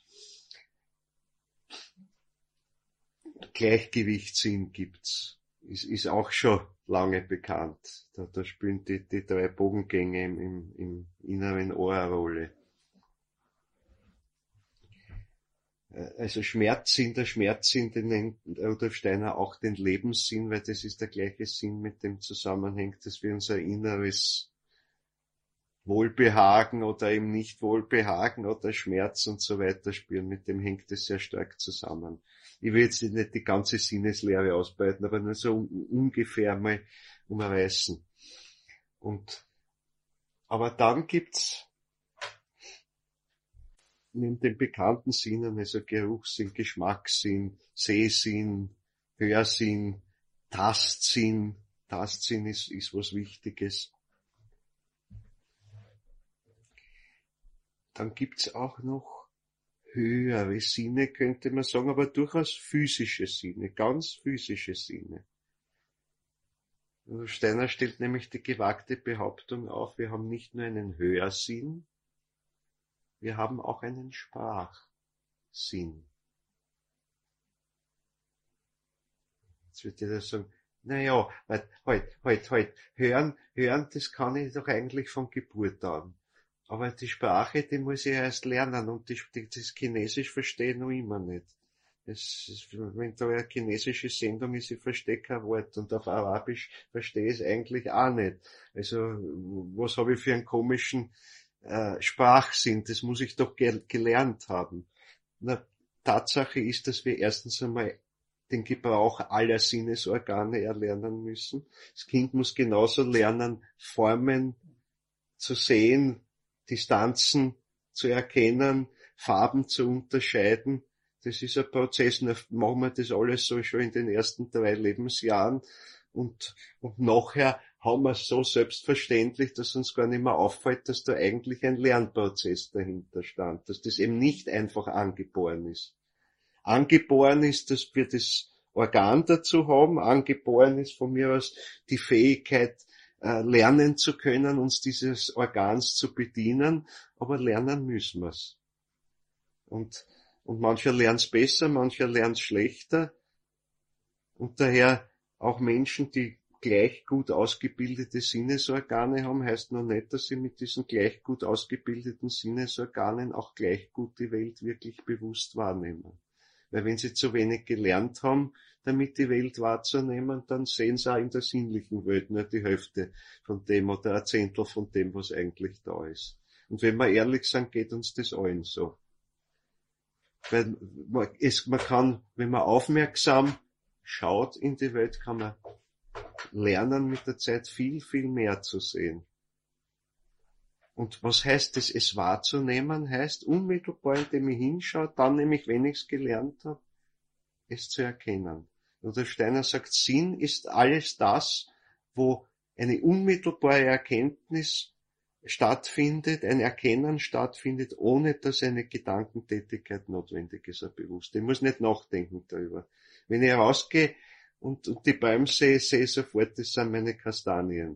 Gleichgewichtssinn gibt's. Ist auch schon lange bekannt. Da spielen die 3 Bogengänge im inneren Ohr eine Rolle. Also der Schmerzsinn, den nennt Rudolf Steiner auch den Lebenssinn, weil das ist der gleiche Sinn, mit dem zusammenhängt, dass wir unser inneres Wohlbehagen oder eben nicht Wohlbehagen oder Schmerz und so weiter spüren. Mit dem hängt es sehr stark zusammen. Ich will jetzt nicht die ganze Sinneslehre ausbreiten, aber nur so ungefähr mal umreißen. Aber dann gibt's neben den bekannten Sinnen, also Geruchssinn, Geschmackssinn, Sehsinn, Hörsinn, Tastsinn. Tastsinn ist was Wichtiges. Dann gibt's auch noch höhere Sinne, könnte man sagen, aber durchaus physische Sinne, ganz physische Sinne. Steiner stellt nämlich die gewagte Behauptung auf, wir haben nicht nur einen Hörsinn, wir haben auch einen Sprachsinn. Jetzt wird jeder sagen, hören, das kann ich doch eigentlich von Geburt an. Aber die Sprache, die muss ich erst lernen und das Chinesisch verstehe ich noch immer nicht. Wenn da eine chinesische Sendung ist, ich verstehe kein Wort und auf Arabisch verstehe ich es eigentlich auch nicht. Also, was habe ich für einen komischen Sprachsinn? Das muss ich doch gelernt haben. Tatsache ist, dass wir erstens einmal den Gebrauch aller Sinnesorgane erlernen müssen. Das Kind muss genauso lernen, Formen zu sehen, Distanzen zu erkennen, Farben zu unterscheiden. Das ist ein Prozess, da machen wir das alles so schon in den ersten 3 Lebensjahren und nachher haben wir es so selbstverständlich, dass uns gar nicht mehr auffällt, dass da eigentlich ein Lernprozess dahinter stand, dass das eben nicht einfach angeboren ist. Angeboren ist, dass wir das Organ dazu haben, angeboren ist von mir aus die Fähigkeit, lernen zu können, uns dieses Organs zu bedienen, aber lernen müssen wir's. Und mancher lernt's besser, mancher lernt's schlechter. Und daher auch Menschen, die gleich gut ausgebildete Sinnesorgane haben, heißt noch nicht, dass sie mit diesen gleich gut ausgebildeten Sinnesorganen auch gleich gut die Welt wirklich bewusst wahrnehmen. Weil wenn sie zu wenig gelernt haben, damit die Welt wahrzunehmen, dann sehen sie auch in der sinnlichen Welt nur die Hälfte von dem oder ein Zehntel von dem, was eigentlich da ist. Und wenn wir ehrlich sind, geht uns das allen so. Weil man kann, wenn man aufmerksam schaut in die Welt, kann man lernen, mit der Zeit viel, viel mehr zu sehen. Und was heißt das, es wahrzunehmen? Heißt unmittelbar, indem ich hinschaue, dann nämlich, wenn ich es gelernt habe, es zu erkennen. Und der Steiner sagt, Sinn ist alles das, wo eine unmittelbare Erkenntnis stattfindet, ein Erkennen stattfindet, ohne dass eine Gedankentätigkeit notwendig ist, ein bewusst. Ich muss nicht nachdenken darüber. Wenn ich rausgehe und die Bäume sehe ich sofort, das sind meine Kastanien.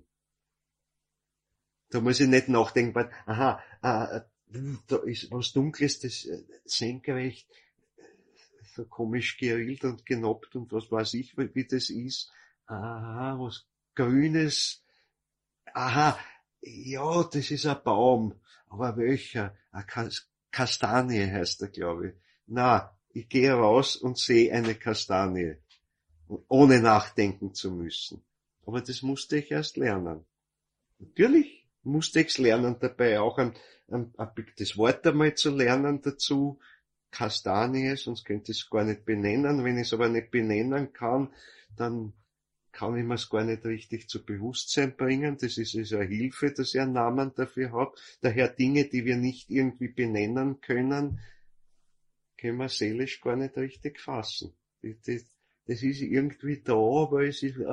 Da muss ich nicht nachdenken, weil, da ist was Dunkles, das senkrecht, so komisch gerillt und genoppt und was weiß ich, wie das ist. Aha, was Grünes. Aha, ja, das ist ein Baum. Aber welcher? Kastanie heißt er, glaube ich. Na, ich gehe raus und sehe eine Kastanie. Ohne nachdenken zu müssen. Aber das musste ich erst lernen. Natürlich musste ich's lernen dabei, auch das Wort einmal zu lernen dazu. Kastanie, sonst könnte ich es gar nicht benennen. Wenn ich es aber nicht benennen kann, dann kann ich mir es gar nicht richtig zu Bewusstsein bringen. Das ist also eine Hilfe, dass ich einen Namen dafür habe. Daher Dinge, die wir nicht irgendwie benennen können, können wir seelisch gar nicht richtig fassen. Das ist irgendwie da, aber es ist,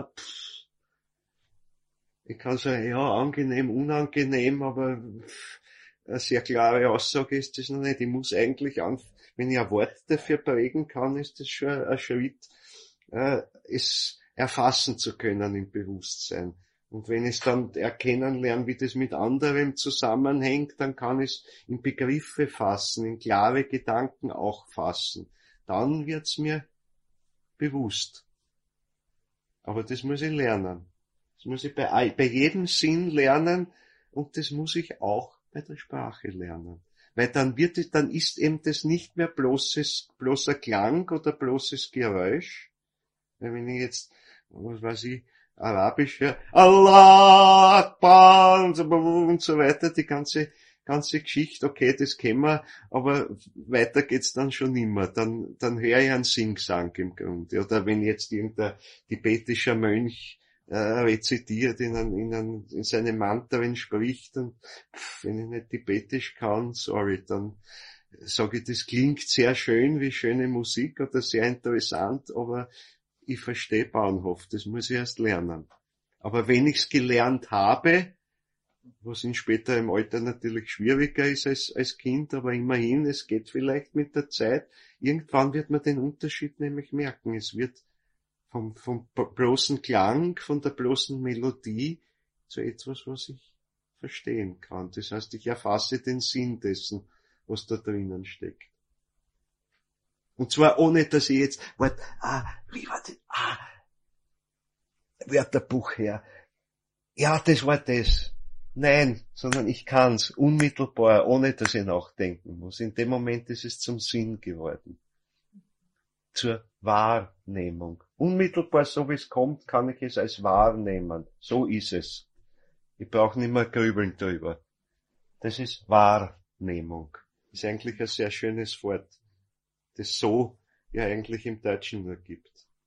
ich kann sagen, ja, angenehm, unangenehm, aber eine sehr klare Aussage ist das noch nicht. Ich muss eigentlich, wenn ich ein Wort dafür prägen kann, ist das schon ein Schritt, es erfassen zu können im Bewusstsein. Und wenn ich es dann erkennen lerne, wie das mit anderem zusammenhängt, dann kann ich es in Begriffe fassen, in klare Gedanken auch fassen. Dann wird's mir bewusst. Aber das muss ich lernen. Das muss ich bei jedem Sinn lernen und das muss ich auch bei der Sprache lernen. Weil dann ist eben das nicht mehr bloßer Klang oder bloßes Geräusch. Weil wenn ich jetzt, was weiß ich, Arabisch höre, Allah Akbar und so weiter, die ganze Geschichte, okay, das kennen wir, aber weiter geht's dann schon nimmer. Dann höre ich einen Singsang im Grunde. Oder wenn jetzt irgendein tibetischer Mönch rezitiert in seine Mantren spricht und wenn ich nicht tibetisch kann, sorry, dann sage ich, das klingt sehr schön, wie schöne Musik oder sehr interessant, aber ich verstehe Bauernhof, das muss ich erst lernen. Aber wenn ich's gelernt habe, was in später im Alter natürlich schwieriger ist als Kind, aber immerhin, es geht vielleicht mit der Zeit, irgendwann wird man den Unterschied nämlich merken. Es wird vom bloßen Klang, von der bloßen Melodie zu etwas, was ich verstehen kann. Das heißt, ich erfasse den Sinn dessen, was da drinnen steckt. Und zwar ohne, dass ich jetzt, wie war das? Wörterbuch her. Ja, das war das. Nein, sondern ich kann's unmittelbar, ohne dass ich nachdenken muss. In dem Moment ist es zum Sinn geworden. Zur Wahrnehmung. Unmittelbar, so wie es kommt, kann ich es als wahrnehmen. So ist es. Ich brauche nicht mehr grübeln drüber. Das ist Wahrnehmung. Ist eigentlich ein sehr schönes Wort, das so ja eigentlich im Deutschen nur gibt.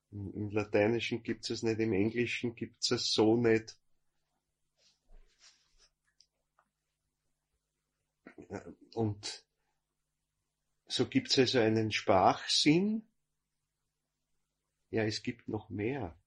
Im Lateinischen gibt's es nicht, im Englischen gibt's es so nicht. Und so gibt's also einen Sprachsinn. Ja, es gibt noch mehr.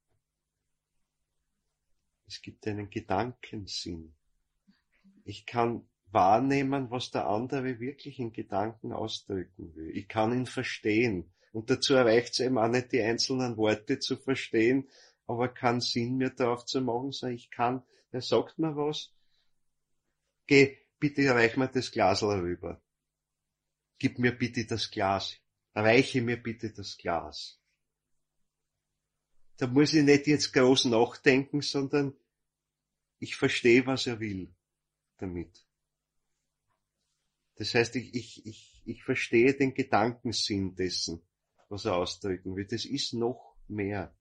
Es gibt einen Gedankensinn. Ich kann wahrnehmen, was der andere wirklich in Gedanken ausdrücken will. Ich kann ihn verstehen. Und dazu reicht es eben auch nicht, die einzelnen Worte zu verstehen, aber keinen Sinn mehr darauf zu machen, sondern ich kann, er sagt mir was, geh, bitte reich mir das Glas rüber. Gib mir bitte das Glas. Reiche mir bitte das Glas. Da muss ich nicht jetzt groß nachdenken, sondern ich verstehe, was er will damit. Das heißt, ich verstehe den Gedankensinn dessen, was er ausdrücken will. Das ist noch mehr.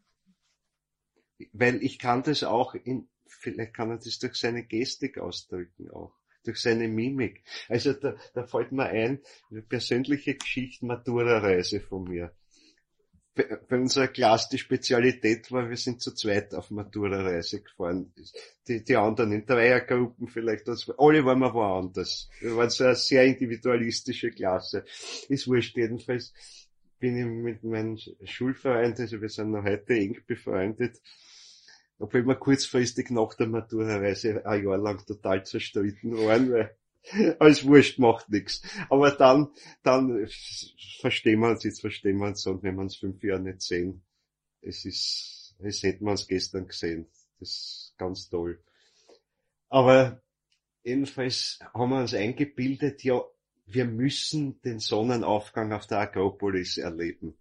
Weil ich kann das auch vielleicht kann er das durch seine Gestik ausdrücken auch. Durch seine Mimik. Also da fällt mir ein, eine persönliche Geschichte, Matura-Reise von mir. Bei unserer Klasse die Spezialität war, wir sind zu zweit auf Matura-Reise gefahren. Die anderen in Dreiergruppen vielleicht, alle waren wir woanders. Wir waren so eine sehr individualistische Klasse. Ist wurscht, jedenfalls bin ich mit meinem Schulverein, also wir sind noch heute eng befreundet, obwohl wir kurzfristig nach der Matura-Reise ein Jahr lang total zerstritten waren, weil alles wurscht, macht nix. Aber dann verstehen wir uns und wenn wir uns 5 Jahre nicht sehen, es hätten wir uns gestern gesehen. Das ist ganz toll. Aber jedenfalls haben wir uns eingebildet, ja, wir müssen den Sonnenaufgang auf der Akropolis erleben.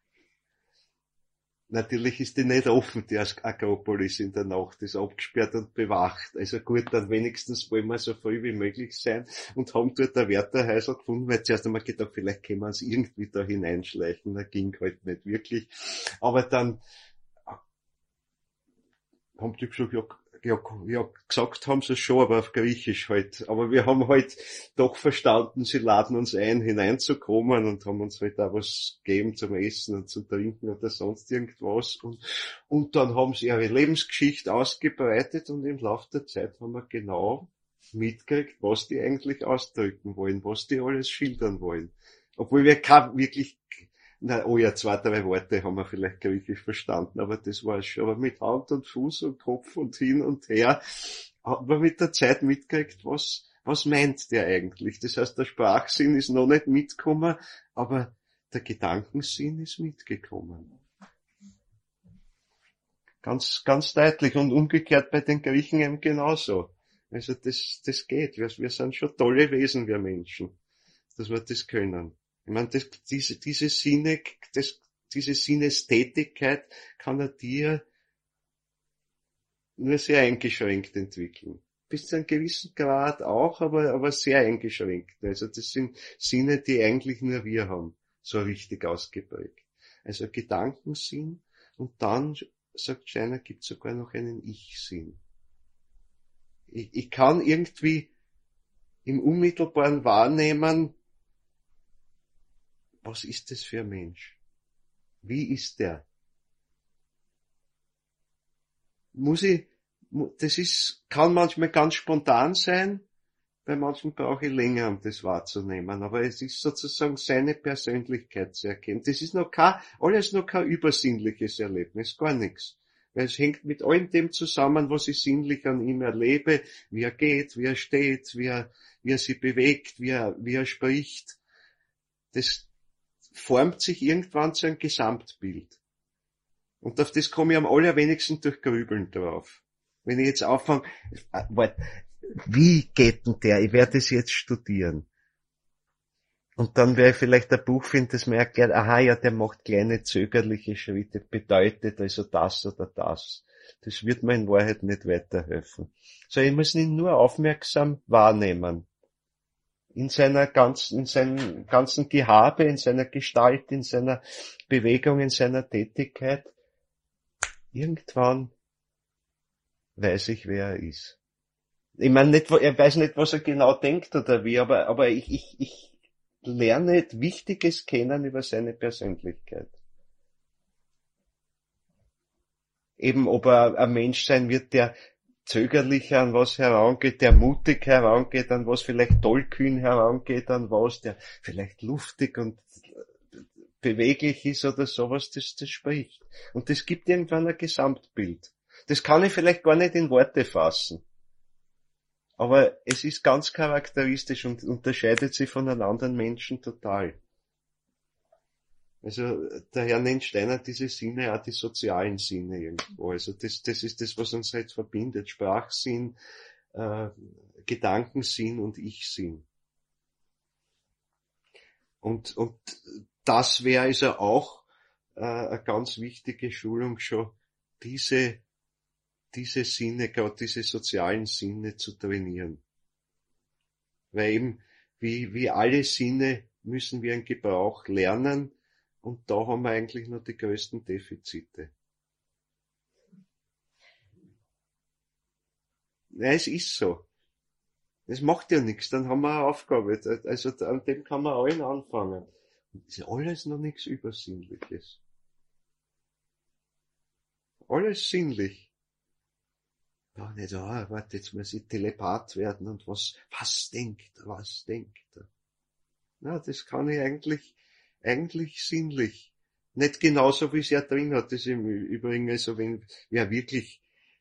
Natürlich ist die nicht offen, die Akropolis in der Nacht, ist abgesperrt und bewacht. Also gut, dann wenigstens wollen wir so früh wie möglich sein und haben dort ein Wärterhäusl gefunden, weil zuerst einmal gedacht, vielleicht können wir uns irgendwie da hineinschleichen, das ging halt nicht wirklich. Aber dann haben die gesagt, ja, gesagt haben sie es schon, aber auf Griechisch halt. Aber wir haben halt doch verstanden, sie laden uns ein, hineinzukommen und haben uns halt auch was gegeben zum Essen und zum Trinken oder sonst irgendwas. Und dann haben sie ihre Lebensgeschichte ausgebreitet und im Laufe der Zeit haben wir genau mitgekriegt, was die eigentlich ausdrücken wollen, was die alles schildern wollen. Obwohl wir wirklich, oh ja, 2, 3 Worte haben wir vielleicht griechisch verstanden, aber das war's schon. Aber mit Hand und Fuß und Kopf und hin und her hat man mit der Zeit mitgekriegt, was meint der eigentlich. Das heißt, der Sprachsinn ist noch nicht mitgekommen, aber der Gedankensinn ist mitgekommen. Ganz, ganz deutlich und umgekehrt bei den Griechen eben genauso. Also das geht. Wir sind schon tolle Wesen, wir Menschen, dass wir das können. Ich meine, diese Sinnestätigkeit kann er dir nur sehr eingeschränkt entwickeln. Bis zu einem gewissen Grad auch, aber sehr eingeschränkt. Also das sind Sinne, die eigentlich nur wir haben, so richtig ausgeprägt. Also Gedankensinn und dann, sagt Scheiner, gibt es sogar noch einen Ich-Sinn. Ich kann irgendwie im unmittelbaren Wahrnehmen, was ist das für ein Mensch? Wie ist der? Kann manchmal ganz spontan sein, bei manchen brauche ich länger, um das wahrzunehmen, aber es ist sozusagen seine Persönlichkeit zu erkennen. Das ist alles noch kein übersinnliches Erlebnis, gar nichts. Weil es hängt mit allem dem zusammen, was ich sinnlich an ihm erlebe, wie er geht, wie er steht, wie er sich bewegt, wie er spricht. Das formt sich irgendwann zu einem Gesamtbild. Und auf das komme ich am allerwenigsten durch Grübeln drauf. Wenn ich jetzt anfange, wie geht denn der? Ich werde es jetzt studieren. Und dann werde ich vielleicht ein Buch finden, das mir erklärt, aha, ja, der macht kleine zögerliche Schritte, bedeutet also das oder das. Das wird mir in Wahrheit nicht weiterhelfen. So, ich muss ihn nur aufmerksam wahrnehmen. In seinem ganzen Gehabe, in seiner Gestalt, in seiner Bewegung, in seiner Tätigkeit. Irgendwann weiß ich, wer er ist. Ich meine, er weiß nicht, was er genau denkt oder wie, aber ich lerne Wichtiges kennen über seine Persönlichkeit. Eben, ob er ein Mensch sein wird, der zögerlich an was herangeht, der mutig herangeht, an was vielleicht tollkühn herangeht, an was, der vielleicht luftig und beweglich ist oder sowas, das spricht. Und das gibt irgendwann ein Gesamtbild. Das kann ich vielleicht gar nicht in Worte fassen. Aber es ist ganz charakteristisch und unterscheidet sich von einem anderen Menschen total. Also daher nennt Steiner diese Sinne auch die sozialen Sinne irgendwo. Also das ist das, was uns jetzt verbindet. Sprachsinn, Gedankensinn und Ich-Sinn. Und das wäre also auch eine ganz wichtige Schulung schon, diese Sinne, gerade diese sozialen Sinne zu trainieren. Weil eben, wie alle Sinne müssen wir einen Gebrauch lernen, und da haben wir eigentlich noch die größten Defizite. Ja, es ist so. Das macht ja nichts, dann haben wir eine Aufgabe. Also an dem kann man allen anfangen. Das ist alles noch nichts Übersinnliches. Alles sinnlich. Ja, nicht, warte, jetzt muss ich Telepath werden und was denkt er? Na, das kann ich eigentlich sinnlich. Nicht genauso, wie es ja drin hat. Das ist im Übrigen, also wenn wer wirklich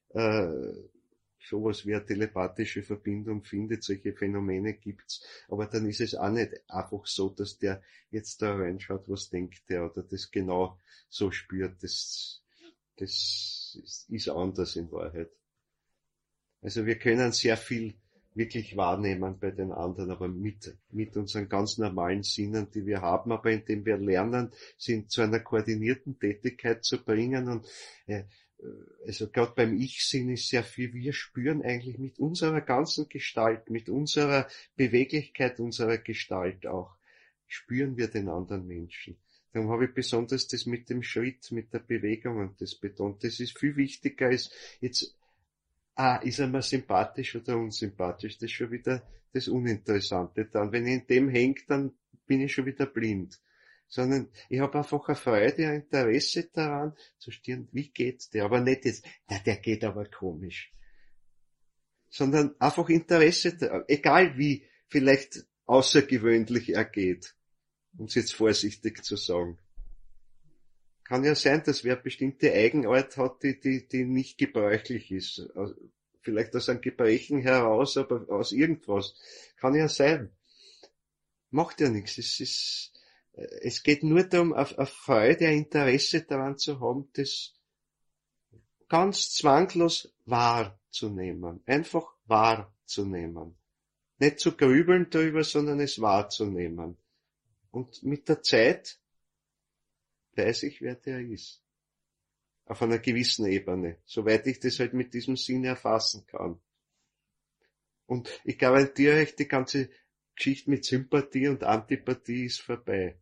sowas wie eine telepathische Verbindung findet, solche Phänomene gibt's, aber dann ist es auch nicht einfach so, dass der jetzt da reinschaut, was denkt der, oder das genau so spürt. Das ist anders in Wahrheit. Also wir können sehr viel wirklich wahrnehmen bei den anderen, aber mit unseren ganz normalen Sinnen, die wir haben, aber indem wir lernen, sie zu einer koordinierten Tätigkeit zu bringen. Und also gerade beim Ich-Sinn ist sehr viel, wir spüren eigentlich mit unserer ganzen Gestalt, mit unserer Beweglichkeit unserer Gestalt auch, spüren wir den anderen Menschen. Darum habe ich besonders das mit dem Schritt, mit der Bewegung und das betont. Das ist viel wichtiger als jetzt, ist er mir sympathisch oder unsympathisch? Das ist schon wieder das Uninteressante. Dann, wenn ich in dem hängt, dann bin ich schon wieder blind. Sondern ich habe einfach eine Freude, ein Interesse daran, zu spüren, wie geht's der? Aber nicht jetzt, na, der geht aber komisch. Sondern einfach Interesse daran, egal wie vielleicht außergewöhnlich er geht, um es jetzt vorsichtig zu sagen. Kann ja sein, dass wer bestimmte Eigenart hat, die nicht gebräuchlich ist. Vielleicht aus einem Gebrechen heraus, aber aus irgendwas. Kann ja sein. Macht ja nichts. Es geht nur darum, auf Freude, ein Interesse daran zu haben, das ganz zwanglos wahrzunehmen. Einfach wahrzunehmen. Nicht zu grübeln darüber, sondern es wahrzunehmen. Und mit der Zeit weiß ich, wer der ist. Auf einer gewissen Ebene. Soweit ich das halt mit diesem Sinn erfassen kann. Und ich garantiere euch, die ganze Geschichte mit Sympathie und Antipathie ist vorbei.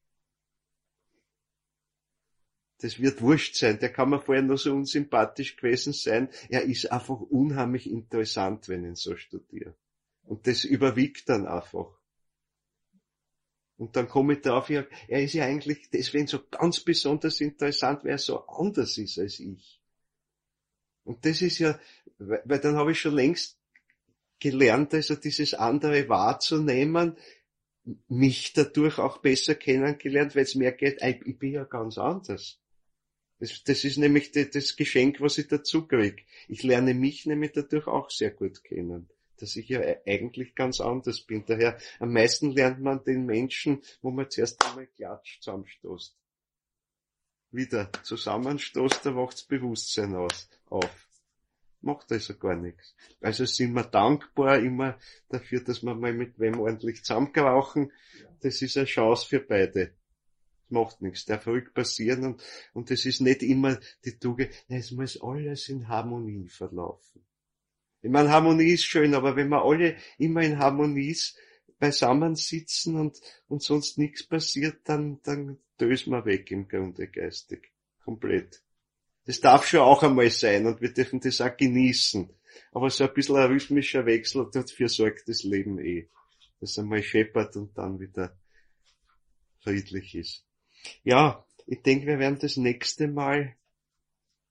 Das wird wurscht sein. Der kann mir vorher noch so unsympathisch gewesen sein. Er ist einfach unheimlich interessant, wenn ich ihn so studiere. Und das überwiegt dann einfach. Und dann komme ich drauf, ja, er ist ja eigentlich deswegen so ganz besonders interessant, weil er so anders ist als ich. Und das ist ja, weil dann habe ich schon längst gelernt, also dieses andere wahrzunehmen, mich dadurch auch besser kennengelernt, weil es mehr geht, ich bin ja ganz anders. Das ist nämlich das Geschenk, was ich dazu kriege. Ich lerne mich nämlich dadurch auch sehr gut kennen, dass ich ja eigentlich ganz anders bin. Daher, am meisten lernt man den Menschen, wo man zuerst einmal klatscht, zusammenstoßt. Wieder zusammenstoßt, da wacht's Bewusstsein auf. Macht also gar nichts. Also sind wir dankbar immer dafür, dass wir mal mit wem ordentlich zusammenrauchen. Das ist eine Chance für beide. Das macht nichts. Darf ruhig passieren und es ist nicht immer die Tugend, es muss alles in Harmonie verlaufen. Ich meine, Harmonie ist schön, aber wenn wir alle immer in Harmonie beisammen sitzen und sonst nichts passiert, dann dösen wir weg im Grunde geistig. Komplett. Das darf schon auch einmal sein und wir dürfen das auch genießen. Aber so ein bisschen ein rhythmischer Wechsel, dafür sorgt das Leben eh. Dass einmal scheppert und dann wieder friedlich ist. Ja, ich denke, wir werden das nächste Mal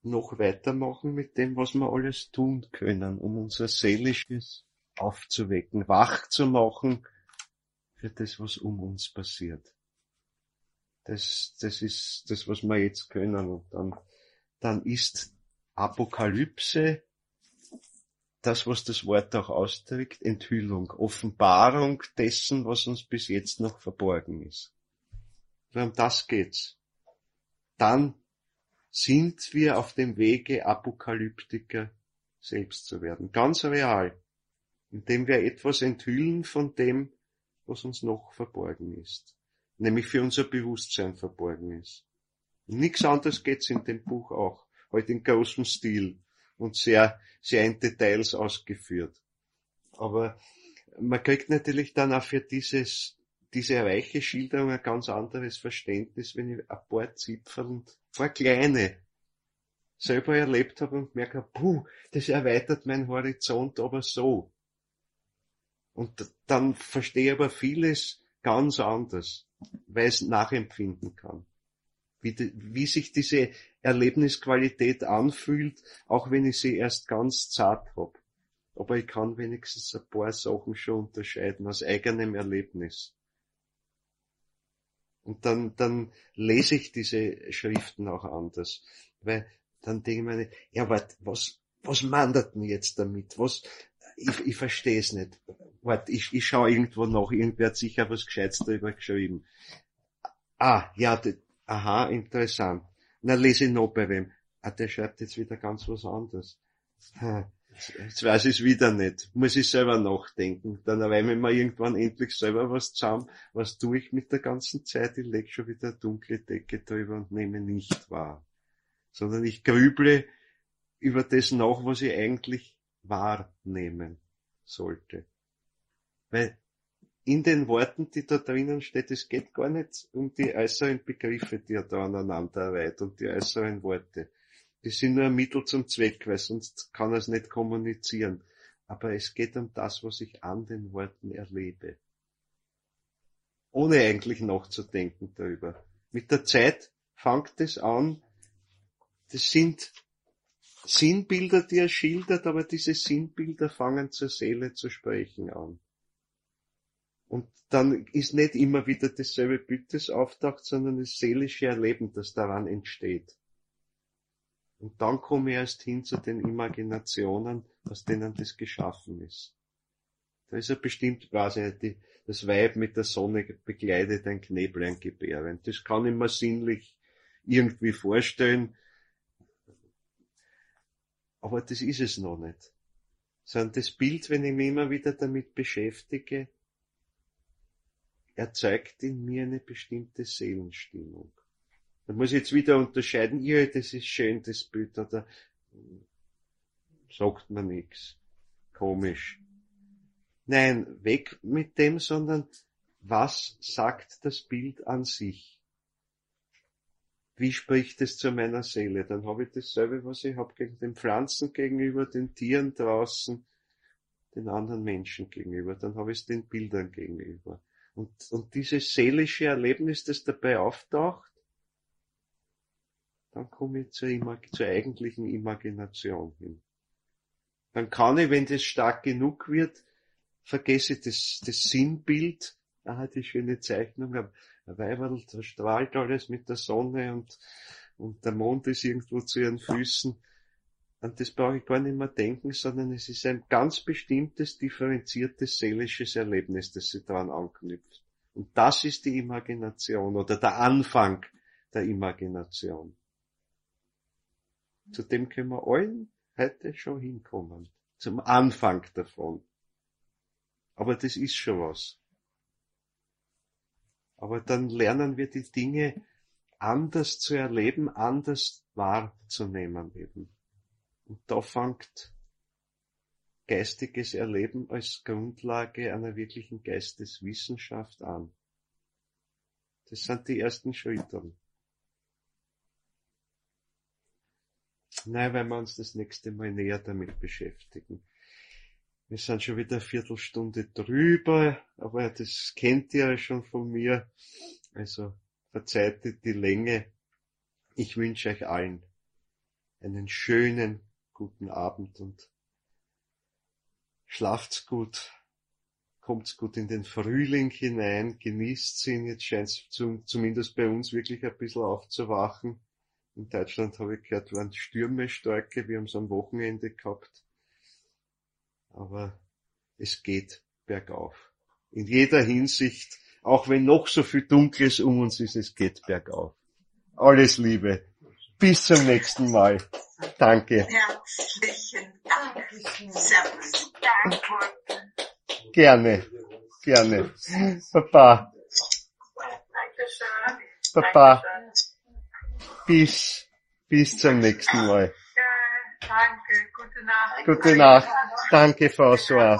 noch weitermachen mit dem, was wir alles tun können, um unser Seelisches aufzuwecken, wach zu machen für das, was um uns passiert. Das ist das, was wir jetzt können. Und dann ist Apokalypse das, was das Wort auch ausdrückt, Enthüllung, Offenbarung dessen, was uns bis jetzt noch verborgen ist. Um das geht's. Dann sind wir auf dem Wege, Apokalyptiker selbst zu werden. Ganz real. Indem wir etwas enthüllen von dem, was uns noch verborgen ist. Nämlich für unser Bewusstsein verborgen ist. Und nichts anderes geht's in dem Buch auch. Halt in großem Stil und sehr, sehr in Details ausgeführt. Aber man kriegt natürlich dann auch für diese reiche Schilderung ein ganz anderes Verständnis, wenn ich ein paar Zipfel und ein paar kleine selber erlebt habe und gemerkt habe, das erweitert meinen Horizont aber so. Und dann verstehe ich aber vieles ganz anders, weil ich es nachempfinden kann. Wie sich diese Erlebnisqualität anfühlt, auch wenn ich sie erst ganz zart habe. Aber ich kann wenigstens ein paar Sachen schon unterscheiden aus eigenem Erlebnis. Und dann lese ich diese Schriften auch anders. Weil dann denke ich mir, ja, warte, was meint denn jetzt damit? Ich verstehe es nicht. Warte, ich schaue irgendwo nach, irgendwer hat sicher was Gescheites darüber geschrieben. Ja, aha, interessant. Na, lese ich noch bei wem. Der schreibt jetzt wieder ganz was anderes. Jetzt weiß ich es wieder nicht. Muss ich selber nachdenken. Dann räume ich mir irgendwann endlich selber was zusammen. Was tue ich mit der ganzen Zeit? Ich lege schon wieder eine dunkle Decke drüber und nehme nicht wahr. Sondern ich grüble über das nach, was ich eigentlich wahrnehmen sollte. Weil in den Worten, die da drinnen steht, es geht gar nicht um die äußeren Begriffe, die er da aneinander reiht und die äußeren Worte. Die sind nur ein Mittel zum Zweck, weil sonst kann er es nicht kommunizieren. Aber es geht um das, was ich an den Worten erlebe. Ohne eigentlich nachzudenken darüber. Mit der Zeit fängt es an, das sind Sinnbilder, die er schildert, aber diese Sinnbilder fangen zur Seele zu sprechen an. Und dann ist nicht immer wieder dasselbe Bild, das auftaucht, sondern das seelische Erleben, das daran entsteht. Und dann komme ich erst hin zu den Imaginationen, aus denen das geschaffen ist. Da ist ja bestimmt quasi das Weib mit der Sonne bekleidet, ein Knäblein gebären. Das kann ich mir sinnlich irgendwie vorstellen, aber das ist es noch nicht. Sondern das Bild, wenn ich mich immer wieder damit beschäftige, erzeugt in mir eine bestimmte Seelenstimmung. Da muss ich jetzt wieder unterscheiden, ja, das ist schön, das Bild, oder sagt man nichts. Komisch. Nein, weg mit dem, sondern was sagt das Bild an sich? Wie spricht es zu meiner Seele? Dann habe ich dasselbe, was ich habe gegen den Pflanzen gegenüber, den Tieren draußen, den anderen Menschen gegenüber. Dann habe ich es den Bildern gegenüber. Und dieses seelische Erlebnis, das dabei auftaucht, dann komme ich zur eigentlichen Imagination hin. Dann kann ich, wenn das stark genug wird, vergesse ich das Sinnbild, die schöne Zeichnung, ein Weiberl, da strahlt alles mit der Sonne und der Mond ist irgendwo zu ihren Füßen. An das brauche ich gar nicht mehr denken, sondern es ist ein ganz bestimmtes, differenziertes seelisches Erlebnis, das sich daran anknüpft. Und das ist die Imagination oder der Anfang der Imagination. Zu dem können wir allen heute schon hinkommen. Zum Anfang davon. Aber das ist schon was. Aber dann lernen wir die Dinge anders zu erleben, anders wahrzunehmen eben. Und da fängt geistiges Erleben als Grundlage einer wirklichen Geisteswissenschaft an. Das sind die ersten Schritte. Nein, weil wir uns das nächste Mal näher damit beschäftigen. Wir sind schon wieder eine Viertelstunde drüber, aber das kennt ihr ja schon von mir. Also verzeiht die Länge. Ich wünsche euch allen einen schönen, guten Abend und schlaft's gut, kommt's gut in den Frühling hinein, genießt's ihn, jetzt scheint's zumindest bei uns wirklich ein bisschen aufzuwachen. In Deutschland habe ich gehört, waren Stürme starke, wir haben es am Wochenende gehabt. Aber es geht bergauf. In jeder Hinsicht, auch wenn noch so viel Dunkles um uns ist, es geht bergauf. Alles Liebe. Bis zum nächsten Mal. Danke. Herzlichen Dank. Servus. Danke. Gerne. Gerne. Papa. Dankeschön. Papa. Bis zum nächsten Mal. Danke. Gute Nacht. Gute Nacht. Danke, François.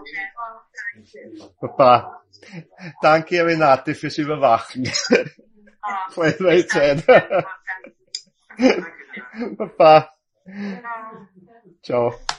Papa. Danke, Renate, fürs Überwachen. Voll Zeit. Papa. Ciao.